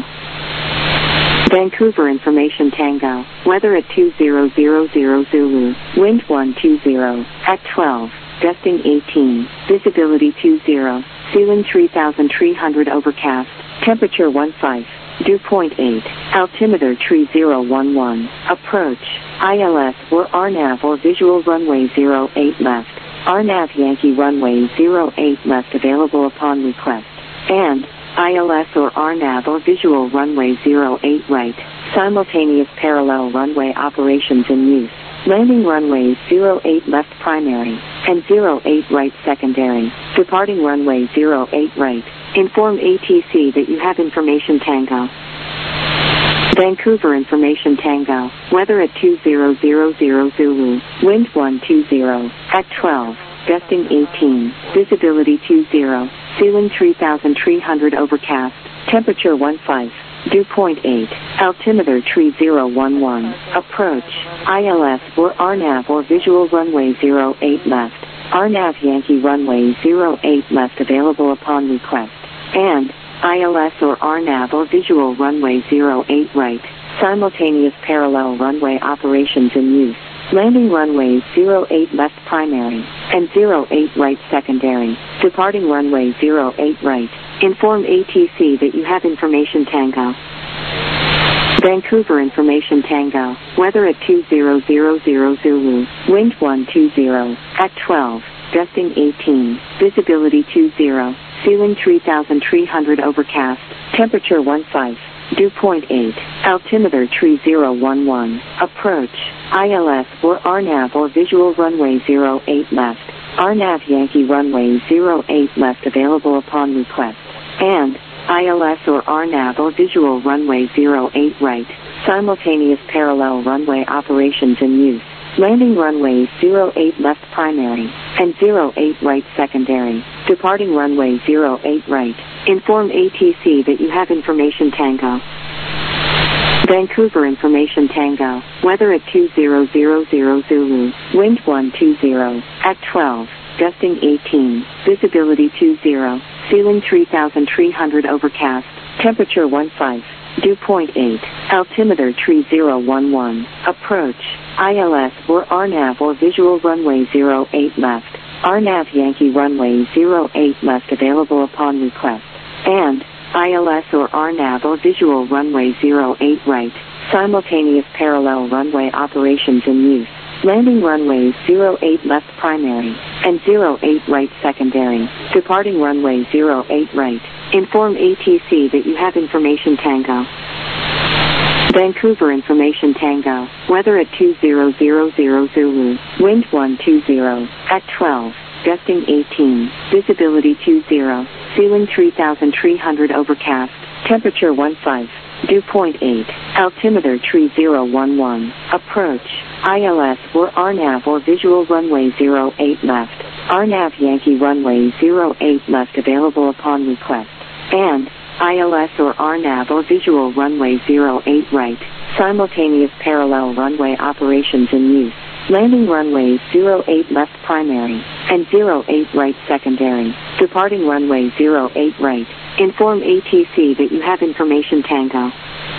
Vancouver Information Tango, weather at 2000 Zulu, wind 120, at 12, gusting 18, visibility 20, ceiling 3300 overcast, temperature 15, dew point 8, altimeter 3011, approach, ILS or RNAV or visual runway 08 left, RNAV Yankee runway 08 left available upon request, and ILS or RNAV or visual runway 08 right, simultaneous parallel runway operations in use, landing runways 08 left primary, and 08 right secondary, departing runway 08 right, inform ATC that you have information Tango. Vancouver Information Tango, weather at 2000 Zulu, wind 120, at 12, gusting 18, visibility 20, ceiling 3300 overcast, temperature 15, dew point 8, altimeter 3011, approach, ILS or RNAV or visual runway 08 left, RNAV Yankee runway 08 left available upon request, and ILS or RNAV or visual runway 08 right, simultaneous parallel runway operations in use, landing runways 08 left primary, and 08 right secondary, departing runway 08 right, inform ATC that you have information Tango. Vancouver Information Tango, weather at 2000 Zulu, wind 120, at 12, gusting 18, visibility 20, ceiling 3300 overcast, temperature 15, dew point 8, altimeter 3011, approach, ILS or RNAV or visual runway 08 left, RNAV Yankee runway 08 left available upon request, and ILS or RNAV or visual runway 08 right, simultaneous parallel runway operations in use. Landing runway 08 left primary, and 08 right secondary. Departing runway 08 right. Inform ATC that you have information Tango. Vancouver information Tango. Weather at 2000 Zulu. Wind 120. At 12. Gusting 18. Visibility 20. Ceiling 3300 overcast. Temperature 15. Dew point 8. Altimeter 3011. Approach. ILS or RNAV or visual runway 08 left. RNAV Yankee runway 08 left available upon request. And ILS or RNAV or visual runway 08 right. Simultaneous parallel runway operations in use. Landing runways 08 left primary and 08 right secondary. Departing runway 08 right. Inform ATC that you have information Tango. Vancouver information Tango. Weather at 2000 Zulu. Wind 120. At 12. Gusting 18. Visibility 20. Ceiling 3300 overcast. Temperature 15. Dew point 8. Altimeter 3011. Approach. ILS or RNAV or visual runway 08 left. RNAV Yankee runway 08 left available upon request. And ILS or RNAV or visual runway 08 right. Simultaneous parallel runway operations in use. Landing runways 08 left primary and 08 right secondary. Departing runway 08 right. Inform ATC that you have information Tango.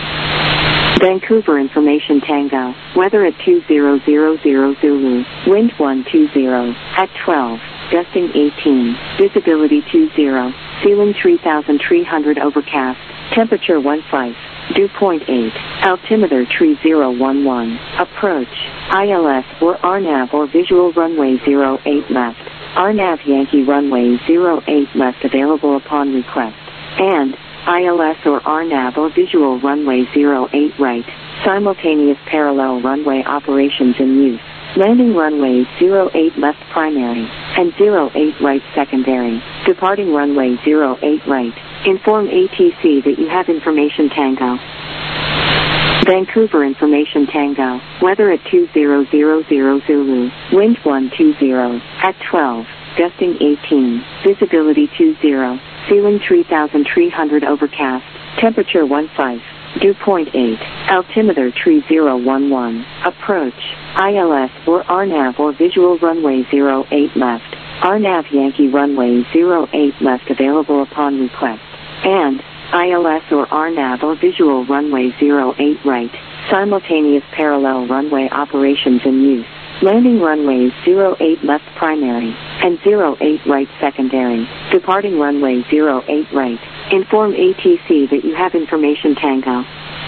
Vancouver information Tango. Weather at 2000 Zulu. Wind 120. At 12. Gusting 18. Visibility 20. Ceiling 3300 overcast. Temperature 15. Dew point 8. Altimeter 3011. Approach. ILS or RNAV or visual runway 08 left. RNAV Yankee runway 08 left available upon request. And ILS or RNAV or visual runway 08 right. Simultaneous parallel runway operations in use. Landing runways 08 left primary and 08 right secondary. Departing runway 08 right. Inform ATC that you have information Tango. Vancouver information Tango. Weather at 2000 Zulu. Wind 120. At 12. Gusting 18. Visibility 20. Ceiling 3300 overcast. Temperature 15. Dew point 8. Altimeter 3011. Approach. ILS or RNAV or visual runway 08 left. RNAV Yankee runway 08 left available upon request. And ILS or RNAV or visual runway 08 right. Simultaneous parallel runway operations in use. Landing runways 08 left primary and 08 right secondary. Departing runway 08 right. Inform ATC that you have information Tango.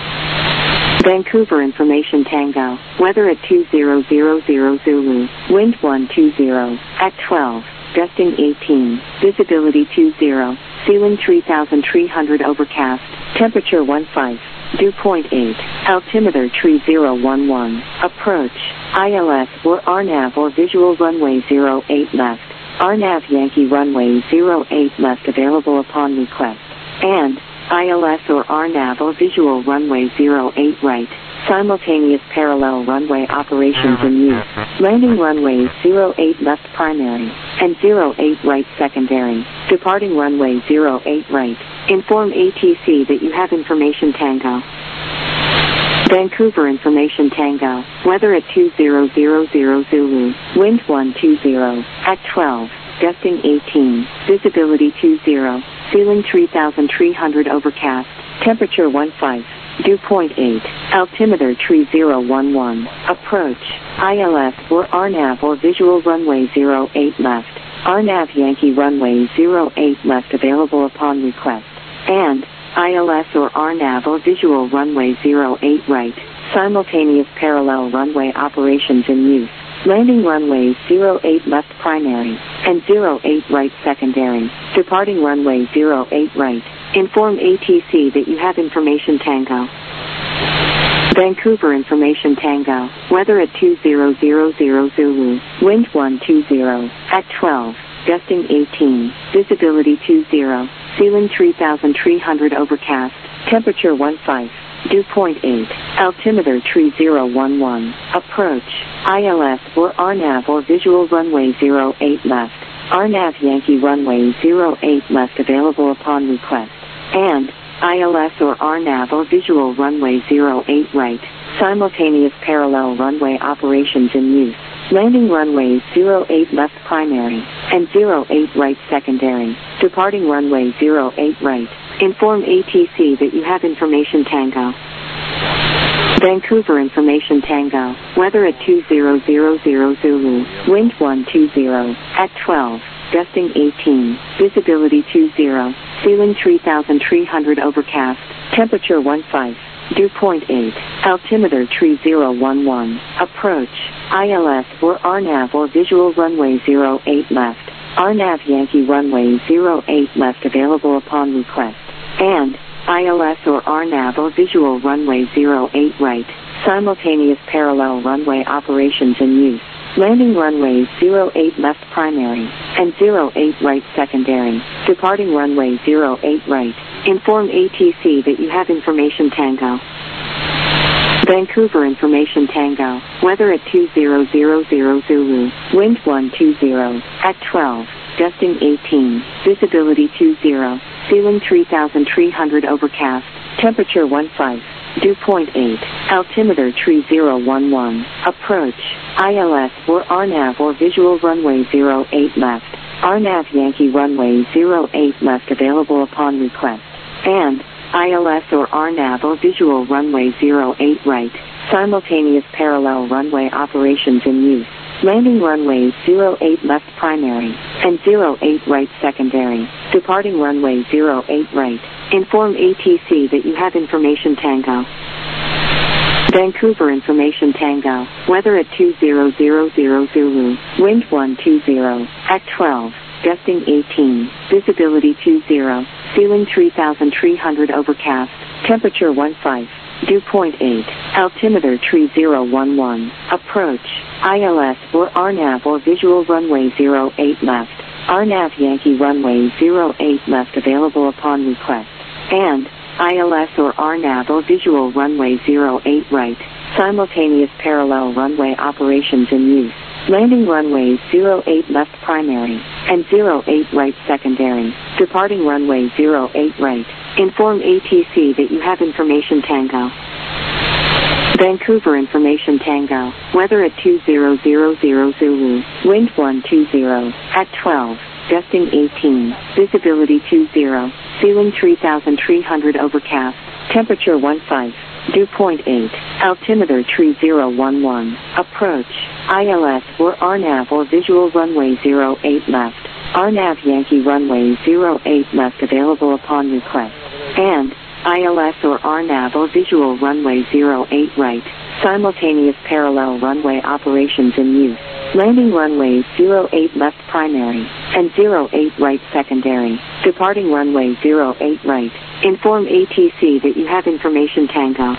Vancouver information Tango. Weather at 2000 Zulu. Wind 120. At 12. Gusting 18. Visibility 20. Ceiling 3300 overcast. Temperature 15. Dew point 8. Altimeter 3011. Approach. ILS or RNAV or visual runway 08 left. RNAV Yankee runway 08 left available upon request. And ILS or RNAV or visual runway 08 right. Simultaneous parallel runway operations in use. Landing runways 08 left primary and 08 right secondary. Departing runway 08 right. Inform ATC that you have information Tango. Vancouver information Tango. Weather at 2000 Zulu. Wind 120. At 12. Gusting 18. Visibility 20. Ceiling 3300 overcast. Temperature 15. Dew point 8. Altimeter 3011. Approach. ILS or RNAV or visual runway 08 left. RNAV Yankee runway 08 left available upon request. And ILS or RNAV or visual runway 08 right. Simultaneous parallel runway operations in use. Landing runways 08 left primary and 08 right secondary. Departing runway 08 right. Inform ATC that you have information Tango. Vancouver information Tango. Weather at 2000 Zulu. Wind 120. At 12. Gusting 18. Visibility 20. ceiling 3,300 overcast, temperature 15, dew point 8, altimeter tree 011, approach, ILS or RNAV or visual runway 08 left, RNAV Yankee runway 08 left available upon request, and ILS or RNAV or visual runway 08 right, simultaneous parallel runway operations in use. Landing runways 08 left primary and 08 right secondary. Departing runway 08 right. Inform ATC that you have information Tango. Vancouver information Tango. Weather at 2000 Zulu. Wind 120 at 12. Gusting 18. Visibility 20. Ceiling 3,300 overcast. Temperature 15. Dew point 8. Altimeter tree 011. Approach. ILS or RNAV or visual runway 08 left. RNAV Yankee runway 08 left available upon request. And ILS or RNAV or visual runway 08 right. Simultaneous parallel runway operations in use. Landing runways 08 left primary and 08 right secondary. Departing runway 08 right. Inform ATC that you have information Tango. Vancouver information Tango. Weather at 2000 Zulu. Wind 120 at 12. Gusting 18. Visibility 20. Ceiling 3,300 overcast. Temperature 15. Dew point 8. Altimeter tree 011. Approach. ILS or RNAV or visual runway 08 left. RNAV Yankee runway 08 left available upon request. And ILS or RNAV or visual runway 08 right. Simultaneous parallel runway operations in use. Landing runways 08 left primary and 08 right secondary. Departing runway 08 right. Inform ATC that you have information Tango. Vancouver information Tango. Weather at 2000 Zulu. Wind 120 at 12. Gusting 18. Visibility 20. Ceiling 3,300 overcast. Temperature 15. Dew point 8. Altimeter tree 011. Approach. ILS or RNAV or visual runway 08 left. RNAV Yankee runway 08 left available upon request. And ILS or RNAV or visual runway 08 right. Simultaneous parallel runway operations in use. Landing runways 08 left primary and 08 right secondary. Departing runway 08 right. Inform ATC that you have information Tango. Vancouver information Tango. Weather at 2000 Zulu. Wind 120 at 12. Gusting 18. Visibility 20. Ceiling 3,300 overcast. Temperature 15. Dew point 8. Altimeter tree 011. Approach. ILS or RNAV or visual runway 08 left. RNAV Yankee runway 08 left available upon request. And ILS or RNAV or visual runway 08 right. Simultaneous parallel runway operations in use. Landing runways 08 left primary and 08 right secondary. Departing runway 08 right. Inform ATC that you have information Tango.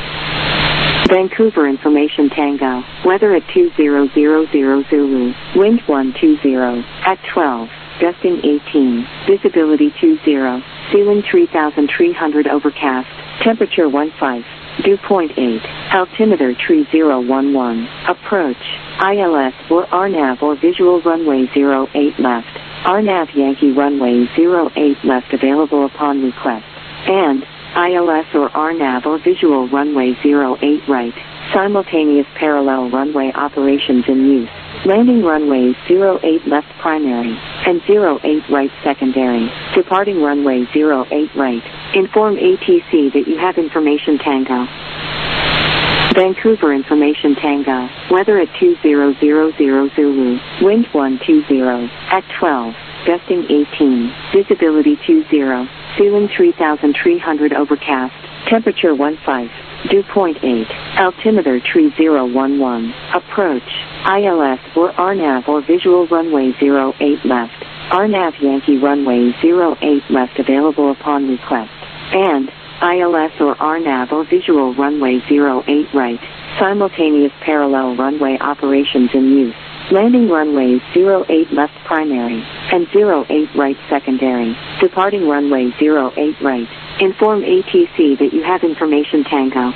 Vancouver information Tango. Weather at 2000 Zulu. Wind 120 at 12. Gusting 18. Visibility 20. Ceiling 3,300 overcast. Temperature 15. Dew point 8. Altimeter tree 011. Approach. ILS or RNAV or visual runway 08 left. RNAV Yankee runway 08 left available upon request. And ILS or RNAV or visual runway 08 right. Simultaneous parallel runway operations in use. Landing runways 08 left primary and 08 right secondary. Departing runway 08 right. Inform ATC that you have information Tango. Vancouver information Tango. Weather at 2000 Zulu. Wind 120 at 12. Gusting 18. Visibility 20. Ceiling 3,300 overcast. Temperature 15. Dew point 8. Altimeter tree 011. Approach. ILS or RNAV or visual runway 08 left. RNAV Yankee runway 08 left available upon request. And ILS or RNAV or visual runway 08 right. Simultaneous parallel runway operations in use. Landing runways 08 left primary and 08 right secondary. Departing runway 08 right. Inform ATC that you have information Tango.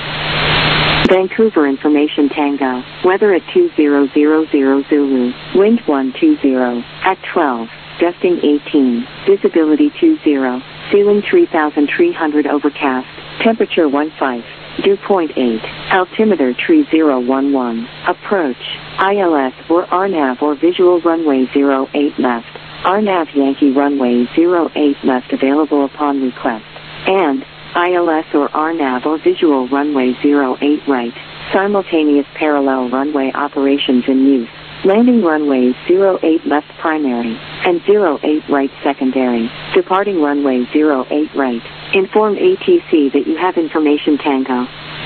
Vancouver information Tango. Weather at 2000 Zulu. Wind 120. At 12. Gusting 18. Visibility 20. Ceiling 3300 overcast. Temperature 15. Dew point 8. Altimeter 3011. Approach. ILS or RNAV or visual runway 08 left. RNAV Yankee runway 08 left available upon request. And ILS or RNAV or visual runway 08 right. Simultaneous parallel runway operations in use. Landing runways 08 left primary and 08 right secondary. Departing runway 08 right. Inform ATC that you have information Tango.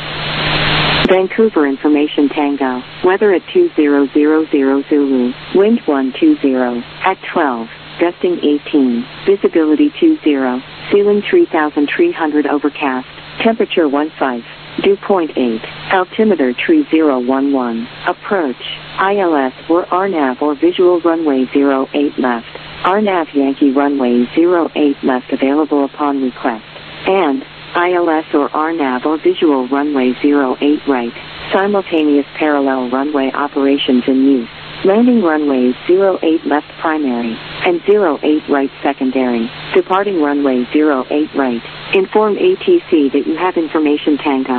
Vancouver information Tango. Weather at 2000 Zulu. Wind 120. At 12. Gusting 18. Visibility 20. Ceiling 3300 overcast. Temperature 15. Dew point 8. Altimeter 3011. Approach. ILS or RNAV or visual runway 08 left. RNAV Yankee runway 08 left available upon request. And ILS or RNAV or visual runway 08 right. Simultaneous parallel runway operations in use. Landing runways 08 left primary and 08 right secondary. Departing runway 08 right. Inform ATC that you have information Tango.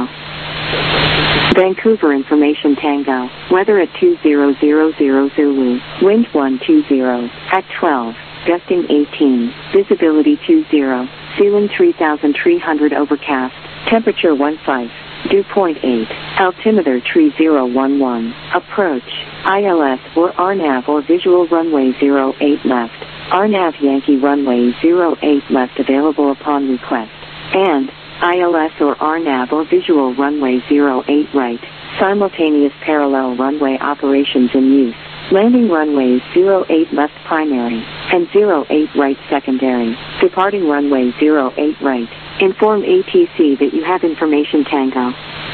Vancouver information Tango. Weather at 2000 Zulu. Wind 120. At 12. Gusting 18. Visibility 20. Ceiling 3300 overcast. Temperature 15. Dew point 8. Altimeter 3011. Approach. ILS or RNAV or visual runway 08 left. RNAV Yankee runway 08 left available upon request. And ILS or RNAV or visual runway 08 right. Simultaneous parallel runway operations in use. Landing runways 08 left primary and 08 right secondary. Departing runway 08 right. Inform ATC that you have information Tango.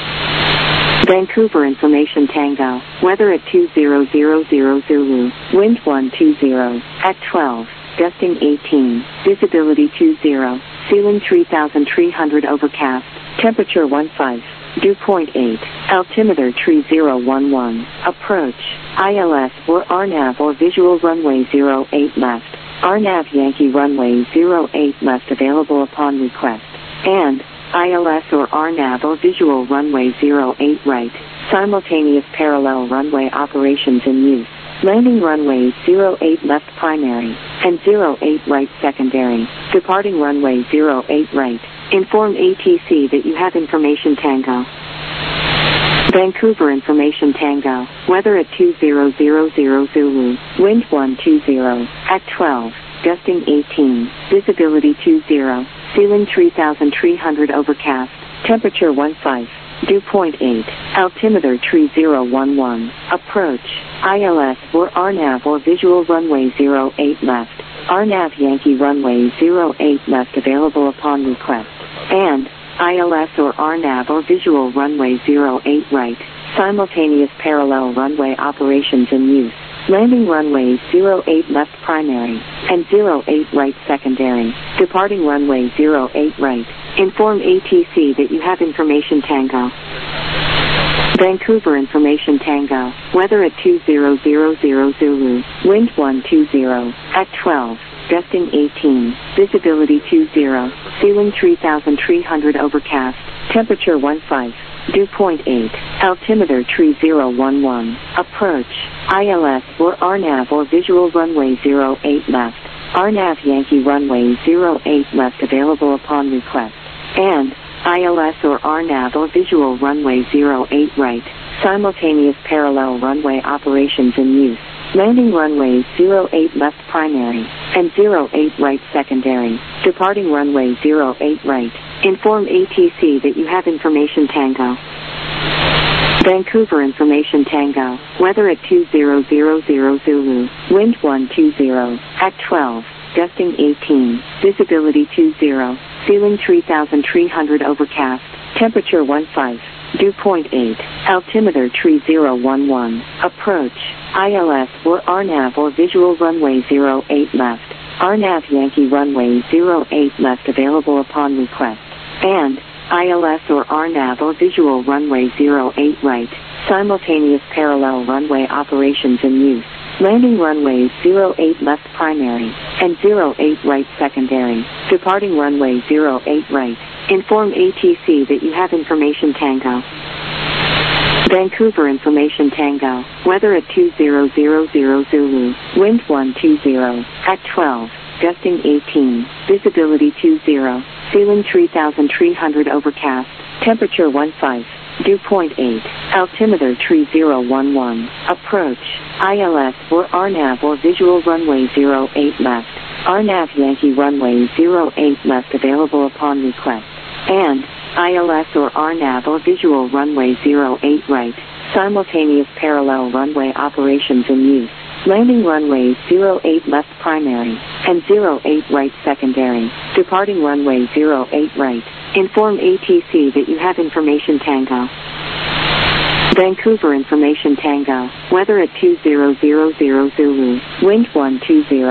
Vancouver information Tango. Weather at 2000 Zulu. Wind 120. At 12. Gusting 18. Visibility 20. Ceiling 3300 overcast. Temperature 15. Dew point 8. Altimeter 3011. Approach. ILS or RNAV or visual runway 08 left. RNAV Yankee runway 08 left available upon request. And ILS or RNAV or visual runway 08 right. Simultaneous parallel runway operations in use. Landing runways 08 left primary and 08 right secondary. Departing runway 08 right. Inform ATC that you have information Tango. Vancouver information Tango. Weather at 2000 Zulu. Wind 120. At 12. Gusting 18. Visibility 20. Ceiling 3300 overcast. Temperature 15. Dew point 8. Altimeter 3011. Approach. ILS or RNAV or visual runway 08 left. RNAV Yankee runway 08 left available upon request. And ILS or RNAV or visual runway 08 right. Simultaneous parallel runway operations in use. Landing runways 08 left primary and 08 right secondary. Departing runway 08 right. Inform ATC that you have information Tango. Vancouver information Tango. Weather at 2000 Zulu. Wind 120. At 12. Gusting 18. Visibility 20. Ceiling 3300 overcast. Temperature 15. Dew point 8. Altimeter 3011. Approach. ILS or RNAV or visual runway 08 left. RNAV Yankee runway 08 left available upon request. And ILS or RNAV or visual runway 08 right. Simultaneous parallel runway operations in use. Landing runways 08 left primary and 08 right secondary. Departing runway 08 right. Inform ATC that you have information Tango. Vancouver information Tango. Weather at 2000 Zulu. Wind 120. At 12. Gusting 18. Visibility 20. Ceiling 3300 overcast. Temperature 15. Dew point 8. Altimeter 3011. Approach. ILS or RNAV or visual runway 08 left. RNAV Yankee runway 08 left available upon request. And ILS or RNAV or visual runway 08 right. Simultaneous parallel runway operations in use. Landing runways 08 left primary and 08 right secondary. Departing runway 08 right. Inform ATC that you have information Tango. Vancouver Information Tango. Weather at 2000 Zulu. Wind 120 at 12. Gusting 18. Visibility 20. Ceiling 3,300 overcast. Temperature 15. Dew point 8. Altimeter 3011. Approach. ILS or RNAV or visual runway 08 left. RNAV Yankee runway 08 left available upon request. And ILS or RNAV or visual runway 08 right. Simultaneous parallel runway operations in use. Landing runways 08 left primary and 08 right secondary. Departing runway 08 right. Inform ATC that you have information Tango. Vancouver Information Tango. Weather at 2000 Zulu. Wind 120.